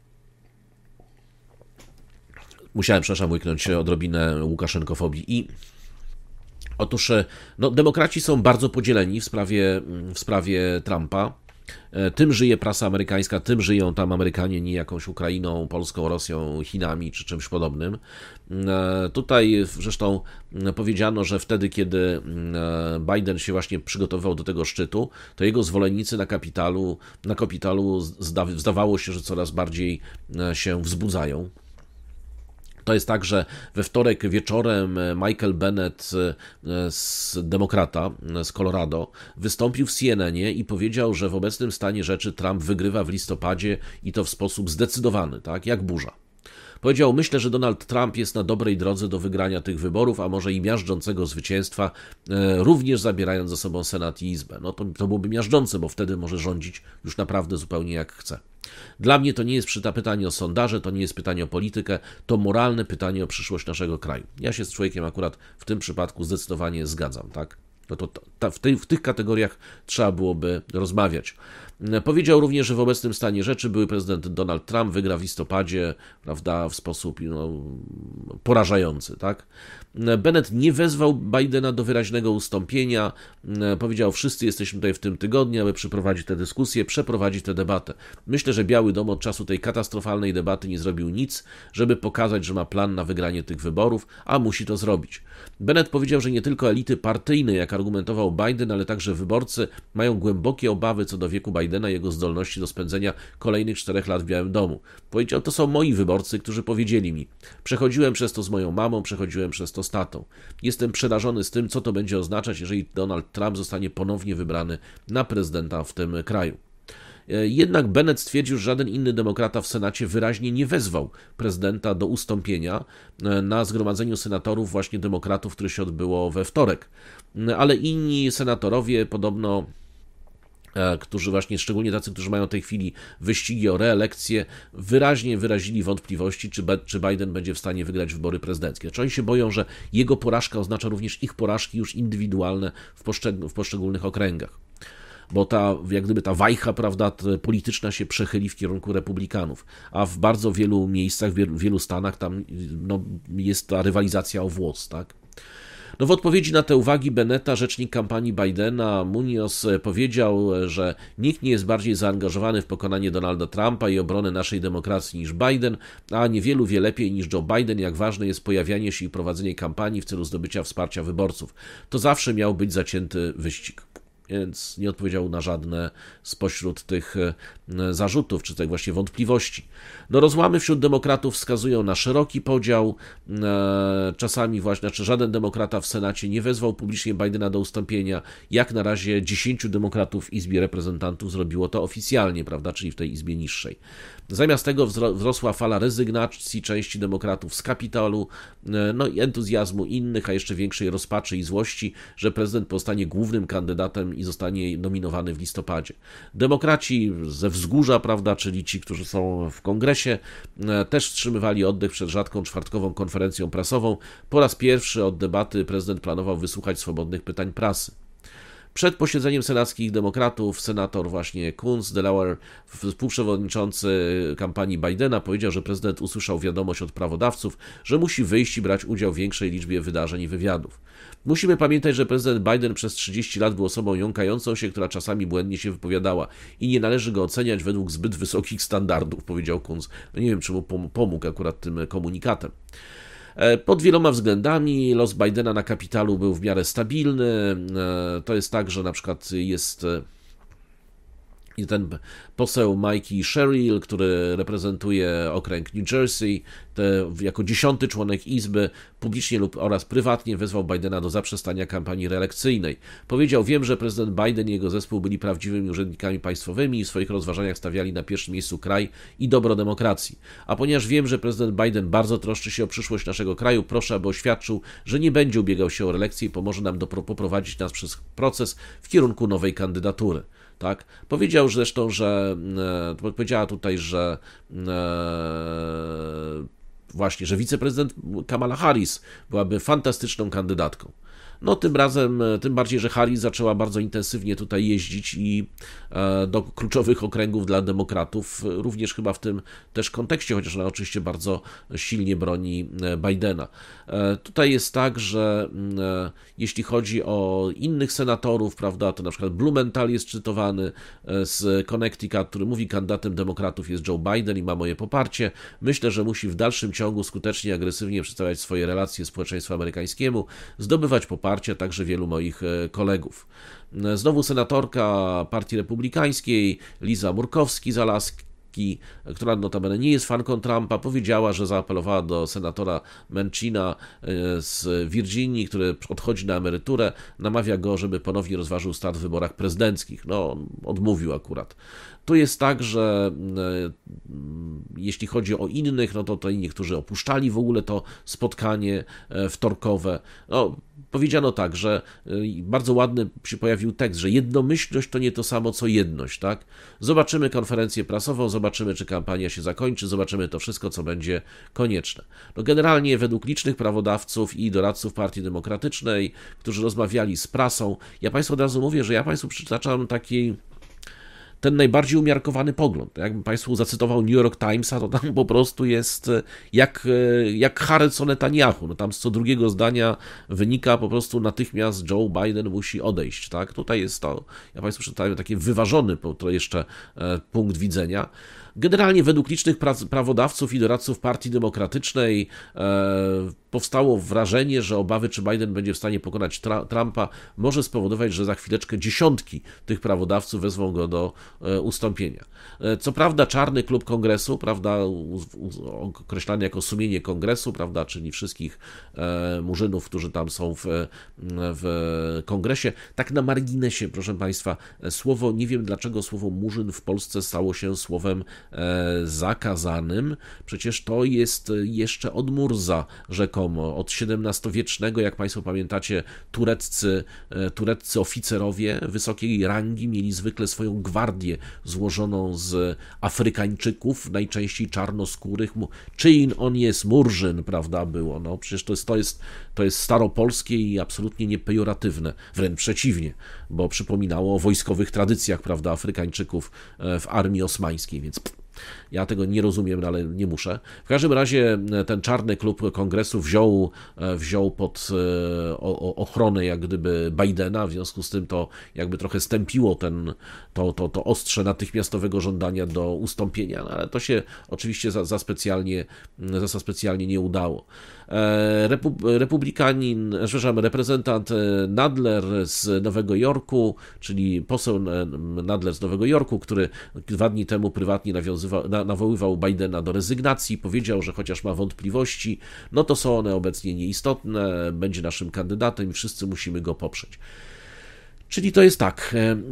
Musiałem, przepraszam, łyknąć odrobinę łukaszenkofobii. I otóż no, demokraci są bardzo podzieleni w sprawie, w sprawie Trumpa. Tym żyje prasa amerykańska, tym żyją tam Amerykanie, nie jakąś Ukrainą, Polską, Rosją, Chinami czy czymś podobnym. Tutaj zresztą powiedziano, że wtedy, kiedy Biden się właśnie przygotowywał do tego szczytu, to jego zwolennicy na kapitalu, na kapitalu zdawało się, że coraz bardziej się wzbudzają. To jest tak, że we wtorek wieczorem Michael Bennet, z demokrata z Colorado, wystąpił w C N N ie i powiedział, że w obecnym stanie rzeczy Trump wygrywa w listopadzie i to w sposób zdecydowany, tak, jak burza. Powiedział: myślę, że Donald Trump jest na dobrej drodze do wygrania tych wyborów, a może i miażdżącego zwycięstwa, również zabierając ze sobą Senat i Izbę. No to, to byłoby miażdżące, bo wtedy może rządzić już naprawdę zupełnie jak chce. Dla mnie to nie jest pytanie o sondaże, to nie jest pytanie o politykę, to moralne pytanie o przyszłość naszego kraju. Ja się z człowiekiem akurat w tym przypadku zdecydowanie zgadzam, tak? No to ta, w, tej, w tych kategoriach trzeba byłoby rozmawiać. Powiedział również, że w obecnym stanie rzeczy były prezydent Donald Trump wygra w listopadzie, prawda, w sposób no, porażający, tak? Bennett nie wezwał Bidena do wyraźnego ustąpienia. Powiedział: wszyscy jesteśmy tutaj w tym tygodniu, aby przeprowadzić tę dyskusję, przeprowadzić tę debatę. Myślę, że Biały Dom od czasu tej katastrofalnej debaty nie zrobił nic, żeby pokazać, że ma plan na wygranie tych wyborów, a musi to zrobić. Bennett powiedział, że nie tylko elity partyjne, jak argumentował Biden, ale także wyborcy mają głębokie obawy co do wieku Bidena i jego zdolności do spędzenia kolejnych czterech lat w Białym Domu. Powiedział: to są moi wyborcy, którzy powiedzieli mi: przechodziłem przez to z moją mamą, przechodziłem przez to z tatą. Jestem przerażony z tym, co to będzie oznaczać, jeżeli Donald Trump zostanie ponownie wybrany na prezydenta w tym kraju. Jednak Bennett stwierdził, że żaden inny demokrata w Senacie wyraźnie nie wezwał prezydenta do ustąpienia na zgromadzeniu senatorów właśnie demokratów, które się odbyło we wtorek. Ale inni senatorowie podobno, którzy właśnie, szczególnie tacy, którzy mają w tej chwili wyścigi o reelekcję, wyraźnie wyrazili wątpliwości, czy, Be- czy Biden będzie w stanie wygrać wybory prezydenckie. Czy oni się boją, że jego porażka oznacza również ich porażki już indywidualne w, poszczeg- w poszczególnych okręgach. Bo ta, jak gdyby ta wajcha, prawda, polityczna się przechyli w kierunku republikanów, a w bardzo wielu miejscach, w wielu, wielu stanach tam no, jest ta rywalizacja o włos, tak? No w odpowiedzi na te uwagi Bennetta rzecznik kampanii Bidena, Munoz, powiedział, że nikt nie jest bardziej zaangażowany w pokonanie Donalda Trumpa i obronę naszej demokracji niż Biden, a niewielu wie lepiej niż Joe Biden, jak ważne jest pojawianie się i prowadzenie kampanii w celu zdobycia wsparcia wyborców. To zawsze miał być zacięty wyścig. Więc nie odpowiedział na żadne spośród tych zarzutów, czy tych właśnie wątpliwości. No rozłamy wśród demokratów wskazują na szeroki podział. Czasami właśnie, znaczy żaden demokrata w Senacie nie wezwał publicznie Bidena do ustąpienia. Jak na razie dziesięciu demokratów w Izbie Reprezentantów zrobiło to oficjalnie, prawda, czyli w tej Izbie niższej. Zamiast tego wzrosła fala rezygnacji części demokratów z Kapitolu, no i entuzjazmu innych, a jeszcze większej rozpaczy i złości, że prezydent pozostanie głównym kandydatem i zostanie nominowany w listopadzie. Demokraci ze wzgórza, prawda, czyli ci, którzy są w kongresie, też wstrzymywali oddech przed rzadką czwartkową konferencją prasową. Po raz pierwszy od debaty prezydent planował wysłuchać swobodnych pytań prasy. Przed posiedzeniem senackich demokratów senator właśnie Coons, Delaware, współprzewodniczący kampanii Bidena, powiedział, że prezydent usłyszał wiadomość od prawodawców, że musi wyjść i brać udział w większej liczbie wydarzeń i wywiadów. Musimy pamiętać, że prezydent Biden przez trzydzieści lat był osobą jąkającą się, która czasami błędnie się wypowiadała i nie należy go oceniać według zbyt wysokich standardów, powiedział Coons. No nie wiem, czy mu pomógł akurat tym komunikatem. Pod wieloma względami los Bidena na Kapitalu był w miarę stabilny. To jest tak, że na przykład jest i ten poseł Mikey Sherrill, który reprezentuje okręg New Jersey, te, jako dziesiąty członek Izby, publicznie lub oraz prywatnie wezwał Bidena do zaprzestania kampanii reelekcyjnej. Powiedział: wiem, że prezydent Biden i jego zespół byli prawdziwymi urzędnikami państwowymi i w swoich rozważaniach stawiali na pierwszym miejscu kraj i dobro demokracji. A ponieważ wiem, że prezydent Biden bardzo troszczy się o przyszłość naszego kraju, proszę, aby oświadczył, że nie będzie ubiegał się o reelekcję i pomoże nam do, poprowadzić nas przez proces w kierunku nowej kandydatury. Tak? Powiedział zresztą, że e, powiedziała tutaj, że e, właśnie, że wiceprezydent Kamala Harris byłaby fantastyczną kandydatką. No tym razem, tym bardziej, że Harris zaczęła bardzo intensywnie tutaj jeździć i do kluczowych okręgów dla demokratów, również chyba w tym też kontekście, chociaż ona oczywiście bardzo silnie broni Bidena. Tutaj jest tak, że jeśli chodzi o innych senatorów, prawda, to na przykład Blumenthal jest cytowany z Connecticut, który mówi, kandydatem demokratów jest Joe Biden i ma moje poparcie. Myślę, że musi w dalszym ciągu skutecznie i agresywnie przedstawiać swoje relacje społeczeństwu amerykańskiemu, zdobywać poparcie także wielu moich kolegów. Znowu senatorka Partii Republikańskiej, Liza Murkowski z Alaski, która notabene nie jest fanką Trumpa, powiedziała, że zaapelowała do senatora Menchina z Virginii, który odchodzi na emeryturę, namawia go, żeby ponownie rozważył start w wyborach prezydenckich. No, odmówił akurat. Tu jest tak, że jeśli chodzi o innych, no to tutaj niektórzy opuszczali w ogóle to spotkanie wtorkowe. No, powiedziano tak, że bardzo ładny się pojawił tekst, że jednomyślność to nie to samo co jedność, tak? Zobaczymy konferencję prasową, zobaczymy, czy kampania się zakończy, zobaczymy to wszystko, co będzie konieczne. No generalnie według licznych prawodawców i doradców Partii Demokratycznej, którzy rozmawiali z prasą, ja Państwu od razu mówię, że ja Państwu przytaczam taki ten najbardziej umiarkowany pogląd. Jakbym Państwu zacytował New York Timesa, to tam po prostu jest jak, jak Harris o Netanyahu. No tam z co drugiego zdania wynika po prostu natychmiast Joe Biden musi odejść. Tak? Tutaj jest to, ja Państwu przytaczam taki wyważony to jeszcze punkt widzenia. Generalnie według licznych prawodawców i doradców Partii Demokratycznej e, powstało wrażenie, że obawy, czy Biden będzie w stanie pokonać tra- Trumpa, może spowodować, że za chwileczkę dziesiątki tych prawodawców wezwą go do e, ustąpienia. E, co prawda czarny klub kongresu, prawda, u, u, określany jako sumienie kongresu, prawda, czyli wszystkich e, murzynów, którzy tam są w, w kongresie, tak na marginesie, proszę Państwa, słowo, nie wiem dlaczego słowo murzyn w Polsce stało się słowem zakazanym. Przecież to jest jeszcze od Murza rzekomo, od siedemnastowiecznego, jak Państwo pamiętacie, tureccy, tureccy oficerowie wysokiej rangi mieli zwykle swoją gwardię złożoną z Afrykańczyków, najczęściej czarnoskórych. Czyj on jest Murzyn, prawda, było. No, przecież to jest, to jest, to jest staropolskie i absolutnie niepejoratywne, wręcz przeciwnie, bo przypominało o wojskowych tradycjach, prawda, Afrykańczyków w armii osmańskiej, więc ja tego nie rozumiem, ale nie muszę. W każdym razie ten czarny klub kongresu wziął, wziął pod ochronę jak gdyby Bidena, w związku z tym to jakby trochę stępiło ten, to, to, to ostrze natychmiastowego żądania do ustąpienia, no ale to się oczywiście za, za, specjalnie, za specjalnie nie udało. Repub, republikanin, przepraszam, reprezentant Nadler z Nowego Jorku, czyli poseł Nadler z Nowego Jorku, który dwa dni temu prywatnie nawiązywał, na, nawoływał Bidena do rezygnacji, powiedział, że chociaż ma wątpliwości, no to są one obecnie nieistotne, będzie naszym kandydatem i wszyscy musimy go poprzeć. Czyli to jest tak.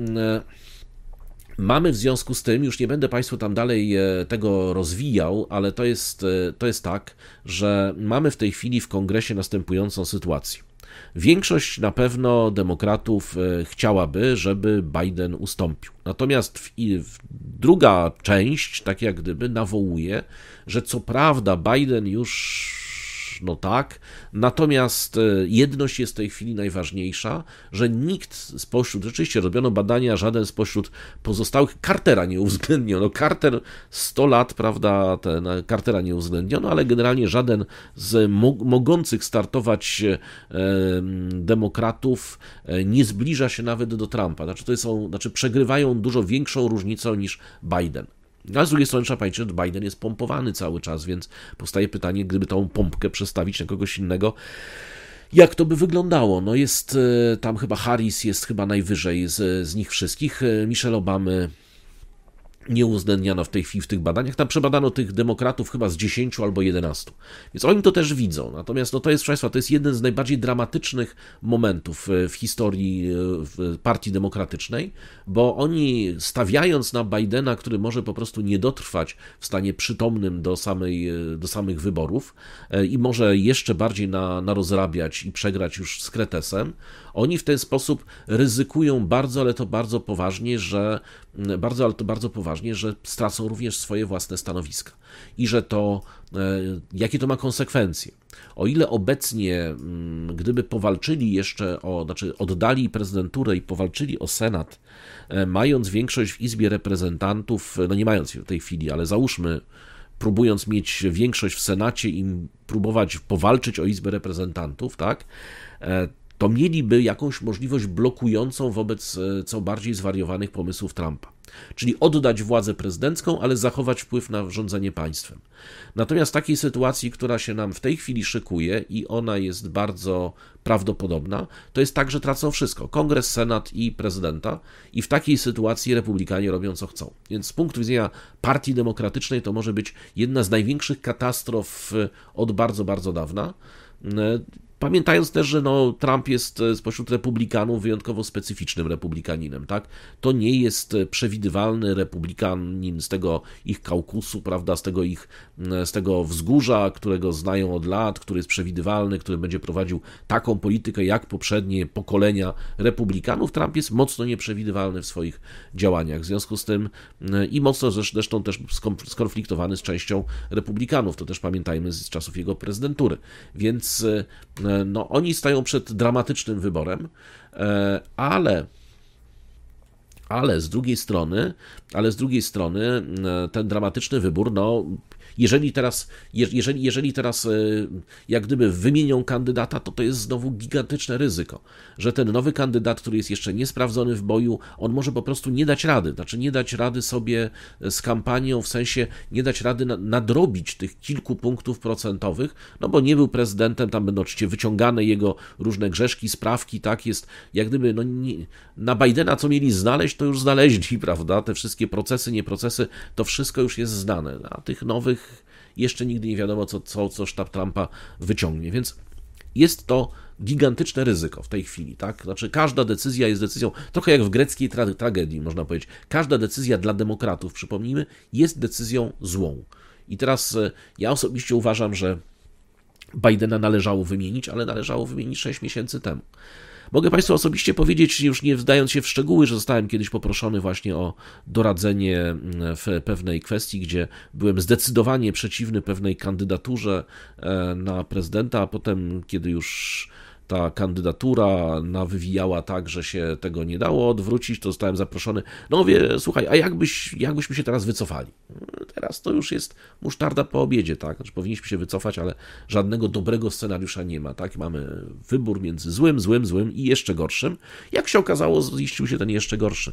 Mamy w związku z tym, już nie będę Państwu tam dalej tego rozwijał, ale to jest, to jest tak, że mamy w tej chwili w kongresie następującą sytuację. Większość na pewno demokratów chciałaby, żeby Biden ustąpił. Natomiast w, w druga część, tak jak gdyby, nawołuje, że co prawda Biden już no tak, natomiast jedność jest w tej chwili najważniejsza, że nikt spośród, rzeczywiście robiono badania, żaden spośród pozostałych, Cartera nie uwzględniono, Carter sto lat, prawda, ten, Cartera nie uwzględniono, ale generalnie żaden z mo- mogących startować e, demokratów e, nie zbliża się nawet do Trumpa, znaczy, to są, znaczy przegrywają dużo większą różnicą niż Biden. Ale z drugiej strony trzeba pamiętać, że Biden jest pompowany cały czas, więc powstaje pytanie, gdyby tą pompkę przestawić na kogoś innego, jak to by wyglądało? No jest tam chyba Harris jest chyba najwyżej z, z nich wszystkich. Michelle Obamy nie uwzględniano w tej chwili w tych badaniach. Tam przebadano tych demokratów chyba z dziesięciu albo jedenastu. Więc oni to też widzą. Natomiast no to jest, proszę Państwa, to jest jeden z najbardziej dramatycznych momentów w historii Partii Demokratycznej, bo oni stawiając na Bidena, który może po prostu nie dotrwać w stanie przytomnym do, samej, do samych wyborów i może jeszcze bardziej na, narozrabiać i przegrać już z kretesem, oni w ten sposób ryzykują bardzo, ale to bardzo poważnie, że bardzo, ale to bardzo poważnie, że stracą również swoje własne stanowiska i że to, jakie to ma konsekwencje. O ile obecnie, gdyby powalczyli jeszcze o, znaczy oddali prezydenturę i powalczyli o Senat, mając większość w Izbie Reprezentantów, no nie mając w tej chwili, ale załóżmy, próbując mieć większość w Senacie i próbować powalczyć o Izbę Reprezentantów, tak, to mieliby jakąś możliwość blokującą wobec co bardziej zwariowanych pomysłów Trumpa. Czyli oddać władzę prezydencką, ale zachować wpływ na rządzenie państwem. Natomiast w takiej sytuacji, która się nam w tej chwili szykuje i ona jest bardzo prawdopodobna, to jest tak, że tracą wszystko. Kongres, Senat i prezydenta i w takiej sytuacji republikanie robią co chcą. Więc z punktu widzenia Partii Demokratycznej to może być jedna z największych katastrof od bardzo, bardzo dawna. Pamiętając też, że no, Trump jest spośród republikanów wyjątkowo specyficznym republikaninem, tak? To nie jest przewidywalny republikanin z tego ich kaukusu, prawda, z tego ich, z tego wzgórza, którego znają od lat, który jest przewidywalny, który będzie prowadził taką politykę jak poprzednie pokolenia republikanów. Trump jest mocno nieprzewidywalny w swoich działaniach, w związku z tym i mocno zresztą też skonfliktowany z częścią republikanów, to też pamiętajmy z czasów jego prezydentury, więc no, oni stają przed dramatycznym wyborem, ale, ale z drugiej strony, ale z drugiej strony ten dramatyczny wybór, no, jeżeli teraz, jeżeli, jeżeli teraz jak gdyby wymienią kandydata, to to jest znowu gigantyczne ryzyko, że ten nowy kandydat, który jest jeszcze niesprawdzony w boju, on może po prostu nie dać rady, znaczy nie dać rady sobie z kampanią, w sensie nie dać rady nadrobić tych kilku punktów procentowych, no bo nie był prezydentem, tam będą oczywiście wyciągane jego różne grzeszki, sprawki, tak, jest jak gdyby, no nie, na Bidena co mieli znaleźć, to już znaleźli, prawda, te wszystkie procesy, nie procesy, to wszystko już jest znane, a tych nowych jeszcze nigdy nie wiadomo, co, co, co sztab Trumpa wyciągnie, więc jest to gigantyczne ryzyko w tej chwili, tak? Znaczy każda decyzja jest decyzją, trochę jak w greckiej tra- tragedii, można powiedzieć. Każda decyzja dla demokratów, przypomnijmy, jest decyzją złą. I teraz ja osobiście uważam, że Bidena należało wymienić, ale należało wymienić sześć miesięcy temu. Mogę Państwu osobiście powiedzieć, już nie wdając się w szczegóły, że zostałem kiedyś poproszony właśnie o doradzenie w pewnej kwestii, gdzie byłem zdecydowanie przeciwny pewnej kandydaturze na prezydenta, a potem, kiedy już ta kandydatura nawywijała tak, że się tego nie dało odwrócić, to zostałem zaproszony. No mówię, słuchaj, a jakbyś, jakbyśmy się teraz wycofali? Teraz to już jest musztarda po obiedzie, tak? Znaczy, powinniśmy się wycofać, ale żadnego dobrego scenariusza nie ma, tak? Mamy wybór między złym, złym, złym i jeszcze gorszym. Jak się okazało, ziścił się ten jeszcze gorszy.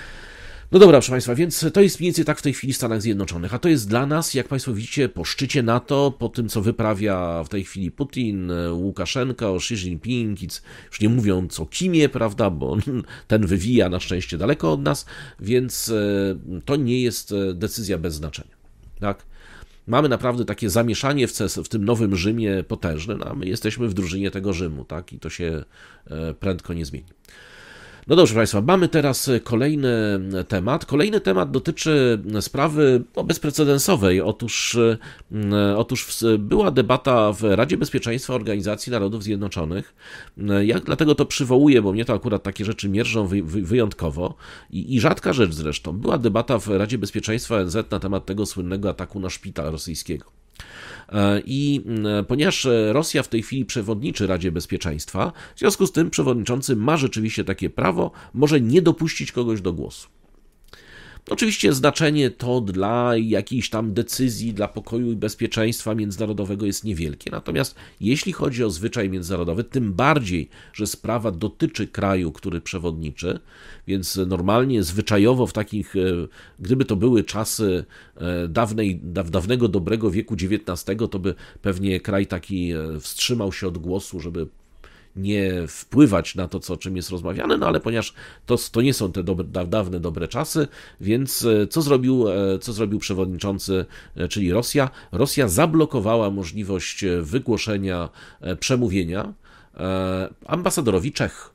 No dobra, proszę Państwa, więc to jest mniej więcej tak w tej chwili w Stanach Zjednoczonych, a to jest dla nas, jak Państwo widzicie, po szczycie NATO, po tym, co wyprawia w tej chwili Putin, Łukaszenka, Xi Jinping, już nie mówiąc o Kimie, prawda, bo ten wywija na szczęście daleko od nas, więc to nie jest decyzja bez znaczenia, tak? Mamy naprawdę takie zamieszanie w, w tym nowym Rzymie potężne, no a my jesteśmy w drużynie tego Rzymu, tak, i to się prędko nie zmieni. No dobrze, Państwa, mamy teraz kolejny temat. Kolejny temat dotyczy sprawy no, bezprecedensowej. Otóż, otóż była debata w Radzie Bezpieczeństwa Organizacji Narodów Zjednoczonych. Ja dlatego to przywołuję, bo mnie to akurat takie rzeczy mierzą wy, wy, wyjątkowo i, i rzadka rzecz zresztą. Była debata w Radzie Bezpieczeństwa O N Z na temat tego słynnego ataku na szpital rosyjskiego. I ponieważ Rosja w tej chwili przewodniczy Radzie Bezpieczeństwa, w związku z tym przewodniczący ma rzeczywiście takie prawo, może nie dopuścić kogoś do głosu. Oczywiście znaczenie to dla jakiejś tam decyzji, dla pokoju i bezpieczeństwa międzynarodowego jest niewielkie. Natomiast jeśli chodzi o zwyczaj międzynarodowy, tym bardziej, że sprawa dotyczy kraju, który przewodniczy, więc normalnie, zwyczajowo w takich, gdyby to były czasy dawnej, dawnego dobrego wieku dziewiętnastego, to by pewnie kraj taki wstrzymał się od głosu, żeby nie wpływać na to, co, o czym jest rozmawiane, no ale ponieważ to, to nie są te dobre, dawne, dobre czasy, więc co zrobił, co zrobił przewodniczący, czyli Rosja? Rosja zablokowała możliwość wygłoszenia przemówienia ambasadorowi Czech.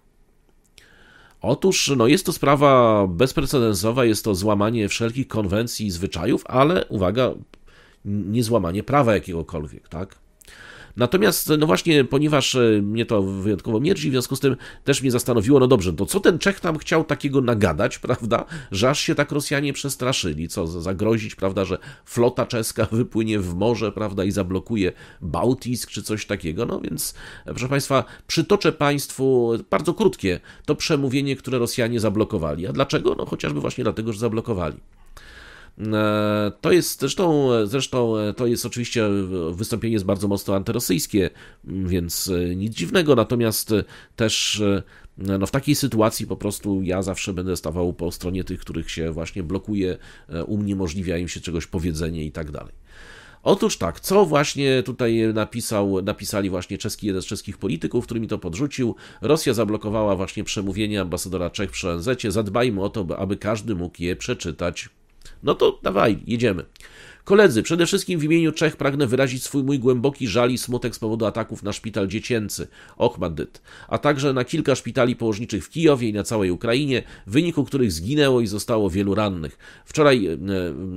Otóż no jest to sprawa bezprecedensowa, jest to złamanie wszelkich konwencji i zwyczajów, ale uwaga, nie złamanie prawa jakiegokolwiek, tak? Natomiast, no właśnie, ponieważ mnie to wyjątkowo mierzi, w związku z tym też mnie zastanowiło, no dobrze, to co ten Czech tam chciał takiego nagadać, prawda, że aż się tak Rosjanie przestraszyli, co zagrozić, prawda, że flota czeska wypłynie w morze, prawda, i zablokuje Bałtysk, czy coś takiego, no więc, proszę Państwa, przytoczę Państwu bardzo krótkie to przemówienie, które Rosjanie zablokowali. A dlaczego? No chociażby właśnie dlatego, że zablokowali. To jest zresztą, zresztą to jest oczywiście, wystąpienie jest bardzo mocno antyrosyjskie, więc nic dziwnego, natomiast też no w takiej sytuacji po prostu ja zawsze będę stawał po stronie tych, których się właśnie blokuje, uniemożliwia im się czegoś powiedzenie i tak dalej. Otóż tak, co właśnie tutaj napisał, napisali właśnie czeski, jeden z czeskich polityków, który mi to podrzucił. Rosja zablokowała właśnie przemówienie ambasadora Czech przy O N Z-cie. Zadbajmy o to, aby każdy mógł je przeczytać. No to dawaj, jedziemy. Koledzy, przede wszystkim w imieniu Czech pragnę wyrazić swój mój głęboki żal i smutek z powodu ataków na szpital dziecięcy Ochmadyt, a także na kilka szpitali położniczych w Kijowie i na całej Ukrainie, w wyniku których zginęło i zostało wielu rannych. Wczoraj e,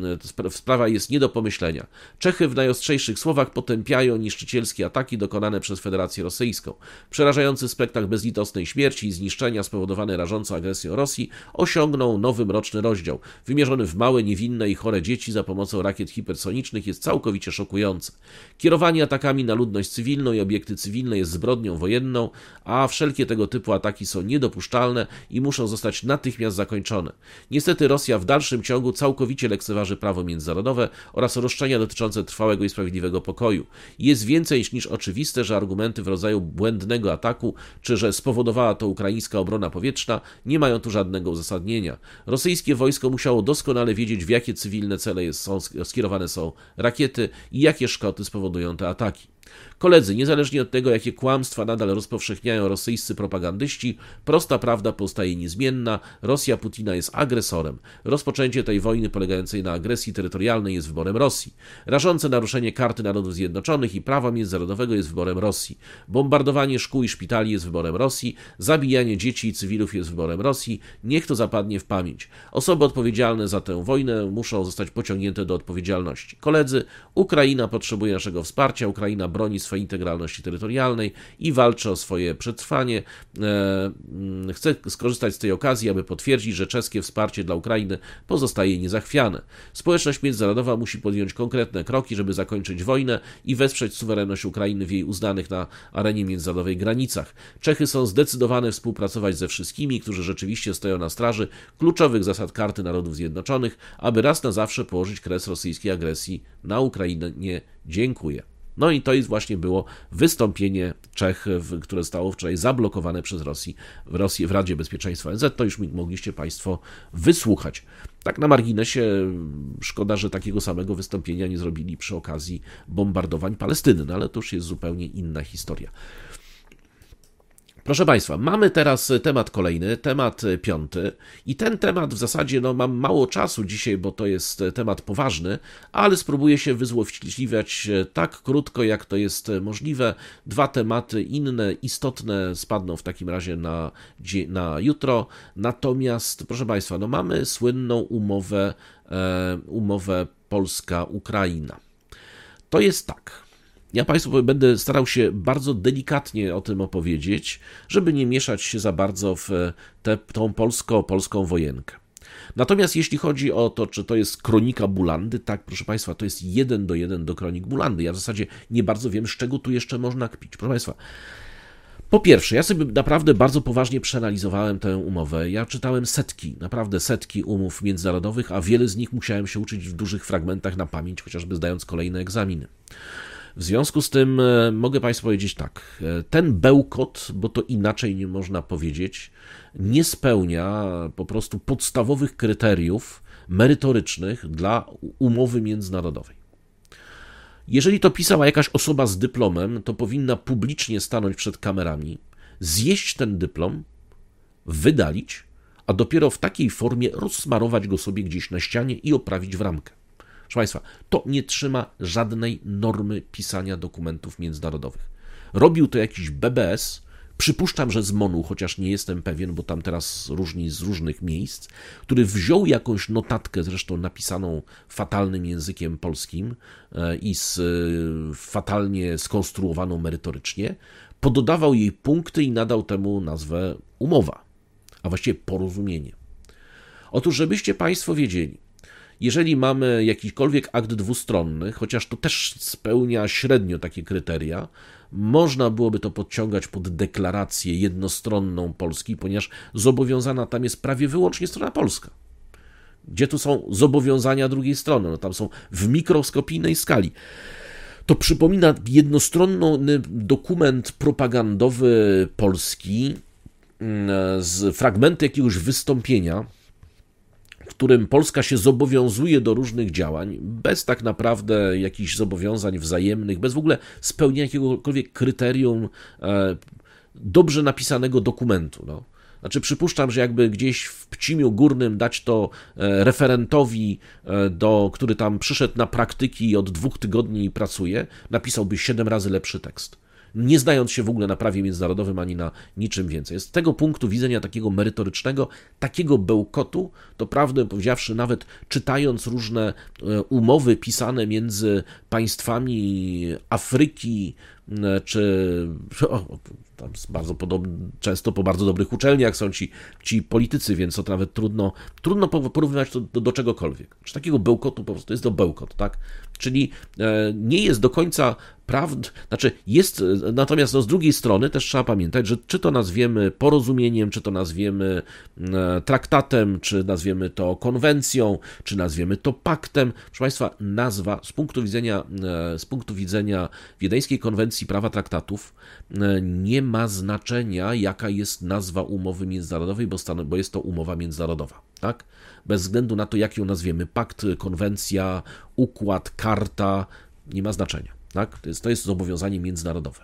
e, sprawa jest nie do pomyślenia. Czechy w najostrzejszych słowach potępiają niszczycielskie ataki dokonane przez Federację Rosyjską. Przerażający spektakl bezlitosnej śmierci i zniszczenia spowodowany rażącą agresją Rosji osiągnął nowy mroczny rozdział, wymierzony w małe, niewinne i chore dzieci za pomocą rakiet hipersonicznych jest całkowicie szokujące. Kierowanie atakami na ludność cywilną i obiekty cywilne jest zbrodnią wojenną, a wszelkie tego typu ataki są niedopuszczalne i muszą zostać natychmiast zakończone. Niestety Rosja w dalszym ciągu całkowicie lekceważy prawo międzynarodowe oraz roszczenia dotyczące trwałego i sprawiedliwego pokoju. Jest więcej niż oczywiste, że argumenty w rodzaju błędnego ataku, czy że spowodowała to ukraińska obrona powietrzna, nie mają tu żadnego uzasadnienia. Rosyjskie wojsko musiało doskonale wiedzieć, w jakie cywilne cele są skierowane są rakiety i jakie szkody spowodują te ataki. Koledzy, niezależnie od tego, jakie kłamstwa nadal rozpowszechniają rosyjscy propagandyści, prosta prawda pozostaje niezmienna. Rosja Putina jest agresorem. Rozpoczęcie tej wojny polegającej na agresji terytorialnej jest wyborem Rosji. Rażące naruszenie Karty Narodów Zjednoczonych i prawa międzynarodowego jest wyborem Rosji. Bombardowanie szkół i szpitali jest wyborem Rosji. Zabijanie dzieci i cywilów jest wyborem Rosji. Niech to zapadnie w pamięć. Osoby odpowiedzialne za tę wojnę muszą zostać pociągnięte do odpowiedzialności. Koledzy, Ukraina potrzebuje naszego wsparcia. Ukraina broni swojej integralności terytorialnej i walczy o swoje przetrwanie. Chcę skorzystać z tej okazji, aby potwierdzić, że czeskie wsparcie dla Ukrainy pozostaje niezachwiane. Społeczność międzynarodowa musi podjąć konkretne kroki, żeby zakończyć wojnę i wesprzeć suwerenność Ukrainy w jej uznanych na arenie międzynarodowej granicach. Czechy są zdecydowane współpracować ze wszystkimi, którzy rzeczywiście stoją na straży kluczowych zasad Karty Narodów Zjednoczonych, aby raz na zawsze położyć kres rosyjskiej agresji na Ukrainę. Dziękuję. No i to jest właśnie było wystąpienie Czech, które zostało wczoraj zablokowane przez Rosję w, Rosji, w Radzie Bezpieczeństwa O N Z. To już mogliście Państwo wysłuchać. Tak na marginesie, szkoda, że takiego samego wystąpienia nie zrobili przy okazji bombardowań Palestyny, no ale to już jest zupełnie inna historia. Proszę Państwa, mamy teraz temat kolejny, temat piąty i ten temat w zasadzie, no mam mało czasu dzisiaj, bo to jest temat poważny, ale spróbuję się wyzłośliwiać tak krótko, jak to jest możliwe. Dwa tematy inne, istotne spadną w takim razie na, na jutro, natomiast proszę Państwa, no mamy słynną umowę, umowę Polska-Ukraina. To jest tak. Ja Państwu będę starał się bardzo delikatnie o tym opowiedzieć, żeby nie mieszać się za bardzo w tę, tą polsko-polską wojenkę. Natomiast jeśli chodzi o to, czy to jest kronika Bulandy, tak, proszę Państwa, to jest jeden do jeden do kronik Bulandy. Ja w zasadzie nie bardzo wiem, z czego tu jeszcze można kpić. Proszę Państwa, po pierwsze, ja sobie naprawdę bardzo poważnie przeanalizowałem tę umowę. Ja czytałem setki, naprawdę setki umów międzynarodowych, a wiele z nich musiałem się uczyć w dużych fragmentach na pamięć, chociażby zdając kolejne egzaminy. W związku z tym mogę Państwu powiedzieć tak, ten bełkot, bo to inaczej nie można powiedzieć, nie spełnia po prostu podstawowych kryteriów merytorycznych dla umowy międzynarodowej. Jeżeli to pisała jakaś osoba z dyplomem, to powinna publicznie stanąć przed kamerami, zjeść ten dyplom, wydalić, a dopiero w takiej formie rozsmarować go sobie gdzieś na ścianie i oprawić w ramkę. Proszę Państwa, to nie trzyma żadnej normy pisania dokumentów międzynarodowych. Robił to jakiś B B S, przypuszczam, że z Monu, chociaż nie jestem pewien, bo tam teraz różni z różnych miejsc, który wziął jakąś notatkę, zresztą napisaną fatalnym językiem polskim i z, fatalnie skonstruowaną merytorycznie, pododawał jej punkty i nadał temu nazwę umowa, a właściwie porozumienie. Otóż, żebyście Państwo wiedzieli, jeżeli mamy jakikolwiek akt dwustronny, chociaż to też spełnia średnio takie kryteria, można byłoby to podciągać pod deklarację jednostronną Polski, ponieważ zobowiązana tam jest prawie wyłącznie strona polska. Gdzie tu są zobowiązania drugiej strony? No tam są w mikroskopijnej skali. To przypomina jednostronny dokument propagandowy Polski z fragmentu jakiegoś wystąpienia, w którym Polska się zobowiązuje do różnych działań, bez tak naprawdę jakichś zobowiązań wzajemnych, bez w ogóle spełnienia jakiegokolwiek kryterium dobrze napisanego dokumentu. No. Znaczy przypuszczam, że jakby gdzieś w Pcimiu Górnym dać to referentowi, do, który tam przyszedł na praktyki i od dwóch tygodni i pracuje, napisałby siedem razy lepszy tekst. Nie znając się w ogóle na prawie międzynarodowym ani na niczym więcej. Z tego punktu widzenia takiego merytorycznego, takiego bełkotu, to prawdę powiedziawszy, nawet czytając różne umowy pisane między państwami Afryki, czy o, tam bardzo podobne, często po bardzo dobrych uczelniach są ci, ci politycy, więc to nawet trudno, trudno porównywać to do, do czegokolwiek. Czy takiego bełkotu po prostu jest to bełkot, tak? Czyli e, nie jest do końca prawd, znaczy jest, natomiast no, z drugiej strony też trzeba pamiętać, że czy to nazwiemy porozumieniem, czy to nazwiemy e, traktatem, czy nazwiemy to konwencją, czy nazwiemy to paktem, proszę Państwa, nazwa z punktu widzenia, e, z punktu widzenia Wiedeńskiej Konwencji Prawa Traktatów e, nie ma znaczenia, jaka jest nazwa umowy międzynarodowej, bo, stan- bo jest to umowa międzynarodowa, tak? Bez względu na to, jak ją nazwiemy, pakt, konwencja, układ, karta, nie ma znaczenia, tak? To jest, to jest zobowiązanie międzynarodowe.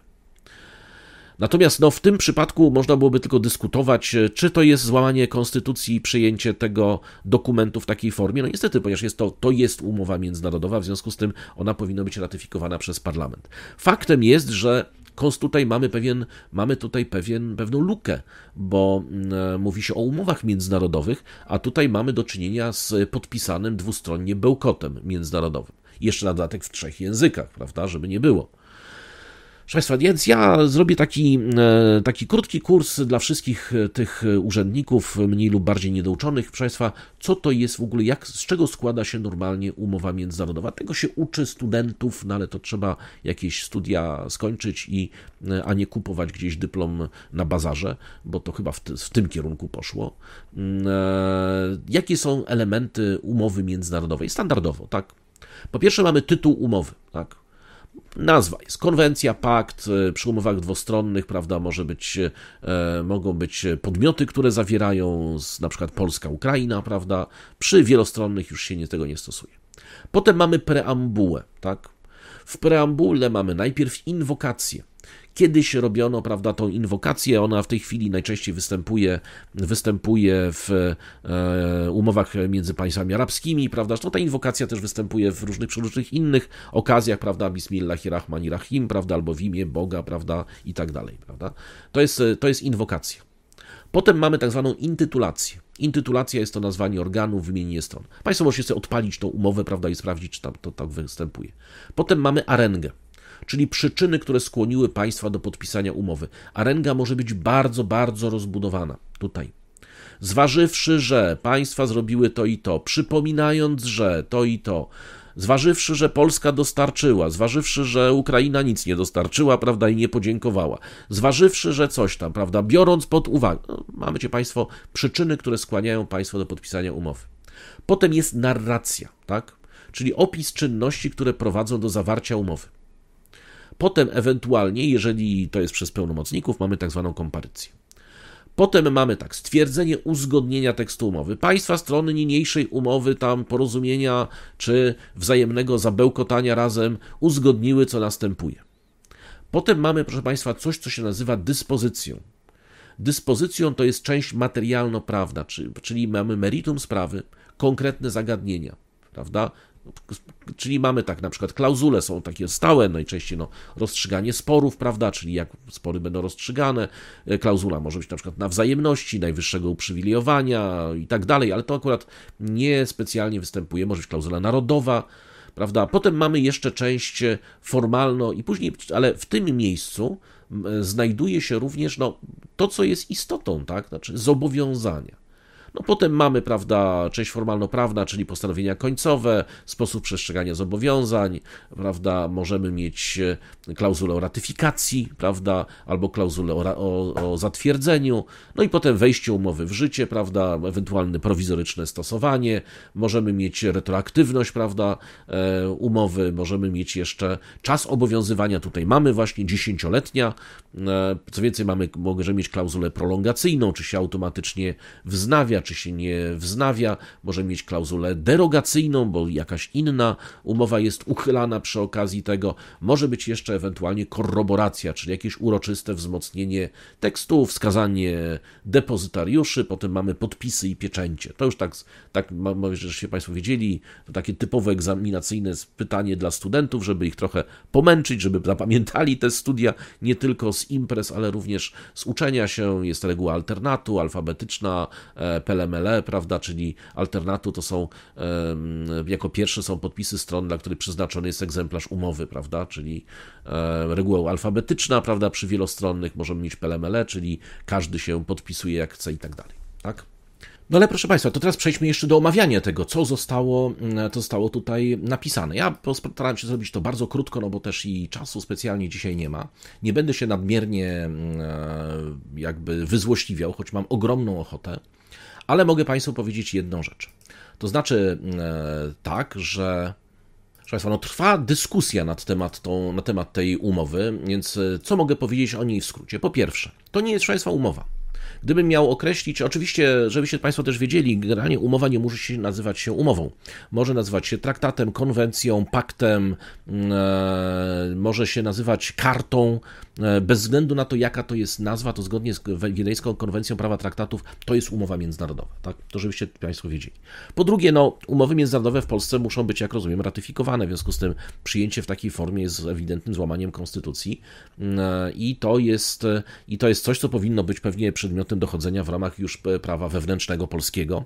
Natomiast no, w tym przypadku można byłoby tylko dyskutować, czy to jest złamanie konstytucji i przyjęcie tego dokumentu w takiej formie. No niestety, ponieważ jest to, to jest umowa międzynarodowa, w związku z tym ona powinna być ratyfikowana przez parlament. Faktem jest, że tutaj mamy, pewien, mamy tutaj pewien, pewną lukę, bo e, mówi się o umowach międzynarodowych, a tutaj mamy do czynienia z podpisanym dwustronnie bełkotem międzynarodowym. Jeszcze na dodatek w trzech językach, prawda, żeby nie było. Proszę Państwa, więc ja zrobię taki, taki krótki kurs dla wszystkich tych urzędników, mniej lub bardziej niedouczonych. Proszę Państwa, co to jest w ogóle, jak, z czego składa się normalnie umowa międzynarodowa. Tego się uczy studentów, no ale to trzeba jakieś studia skończyć, i, a nie kupować gdzieś dyplom na bazarze, bo to chyba w, ty, w tym kierunku poszło. Jakie są elementy umowy międzynarodowej? Standardowo, tak? Po pierwsze mamy tytuł umowy, tak? Nazwa jest konwencja, pakt, przy umowach dwustronnych, prawda, może być, e, mogą być podmioty, które zawierają, z, na przykład Polska, Ukraina, prawda, przy wielostronnych już się nie, tego nie stosuje. Potem mamy preambułę, tak, w preambule mamy najpierw inwokację. Kiedyś robiono, prawda, tą inwokację, ona w tej chwili najczęściej występuje, występuje w e, umowach między państwami arabskimi, prawda, no ta inwokacja też występuje w różnych, przy różnych innych okazjach, prawda, Bismillahirrahmanirrahim, prawda, albo w imię Boga, prawda, i tak dalej, prawda. To jest, to jest inwokacja. Potem mamy tak zwaną intytulację. Intytulacja jest to nazwanie organu, wymienienie stron. Państwo możecie sobie odpalić tą umowę, prawda, i sprawdzić, czy tam to tak występuje. Potem mamy arengę, czyli przyczyny, które skłoniły państwa do podpisania umowy. Arenga może być bardzo, bardzo rozbudowana tutaj. Zważywszy, że państwa zrobiły to i to, przypominając, że to i to, zważywszy, że Polska dostarczyła, zważywszy, że Ukraina nic nie dostarczyła, prawda, i nie podziękowała, zważywszy, że coś tam, prawda, biorąc pod uwagę, no, mamy cię państwo przyczyny, które skłaniają państwo do podpisania umowy. Potem jest narracja, tak, czyli opis czynności, które prowadzą do zawarcia umowy. Potem ewentualnie, jeżeli to jest przez pełnomocników, mamy tak zwaną komparycję. Potem mamy tak, stwierdzenie uzgodnienia tekstu umowy. Państwa strony niniejszej umowy, tam porozumienia czy wzajemnego zabełkotania razem uzgodniły, co następuje. Potem mamy, proszę Państwa, coś, co się nazywa dyspozycją. Dyspozycją to jest część materialno-prawna, czyli mamy meritum sprawy, konkretne zagadnienia. prawda? Czyli mamy tak, na przykład klauzule są takie stałe, najczęściej no, rozstrzyganie sporów, prawda, czyli jak spory będą rozstrzygane, klauzula może być na przykład na wzajemności, najwyższego uprzywilejowania i tak dalej, ale to akurat nie specjalnie występuje, może być klauzula narodowa, prawda, potem mamy jeszcze część formalną i później, ale w tym miejscu znajduje się również no, to, co jest istotą, tak, znaczy zobowiązania. No potem mamy, prawda, część formalno-prawna, czyli postanowienia końcowe, sposób przestrzegania zobowiązań, prawda, możemy mieć klauzulę o ratyfikacji, prawda, albo klauzulę o, o, o zatwierdzeniu, no i potem wejście umowy w życie, prawda, ewentualne prowizoryczne stosowanie, możemy mieć retroaktywność, prawda, e, umowy, możemy mieć jeszcze czas obowiązywania, tutaj mamy właśnie dziesięcioletnia, e, co więcej mamy, możemy mieć klauzulę prolongacyjną, czy się automatycznie wznawia, czy się nie wznawia, może mieć klauzulę derogacyjną, bo jakaś inna umowa jest uchylana przy okazji tego, może być jeszcze ewentualnie korroboracja, czyli jakieś uroczyste wzmocnienie tekstu, wskazanie depozytariuszy, potem mamy podpisy i pieczęcie. To już tak, tak żeście Państwo wiedzieli, to takie typowe egzaminacyjne pytanie dla studentów, żeby ich trochę pomęczyć, żeby zapamiętali te studia, nie tylko z imprez, ale również z uczenia się. Jest reguła alternatu, alfabetyczna, P L M L E, prawda, czyli alternatu to są, jako pierwsze są podpisy stron, dla których przeznaczony jest egzemplarz umowy, prawda, czyli reguła alfabetyczna, prawda, przy wielostronnych możemy mieć P L M L E, czyli każdy się podpisuje jak chce i tak dalej, tak? No ale proszę Państwa, to teraz przejdźmy jeszcze do omawiania tego, co zostało, to zostało tutaj napisane. Ja postaram się zrobić to bardzo krótko, no bo też i czasu specjalnie dzisiaj nie ma. Nie będę się nadmiernie jakby wyzłośliwiał, choć mam ogromną ochotę, ale mogę Państwu powiedzieć jedną rzecz. To znaczy tak, że proszę Państwa, no trwa dyskusja nad temat, tą, na temat tej umowy, więc co mogę powiedzieć o niej w skrócie? Po pierwsze, to nie jest, proszę Państwa, umowa. Gdybym miał określić, oczywiście, żebyście Państwo też wiedzieli, generalnie umowa nie musi się nazywać się umową. Może nazywać się traktatem, konwencją, paktem, e, może się nazywać kartą. E, bez względu na to, jaka to jest nazwa, to zgodnie z Wiedeńską Konwencją Prawa Traktatów, to jest umowa międzynarodowa. Tak? To żebyście Państwo wiedzieli. Po drugie, no, umowy międzynarodowe w Polsce muszą być, jak rozumiem, ratyfikowane. W związku z tym przyjęcie w takiej formie jest ewidentnym złamaniem konstytucji. E, i, to jest, I to jest coś, co powinno być pewnie przedmiotem dochodzenia w ramach już prawa wewnętrznego polskiego.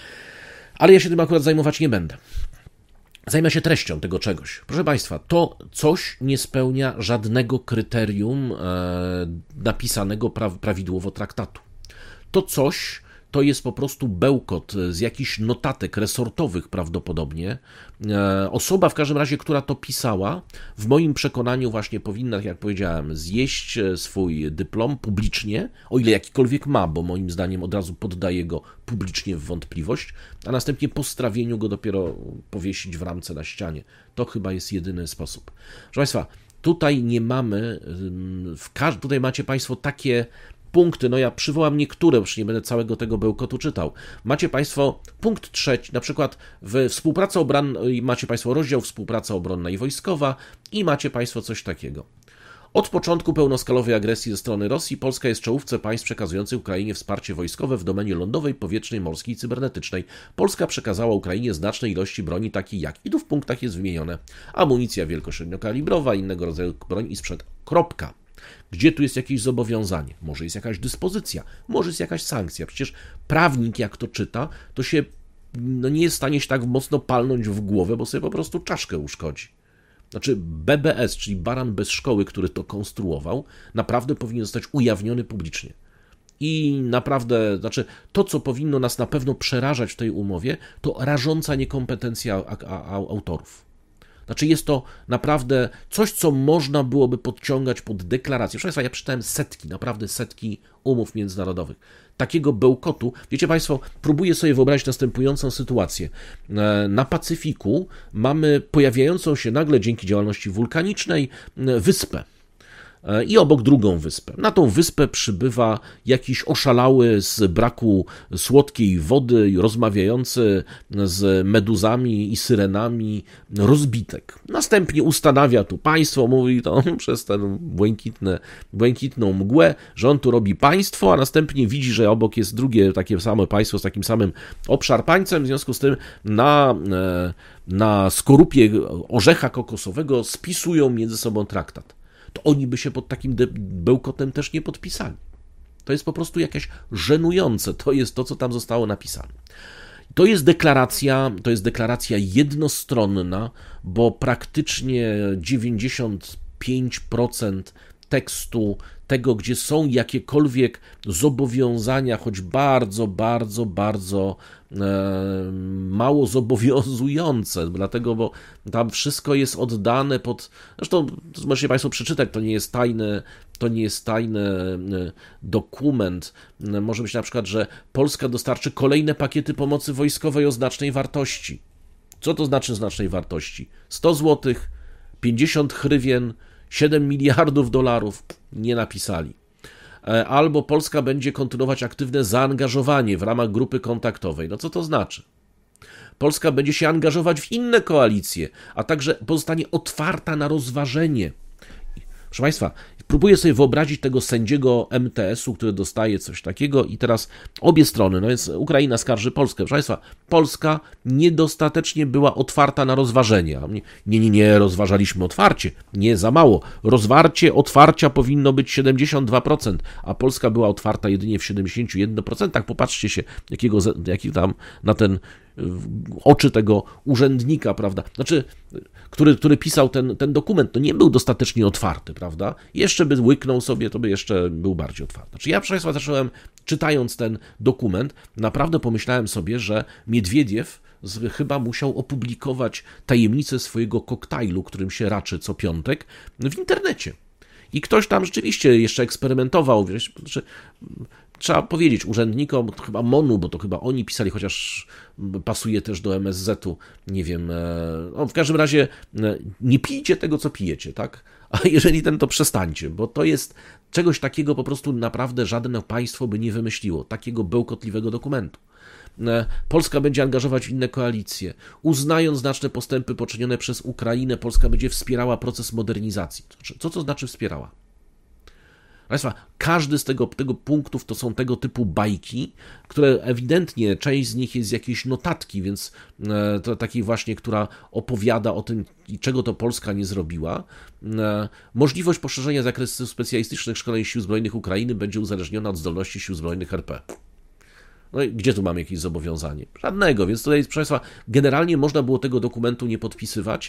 Ale ja się tym akurat zajmować nie będę. Zajmę się treścią tego czegoś. Proszę Państwa, to coś nie spełnia żadnego kryterium e, napisanego pra- prawidłowo traktatu. To coś to jest po prostu bełkot z jakichś notatek resortowych prawdopodobnie. Osoba w każdym razie, która to pisała, w moim przekonaniu właśnie powinna, jak powiedziałem, zjeść swój dyplom publicznie, o ile jakikolwiek ma, bo moim zdaniem od razu poddaje go publicznie w wątpliwość, a następnie po strawieniu go dopiero powiesić w ramce na ścianie. To chyba jest jedyny sposób. Proszę Państwa, tutaj nie mamy, w każ- tutaj macie Państwo takie punkty, no ja przywołam niektóre, już nie będę całego tego bełkotu czytał. Macie Państwo punkt trzeci, na przykład w współpraca obronna, macie Państwo rozdział współpraca obronna i wojskowa i macie Państwo coś takiego. Od początku pełnoskalowej agresji ze strony Rosji Polska jest w czołówce państw przekazujących Ukrainie wsparcie wojskowe w domenie lądowej, powietrznej, morskiej i cybernetycznej. Polska przekazała Ukrainie znaczne ilości broni takiej jak, i tu w punktach jest wymienione, amunicja wielkośredniokalibrowa, innego rodzaju broń i sprzęt. Kropka. Gdzie tu jest jakieś zobowiązanie? Może jest jakaś dyspozycja, może jest jakaś sankcja. Przecież prawnik, jak to czyta, to się no, nie jest w stanie się tak mocno palnąć w głowę, bo sobie po prostu czaszkę uszkodzi. Znaczy B B S, czyli baran bez szkoły, który to konstruował, naprawdę powinien zostać ujawniony publicznie. I naprawdę, znaczy to, co powinno nas na pewno przerażać w tej umowie, to rażąca niekompetencja autorów. Znaczy jest to naprawdę coś, co można byłoby podciągać pod deklarację. Proszę Państwa, ja przeczytałem setki, naprawdę setki umów międzynarodowych. Takiego bełkotu, wiecie Państwo, próbuję sobie wyobrazić następującą sytuację. Na Pacyfiku mamy pojawiającą się nagle dzięki działalności wulkanicznej wyspę. i obok drugą wyspę. Na tą wyspę przybywa jakiś oszalały z braku słodkiej wody, rozmawiający z meduzami i syrenami rozbitek. Następnie ustanawia tu państwo, mówi to przez tę błękitne, błękitną mgłę, że on tu robi państwo, a następnie widzi, że obok jest drugie takie samo państwo z takim samym obszarpańcem, w związku z tym na, na skorupie orzecha kokosowego spisują między sobą traktat. To oni by się pod takim bełkotem też nie podpisali. To jest po prostu jakieś żenujące, to jest to, co tam zostało napisane. To jest deklaracja, to jest deklaracja jednostronna, bo praktycznie dziewięćdziesiąt pięć procent tekstu tego, gdzie są jakiekolwiek zobowiązania, choć bardzo, bardzo, bardzo e, mało zobowiązujące, dlatego, bo tam wszystko jest oddane pod, zresztą możecie Państwo przeczytać, to nie jest tajne, to nie jest tajny dokument. Może być na przykład, że Polska dostarczy kolejne pakiety pomocy wojskowej o znacznej wartości. Co to znaczy znacznej wartości? sto złotych, pięćdziesiąt hrywien, siedem miliardów dolarów nie napisali. Albo Polska będzie kontynuować aktywne zaangażowanie w ramach grupy kontaktowej. No co to znaczy? Polska będzie się angażować w inne koalicje, a także pozostanie otwarta na rozważenie. Proszę Państwa, próbuję sobie wyobrazić tego sędziego M T S-u, który dostaje coś takiego i teraz obie strony, no więc Ukraina skarży Polskę. Proszę Państwa, Polska niedostatecznie była otwarta na rozważenie. Nie, nie, nie, rozważaliśmy otwarcie. Nie, za mało. Rozwarcie otwarcia powinno być siedemdziesiąt dwa procent, a Polska była otwarta jedynie w siedemdziesiąt jeden procent. Popatrzcie się, jakiego, jaki tam na ten oczy tego urzędnika, prawda, znaczy, który, który pisał ten, ten dokument, to nie był dostatecznie otwarty, prawda, jeszcze by łyknął sobie, to by jeszcze był bardziej otwarty. Znaczy ja, proszę Państwa, zacząłem, czytając ten dokument, naprawdę pomyślałem sobie, że Miedwiediew chyba musiał opublikować tajemnicę swojego koktajlu, którym się raczy co piątek, w internecie. I ktoś tam rzeczywiście jeszcze eksperymentował, znaczy, trzeba powiedzieć urzędnikom, chyba MONU, bo to chyba oni pisali, chociaż pasuje też do M S Z-u, nie wiem, no w każdym razie nie pijcie tego, co pijecie, tak? A jeżeli ten, to przestańcie, bo to jest czegoś takiego po prostu naprawdę żadne państwo by nie wymyśliło, takiego bełkotliwego dokumentu. Polska będzie angażować w inne koalicje. Uznając znaczne postępy poczynione przez Ukrainę, Polska będzie wspierała proces modernizacji. Co to znaczy wspierała? Państwa, każdy z tego, tego punktów to są tego typu bajki, które ewidentnie, część z nich jest z jakiejś notatki, więc to takiej właśnie, która opowiada o tym, czego to Polska nie zrobiła. Możliwość poszerzenia zakresu specjalistycznych szkoleń Sił Zbrojnych Ukrainy będzie uzależniona od zdolności Sił Zbrojnych R P. No i gdzie tu mamy jakieś zobowiązanie? Żadnego, więc tutaj, proszę Państwa, generalnie można było tego dokumentu nie podpisywać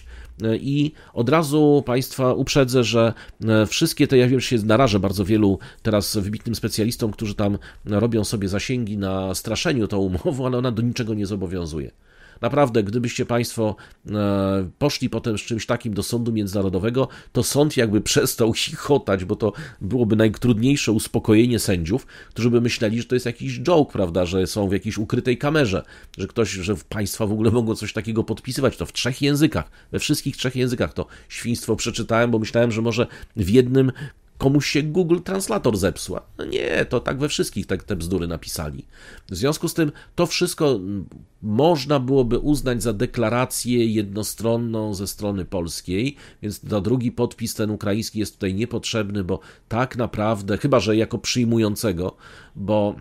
i od razu Państwa uprzedzę, że wszystkie te, ja wiem, że się narażę bardzo wielu teraz wybitnym specjalistom, którzy tam robią sobie zasięgi na straszeniu tą umową, ale ona do niczego nie zobowiązuje. Naprawdę, gdybyście Państwo poszli potem z czymś takim do sądu międzynarodowego, to sąd jakby przestał chichotać, bo to byłoby najtrudniejsze uspokojenie sędziów, którzy by myśleli, że to jest jakiś joke, prawda, że są w jakiejś ukrytej kamerze, że ktoś, że państwa w ogóle mogą coś takiego podpisywać, to w trzech językach, we wszystkich trzech językach. To świństwo przeczytałem, bo myślałem, że może w jednym komuś się Google Translator zepsuła. No nie, to tak we wszystkich te, te bzdury napisali. W związku z tym to wszystko można byłoby uznać za deklarację jednostronną ze strony polskiej, więc na drugi podpis ten ukraiński jest tutaj niepotrzebny, bo tak naprawdę, chyba że jako przyjmującego, bo,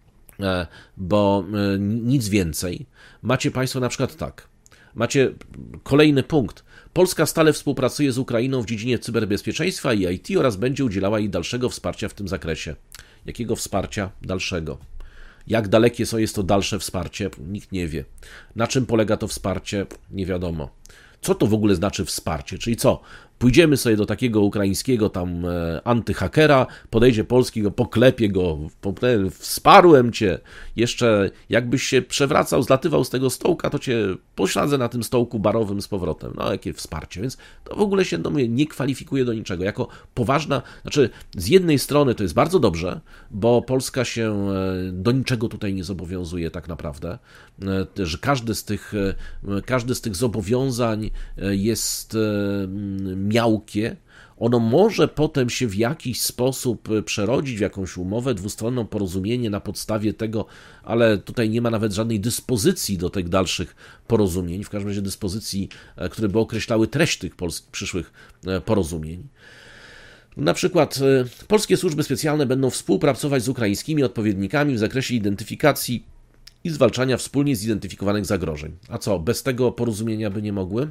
bo nic więcej. Macie Państwo na przykład tak, macie kolejny punkt. Polska stale współpracuje z Ukrainą w dziedzinie cyberbezpieczeństwa i I T oraz będzie udzielała jej dalszego wsparcia w tym zakresie. Jakiego wsparcia dalszego? Jak dalekie jest to dalsze wsparcie? Nikt nie wie. Na czym polega to wsparcie? Nie wiadomo. Co to w ogóle znaczy wsparcie? Czyli co? Pójdziemy sobie do takiego ukraińskiego tam antyhakera, podejdzie polski, go poklepie go, wsparłem cię, jeszcze jakbyś się przewracał, zlatywał z tego stołka, to cię pośladzę na tym stołku barowym z powrotem. No, jakie wsparcie, więc to w ogóle się do mnie nie kwalifikuje do niczego. Jako poważna, znaczy z jednej strony to jest bardzo dobrze, bo Polska się do niczego tutaj nie zobowiązuje tak naprawdę, że każdy z tych, każdy z tych zobowiązań jest miałkie, Ono może potem się w jakiś sposób przerodzić w jakąś umowę, dwustronną porozumienie na podstawie tego, ale tutaj nie ma nawet żadnej dyspozycji do tych dalszych porozumień, w każdym razie dyspozycji, które by określały treść tych polskich, przyszłych porozumień. Na przykład polskie służby specjalne będą współpracować z ukraińskimi odpowiednikami w zakresie identyfikacji i zwalczania wspólnie zidentyfikowanych zagrożeń. A co, bez tego porozumienia by nie mogły?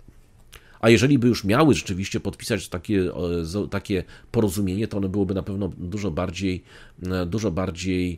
A jeżeli by już miały rzeczywiście podpisać takie, takie porozumienie, to ono byłoby na pewno dużo bardziej, dużo bardziej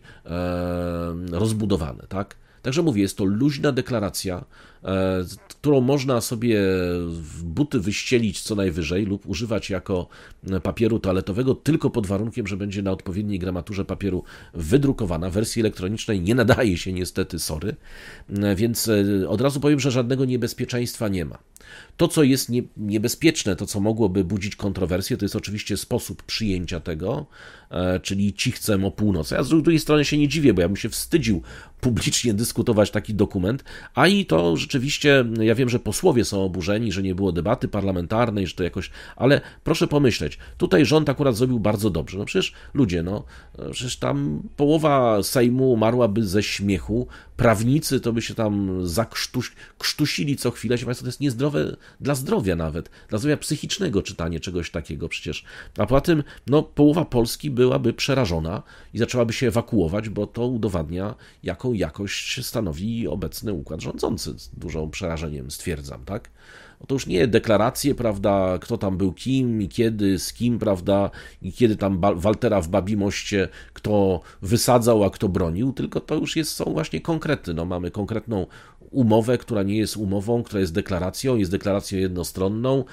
e, rozbudowane, tak? Także mówię, jest to luźna deklaracja, e, którą można sobie w buty wyścielić co najwyżej lub używać jako papieru toaletowego tylko pod warunkiem, że będzie na odpowiedniej gramaturze papieru wydrukowana. W wersji elektronicznej nie nadaje się niestety, sorry, e, więc e, od razu powiem, że żadnego niebezpieczeństwa nie ma. To, co jest nie, niebezpieczne, to, co mogłoby budzić kontrowersje, to jest oczywiście sposób przyjęcia tego, e, czyli ci chcemy o północy. Ja z drugiej strony się nie dziwię, bo ja bym się wstydził publicznie dyskutować taki dokument, a i to rzeczywiście, ja wiem, że posłowie są oburzeni, że nie było debaty parlamentarnej, że to jakoś, ale proszę pomyśleć, tutaj rząd akurat zrobił bardzo dobrze. No przecież ludzie, no, przecież tam połowa Sejmu umarłaby ze śmiechu, prawnicy to by się tam zakrztusili co chwilę, się Państwo, to jest niezdrowe dla zdrowia nawet, dla zdrowia psychicznego czytanie czegoś takiego przecież. A poza tym, no, połowa Polski byłaby przerażona i zaczęłaby się ewakuować, bo to udowadnia, jaką jakość stanowi obecny układ rządzący. Z dużym przerażeniem stwierdzam, tak? To już nie deklaracje, prawda, kto tam był kim i kiedy, z kim, prawda, i kiedy tam Waltera w Babimoście, kto wysadzał, a kto bronił, tylko to już jest, są właśnie konkrety. No, mamy konkretną umowę, która nie jest umową, która jest deklaracją, jest deklaracją jednostronną,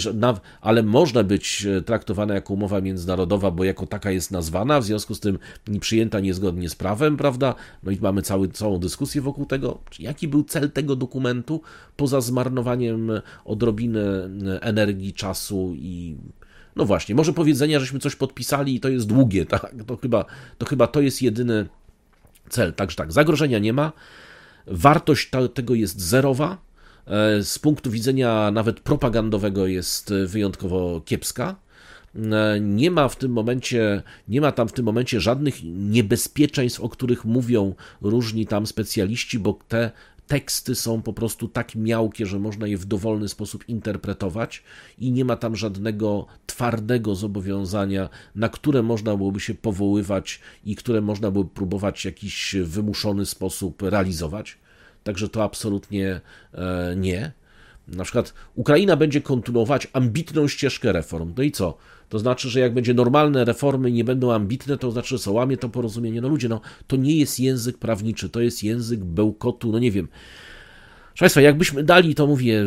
ale można być traktowana jako umowa międzynarodowa, bo jako taka jest nazwana, w związku z tym przyjęta niezgodnie z prawem, prawda? No i mamy cały, całą dyskusję wokół tego, jaki był cel tego dokumentu, poza zmarnowaniem odrobiny energii, czasu i no właśnie, może powiedzenia, żeśmy coś podpisali i to jest długie, tak? To chyba to, chyba to jest jedyny cel. Także tak, zagrożenia nie ma. Wartość tego jest zerowa, z punktu widzenia nawet propagandowego jest wyjątkowo kiepska. Nie ma w tym momencie, nie ma tam w tym momencie żadnych niebezpieczeństw, o których mówią różni tam specjaliści, bo te teksty są po prostu tak miałkie, że można je w dowolny sposób interpretować i nie ma tam żadnego twardego zobowiązania, na które można byłoby się powoływać i które można byłoby próbować w jakiś wymuszony sposób realizować. Także to absolutnie nie. Na przykład Ukraina będzie kontynuować ambitną ścieżkę reform. No i co? To znaczy, że jak będzie normalne reformy i nie będą ambitne, to znaczy, że co, łamie to porozumienie. No ludzie, no to nie jest język prawniczy, to jest język bełkotu, no nie wiem. Proszę Państwa, jakbyśmy dali, to mówię,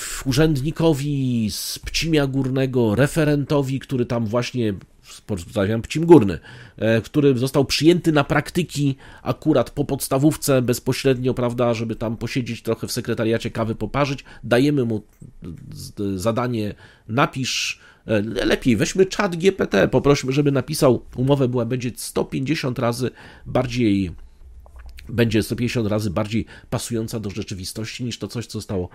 urzędnikowi z Pcimia Górnego, referentowi, który tam właśnie, pozdrawiam Pcim Górny, który został przyjęty na praktyki akurat po podstawówce bezpośrednio, prawda, żeby tam posiedzieć trochę w sekretariacie, kawy poparzyć, dajemy mu zadanie, napisz, lepiej weźmy czat G P T, poprośmy, żeby napisał, umowę była, będzie sto pięćdziesiąt razy bardziej, będzie sto pięćdziesiąt razy bardziej pasująca do rzeczywistości niż to coś, co zostało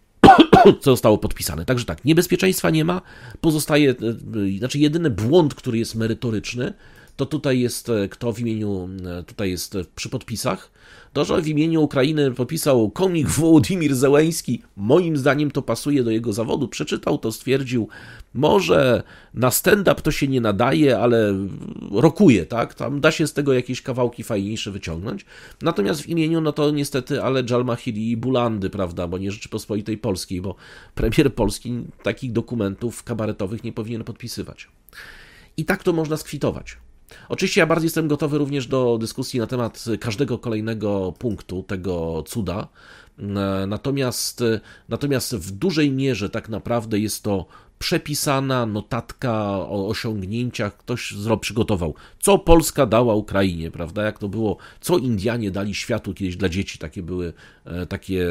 co zostało podpisane. Także tak, niebezpieczeństwa nie ma, pozostaje, znaczy jedyny błąd, który jest merytoryczny, to tutaj jest, kto w imieniu, tutaj jest przy podpisach, to, że w imieniu Ukrainy podpisał komik Wołodymyr Zełenski, moim zdaniem to pasuje do jego zawodu, przeczytał to, stwierdził, może na stand-up to się nie nadaje, ale rokuje, tak, tam da się z tego jakieś kawałki fajniejsze wyciągnąć, natomiast w imieniu, no to niestety, ale Dżalmahiri i Bulandy, prawda, bo nie Rzeczypospolitej Polskiej, bo premier Polski takich dokumentów kabaretowych nie powinien podpisywać. I tak to można skwitować. Oczywiście ja bardzo jestem gotowy również do dyskusji na temat każdego kolejnego punktu tego cuda, natomiast, natomiast w dużej mierze tak naprawdę jest to przepisana notatka o osiągnięciach, ktoś przygotował, co Polska dała Ukrainie, prawda, jak to było, co Indianie dali światu kiedyś dla dzieci, takie były takie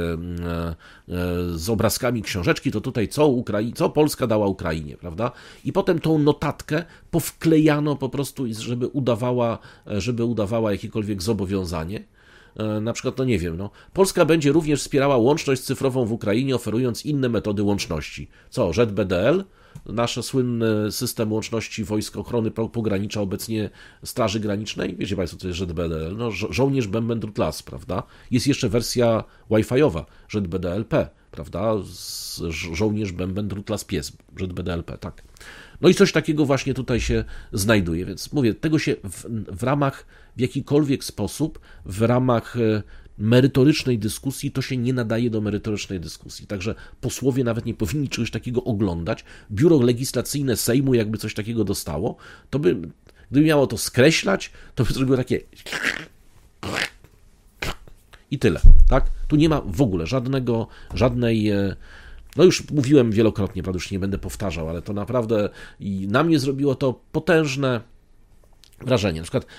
z obrazkami książeczki, to tutaj co, Ukrai- co Polska dała Ukrainie, prawda, i potem tą notatkę powklejano po prostu, żeby udawała, żeby udawała jakiekolwiek zobowiązanie. Na przykład, no nie wiem, no, Polska będzie również wspierała łączność cyfrową w Ukrainie, oferując inne metody łączności. Co, Jet B D L? nasz słynny system łączności Wojsk Ochrony Pogranicza, obecnie Straży Granicznej. Wiecie Państwo, co jest Z B D L? No, żo- żołnierz bęben drut las, prawda? Jest jeszcze wersja Wi-Fi'owa, Z B D L P, prawda? Z żo- żołnierz bęben drut las pies, Z B D L P, tak. No i coś takiego właśnie tutaj się znajduje, więc mówię, tego się w, w ramach, w jakikolwiek sposób, w ramach merytorycznej dyskusji, to się nie nadaje do merytorycznej dyskusji. Także posłowie nawet nie powinni czegoś takiego oglądać. Biuro Legislacyjne Sejmu, jakby coś takiego dostało, to by, gdyby miało to skreślać, to by zrobiło takie i tyle, tak? Tu nie ma w ogóle żadnego, żadnej, no już mówiłem wielokrotnie, prawda, już nie będę powtarzał, ale to naprawdę i na mnie zrobiło to potężne wrażenie. Na przykład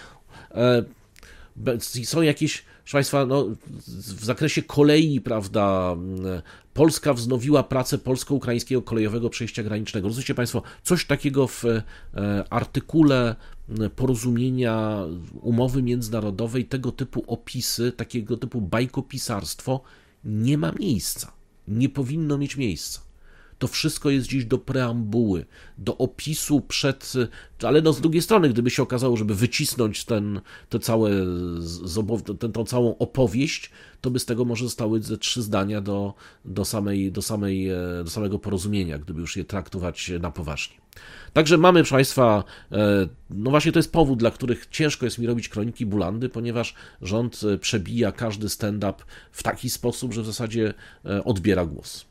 e, są jakieś, proszę Państwa, no, w zakresie kolei, prawda, Polska wznowiła pracę polsko-ukraińskiego kolejowego przejścia granicznego. Rozumiecie Państwo, coś takiego w artykule porozumienia, umowy międzynarodowej, tego typu opisy, takiego typu bajkopisarstwo nie ma miejsca. Nie powinno mieć miejsca. To wszystko jest gdzieś do preambuły, do opisu przed... Ale no z drugiej strony, gdyby się okazało, żeby wycisnąć ten, te całe, ten, tą całą opowieść, to by z tego może zostały ze trzy zdania do, do, samej, do, samej, do samego porozumienia, gdyby już je traktować na poważnie. Także mamy, proszę Państwa, no właśnie to jest powód, dla których ciężko jest mi robić kroniki Bulandy, ponieważ rząd przebija każdy stand-up w taki sposób, że w zasadzie odbiera głos.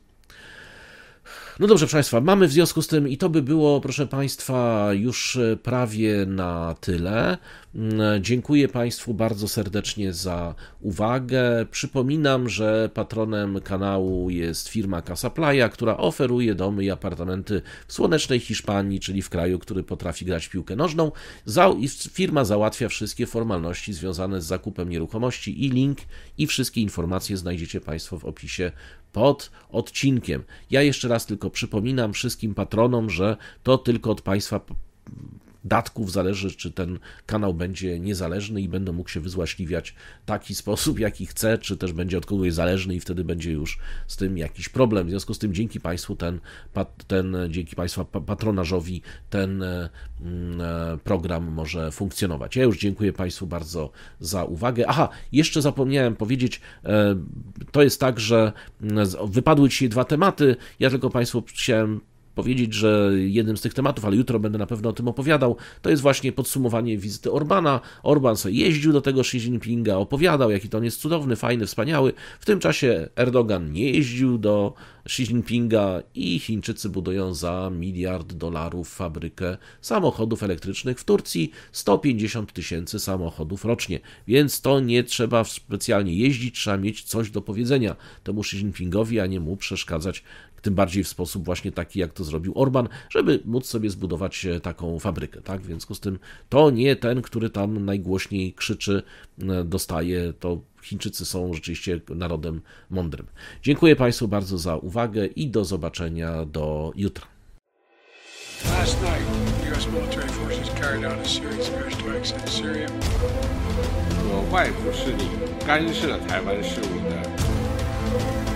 No dobrze, proszę Państwa, mamy w związku z tym, i to by było, proszę Państwa, już prawie na tyle. Dziękuję Państwu bardzo serdecznie za uwagę. Przypominam, że patronem kanału jest firma Casa Playa, która oferuje domy i apartamenty w słonecznej Hiszpanii, czyli w kraju, który potrafi grać w piłkę nożną. Firma załatwia wszystkie formalności związane z zakupem nieruchomości i link i wszystkie informacje znajdziecie Państwo w opisie pod odcinkiem. Ja jeszcze raz tylko przypominam wszystkim patronom, że to tylko od Państwa datków zależy, czy ten kanał będzie niezależny i będę mógł się wyzłaśliwiać w taki sposób, jaki chcę, czy też będzie od kogoś zależny i wtedy będzie już z tym jakiś problem. W związku z tym dzięki Państwu ten, ten dzięki Państwa patronażowi ten program może funkcjonować. Ja już dziękuję Państwu bardzo za uwagę. Aha, jeszcze zapomniałem powiedzieć, to jest tak, że wypadły dzisiaj dwa tematy, ja tylko Państwu chciałem powiedzieć, że jednym z tych tematów, ale jutro będę na pewno o tym opowiadał, to jest właśnie podsumowanie wizyty Orbana. Orban sobie jeździł do tego Xi Jinpinga, opowiadał, jaki to on jest cudowny, fajny, wspaniały. W tym czasie Erdogan nie jeździł do Xi Jinpinga i Chińczycy budują za miliard dolarów fabrykę samochodów elektrycznych w Turcji, sto pięćdziesiąt tysięcy samochodów rocznie, więc to nie trzeba specjalnie jeździć, trzeba mieć coś do powiedzenia temu Xi Jinpingowi, a nie mu przeszkadzać, tym bardziej w sposób właśnie taki, jak to zrobił Orban, żeby móc sobie zbudować taką fabrykę, tak? W związku z tym to nie ten, który tam najgłośniej krzyczy, dostaje, to Chińczycy są rzeczywiście narodem mądrym. Dziękuję Państwu bardzo za uwagę i do zobaczenia do jutra. Last night, U S military forces carried out a series of airstrikes in Syria. 我外部势力干涉台湾事务的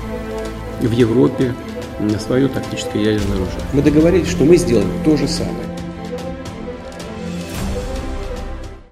в Европе на свое тактическое ядерное оружие. Мы договорились, что мы сделаем то же самое.